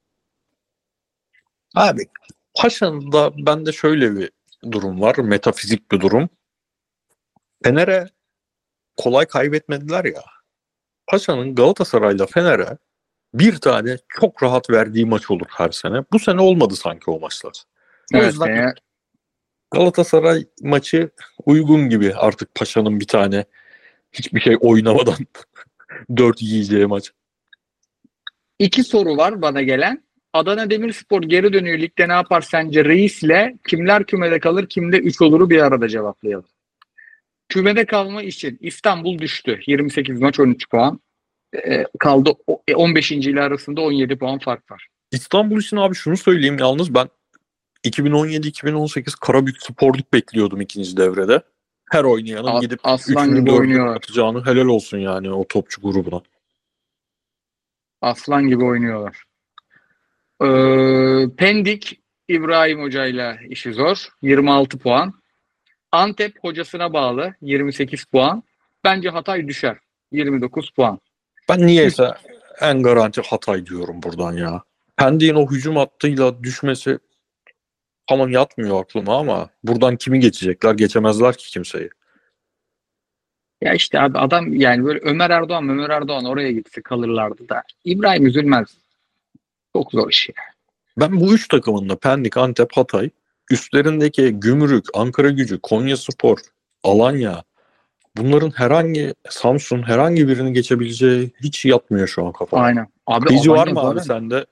Abi Paşa'nın da bende şöyle bir durum var. Metafizik bir durum. Fener'e kolay kaybetmediler ya. Paşa'nın Galatasaray'la Fener'e bir tane çok rahat verdiği maç olur her sene. Bu sene olmadı sanki o maçlar. O evet, yüzden e, Galatasaray maçı uygun gibi artık Paşa'nın bir tane hiçbir şey oynamadan dört yiyeceği maç. iki soru var bana gelen. Adana Demirspor geri dönüyor. Ligde ne yapar sence Reis'le? Kimler kümede kalır, kimde üç oluru bir arada cevaplayalım. Kümede kalma için İstanbul düştü. yirmi sekiz maç on üç puan. Ee, kaldı O- e, on beşinci ile arasında on yedi puan fark var. İstanbul için abi şunu söyleyeyim yalnız ben iki bin on yedi iki bin on sekiz Karabük Sporluk bekliyordum ikinci devrede. Her oynayanın A- gidip aslan üçünü gibi dördünü oynuyorlar. atacağını helal olsun yani o topçu grubuna. Aslan gibi oynuyorlar. Ee, Pendik İbrahim Hoca ile işi zor. yirmi altı puan. Antep hocasına bağlı yirmi sekiz puan. Bence Hatay düşer. yirmi dokuz puan. Ben niyeyse en garanti Hatay diyorum buradan ya. Pendik'in o hücum hattıyla düşmesi tamam yatmıyor aklıma ama buradan kimi geçecekler? Geçemezler ki kimseyi. Ya işte abi adam yani böyle Ömer Erdoğan Ömer Erdoğan oraya gitse kalırlardı da. İbrahim üzülmez. Çok zor iş ya. Ben bu üç takımın da Pendik, Antep, Hatay üstlerindeki Gümrük, Ankaragücü, Konyaspor, Alanya bunların herhangi Samsun herhangi birini geçebileceği hiç yatmıyor şu an kafama. Aynen. Abi Sayıcı var Alanya mı abi zaten. sende?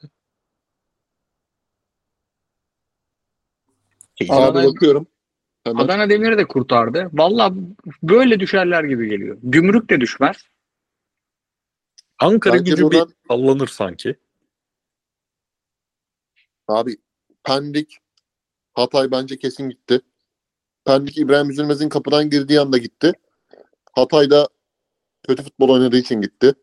Adana, Abi bakıyorum. Hemen. Adana Demir'i de kurtardı. Valla böyle düşerler gibi geliyor. Gümrük de düşmez. Ankara Bence Gücü bir buradan sallanır sanki. abi Pendik, Hatay bence kesin gitti. Pendik İbrahim Üzülmez'in kapıdan girdiği anda gitti. Hatay'da kötü futbol oynadığı için gitti.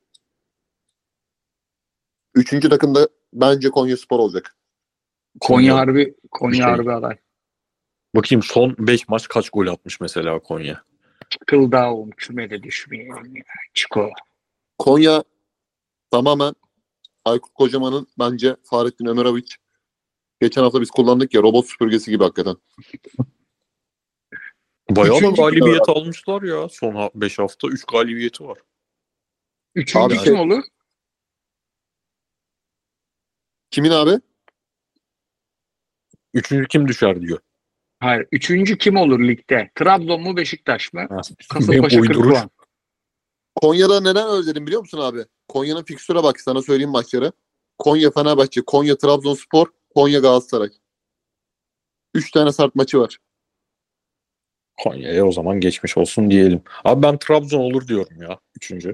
Üçüncü takım da bence Konyaspor olacak. Konya Konya harbi Konya şey. harbi aday. Bakayım son beş maç kaç gol atmış mesela Konya. Kıldağım kümede düşmeyelim ya. Çiko. Konya tamamen Aykut Kocaman'ın bence Fahrettin Ömerovic. Geçen hafta biz kullandık ya robot süpürgesi gibi hakikaten. Bayağı da Üçüncü galibiyet almışlar ya. Son beş hafta üç galibiyeti var. Üçüncü Abi kim şey- olur? Kimin abi? Üçüncü kim düşer diyor. Hayır. Üçüncü kim olur ligde? Trabzon mu Beşiktaş mı? Ha. Kasımpaşa kırk Uyduruş. puan. Konya'da neden öyle dedim biliyor musun abi? Konya'nın fikstüre bak sana söyleyeyim maçları. Konya Fenerbahçe, Konya Trabzonspor, Konya Galatasaray. Üç tane sert maçı var. Konya'ya o zaman geçmiş olsun diyelim. Abi ben Trabzon olur diyorum ya. Üçüncü.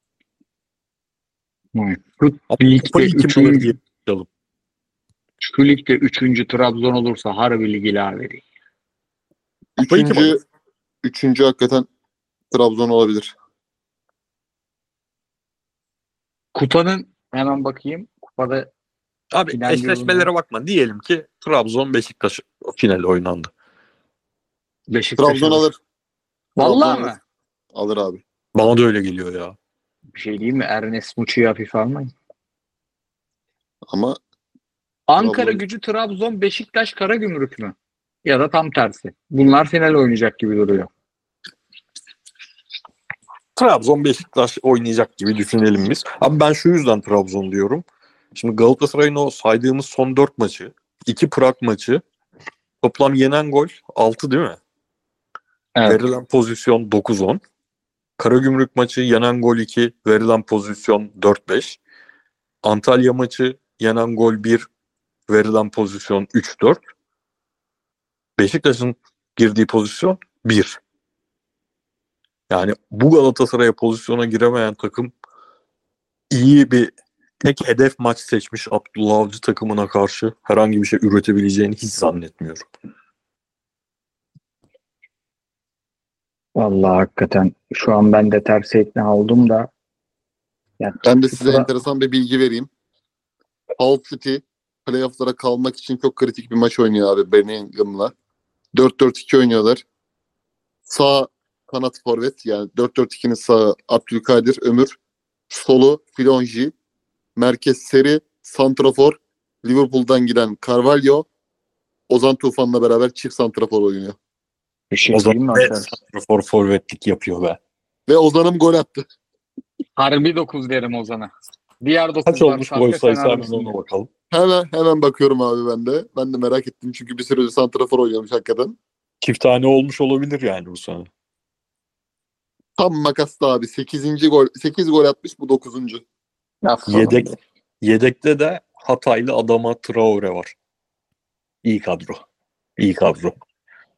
Şu Ama ligde kupayı kim alır üçüncü, diye bakalım. şu ligde üçüncü Trabzon olursa harbi lig ilaveri. Kupayı kim Üçüncü, alır? üçüncü hakikaten Trabzon olabilir. Kupanın hemen bakayım. Kupada Abi final eşleşmelere yolunda bakma. Diyelim ki Trabzon Beşiktaş finali oynandı. Beşiktaş Trabzon alır. alır. Vallahi Trabzon mi? Alır abi. Bana da öyle geliyor ya. Bir şey diyeyim mi? Ernest Muçi'yi hafife almayın. Ama Ankara Trabzon- Gücü, Trabzon, Beşiktaş, Karagümrük mü? Ya da tam tersi. Bunlar final oynayacak gibi duruyor. Trabzon Beşiktaş oynayacak gibi düşünelim biz. Abi ben şu yüzden Trabzon diyorum. Şimdi Galatasaray'ın o saydığımız son dört maçı, iki Prag maçı, toplam yenen gol altı değil mi? Evet. Verilen pozisyon dokuz on. Karagümrük maçı yenen gol iki, verilen pozisyon dört beş. Antalya maçı yenen gol bir, verilen pozisyon üç dört. Beşiktaş'ın girdiği pozisyon bir. Yani bu Galatasaray'a pozisyona giremeyen takım iyi bir tek hedef maç seçmiş Abdullah Avcı takımına karşı herhangi bir şey üretebileceğini hiç zannetmiyorum. Vallahi hakikaten şu an ben de ters ikna oldum da. Yani ben de size Tra- enteresan bir bilgi vereyim. Hull City playoff'lara kalmak için çok kritik bir maç oynuyor abi Birmingham'la. dört dört iki oynuyorlar. Sağ kanat forvet yani dört dört ikinin sağı Abdülkadir Ömür. Solu Filonji. Merkez Seri. Santrafor. Liverpool'dan giden Carvalho. Ozan Tufan'la beraber çift santrafor oynuyor. bir şey O diyeyim mi zaman net arkadaşlar? santrafor forvetlik yapıyor be. Ve Ozan'ım gol attı. Harbi dokuz derim Ozan'a. Diğer Kaç dokuzlar olmuş gol sahte sen sayısı hemen harbisın ona diye. bakalım. Hemen hemen bakıyorum abi ben de. Ben de merak ettim çünkü bir süredir santrafor oynuyormuş hakikaten. Çift tane olmuş olabilir yani bu sene. Tam makaslı abi. sekizinci gol. sekiz gol atmış bu dokuzuncu. Nasıl Yedek, oldu? yedekte de Hataylı Adama Traore var. İyi kadro. İyi kadro.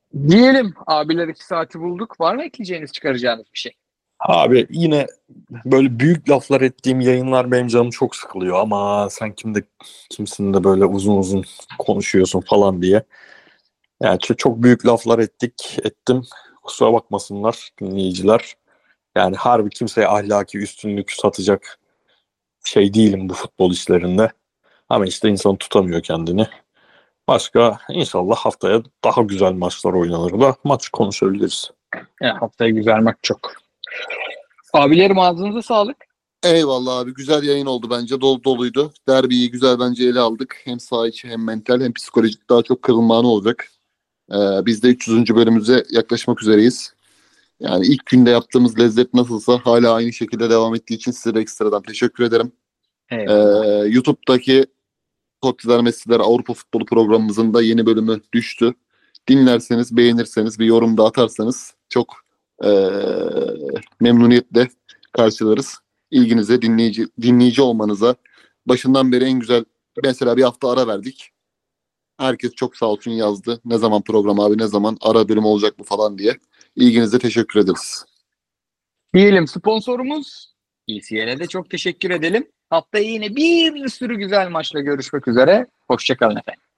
Diyelim abiler iki saati bulduk. Var mı ekleyeceğiniz, çıkaracağınız bir şey? Abi yine böyle büyük laflar ettiğim yayınlar benim canım çok sıkılıyor ama sen kimde kimsin de böyle uzun uzun konuşuyorsun falan diye. Yani çok, çok büyük laflar ettik, ettim. Kusura bakmasınlar dinleyiciler. Yani harbi kimseye ahlaki üstünlük satacak şey değilim bu futbol işlerinde. Ama işte insan tutamıyor kendini. Başka inşallah haftaya daha güzel maçlar oynanır da maç konuşabiliriz. Ya, haftaya güzel maç çok. Abilerim ağzınıza sağlık. Eyvallah abi. Güzel yayın oldu bence. Dolu doluydu. Derbiyi güzel bence ele aldık. Hem saha içi hem mental hem psikolojik daha çok kırılma anı olacak. Ee, biz de üç yüzüncü bölümümüze yaklaşmak üzereyiz. Yani ilk günde yaptığımız lezzet nasılsa hala aynı şekilde devam ettiği için size de ekstradan teşekkür ederim. Ee, Eyvallah. YouTube'daki Tottiler Messi'ler Avrupa Futbolu programımızın da yeni bölümü düştü. Dinlerseniz, beğenirseniz, bir yorum da atarsanız çok ee, memnuniyetle karşılarız. İlginize, dinleyici dinleyici olmanıza, başından beri en güzel, mesela bir hafta ara verdik. Herkes çok sağ olsun yazdı. Ne zaman program abi, ne zaman ara bölüm olacak bu falan diye. İlginize teşekkür ederiz. Diyelim sponsorumuz T C L'e de çok teşekkür edelim. Haftaya yine bir sürü güzel maçla görüşmek üzere. Hoşçakalın efendim.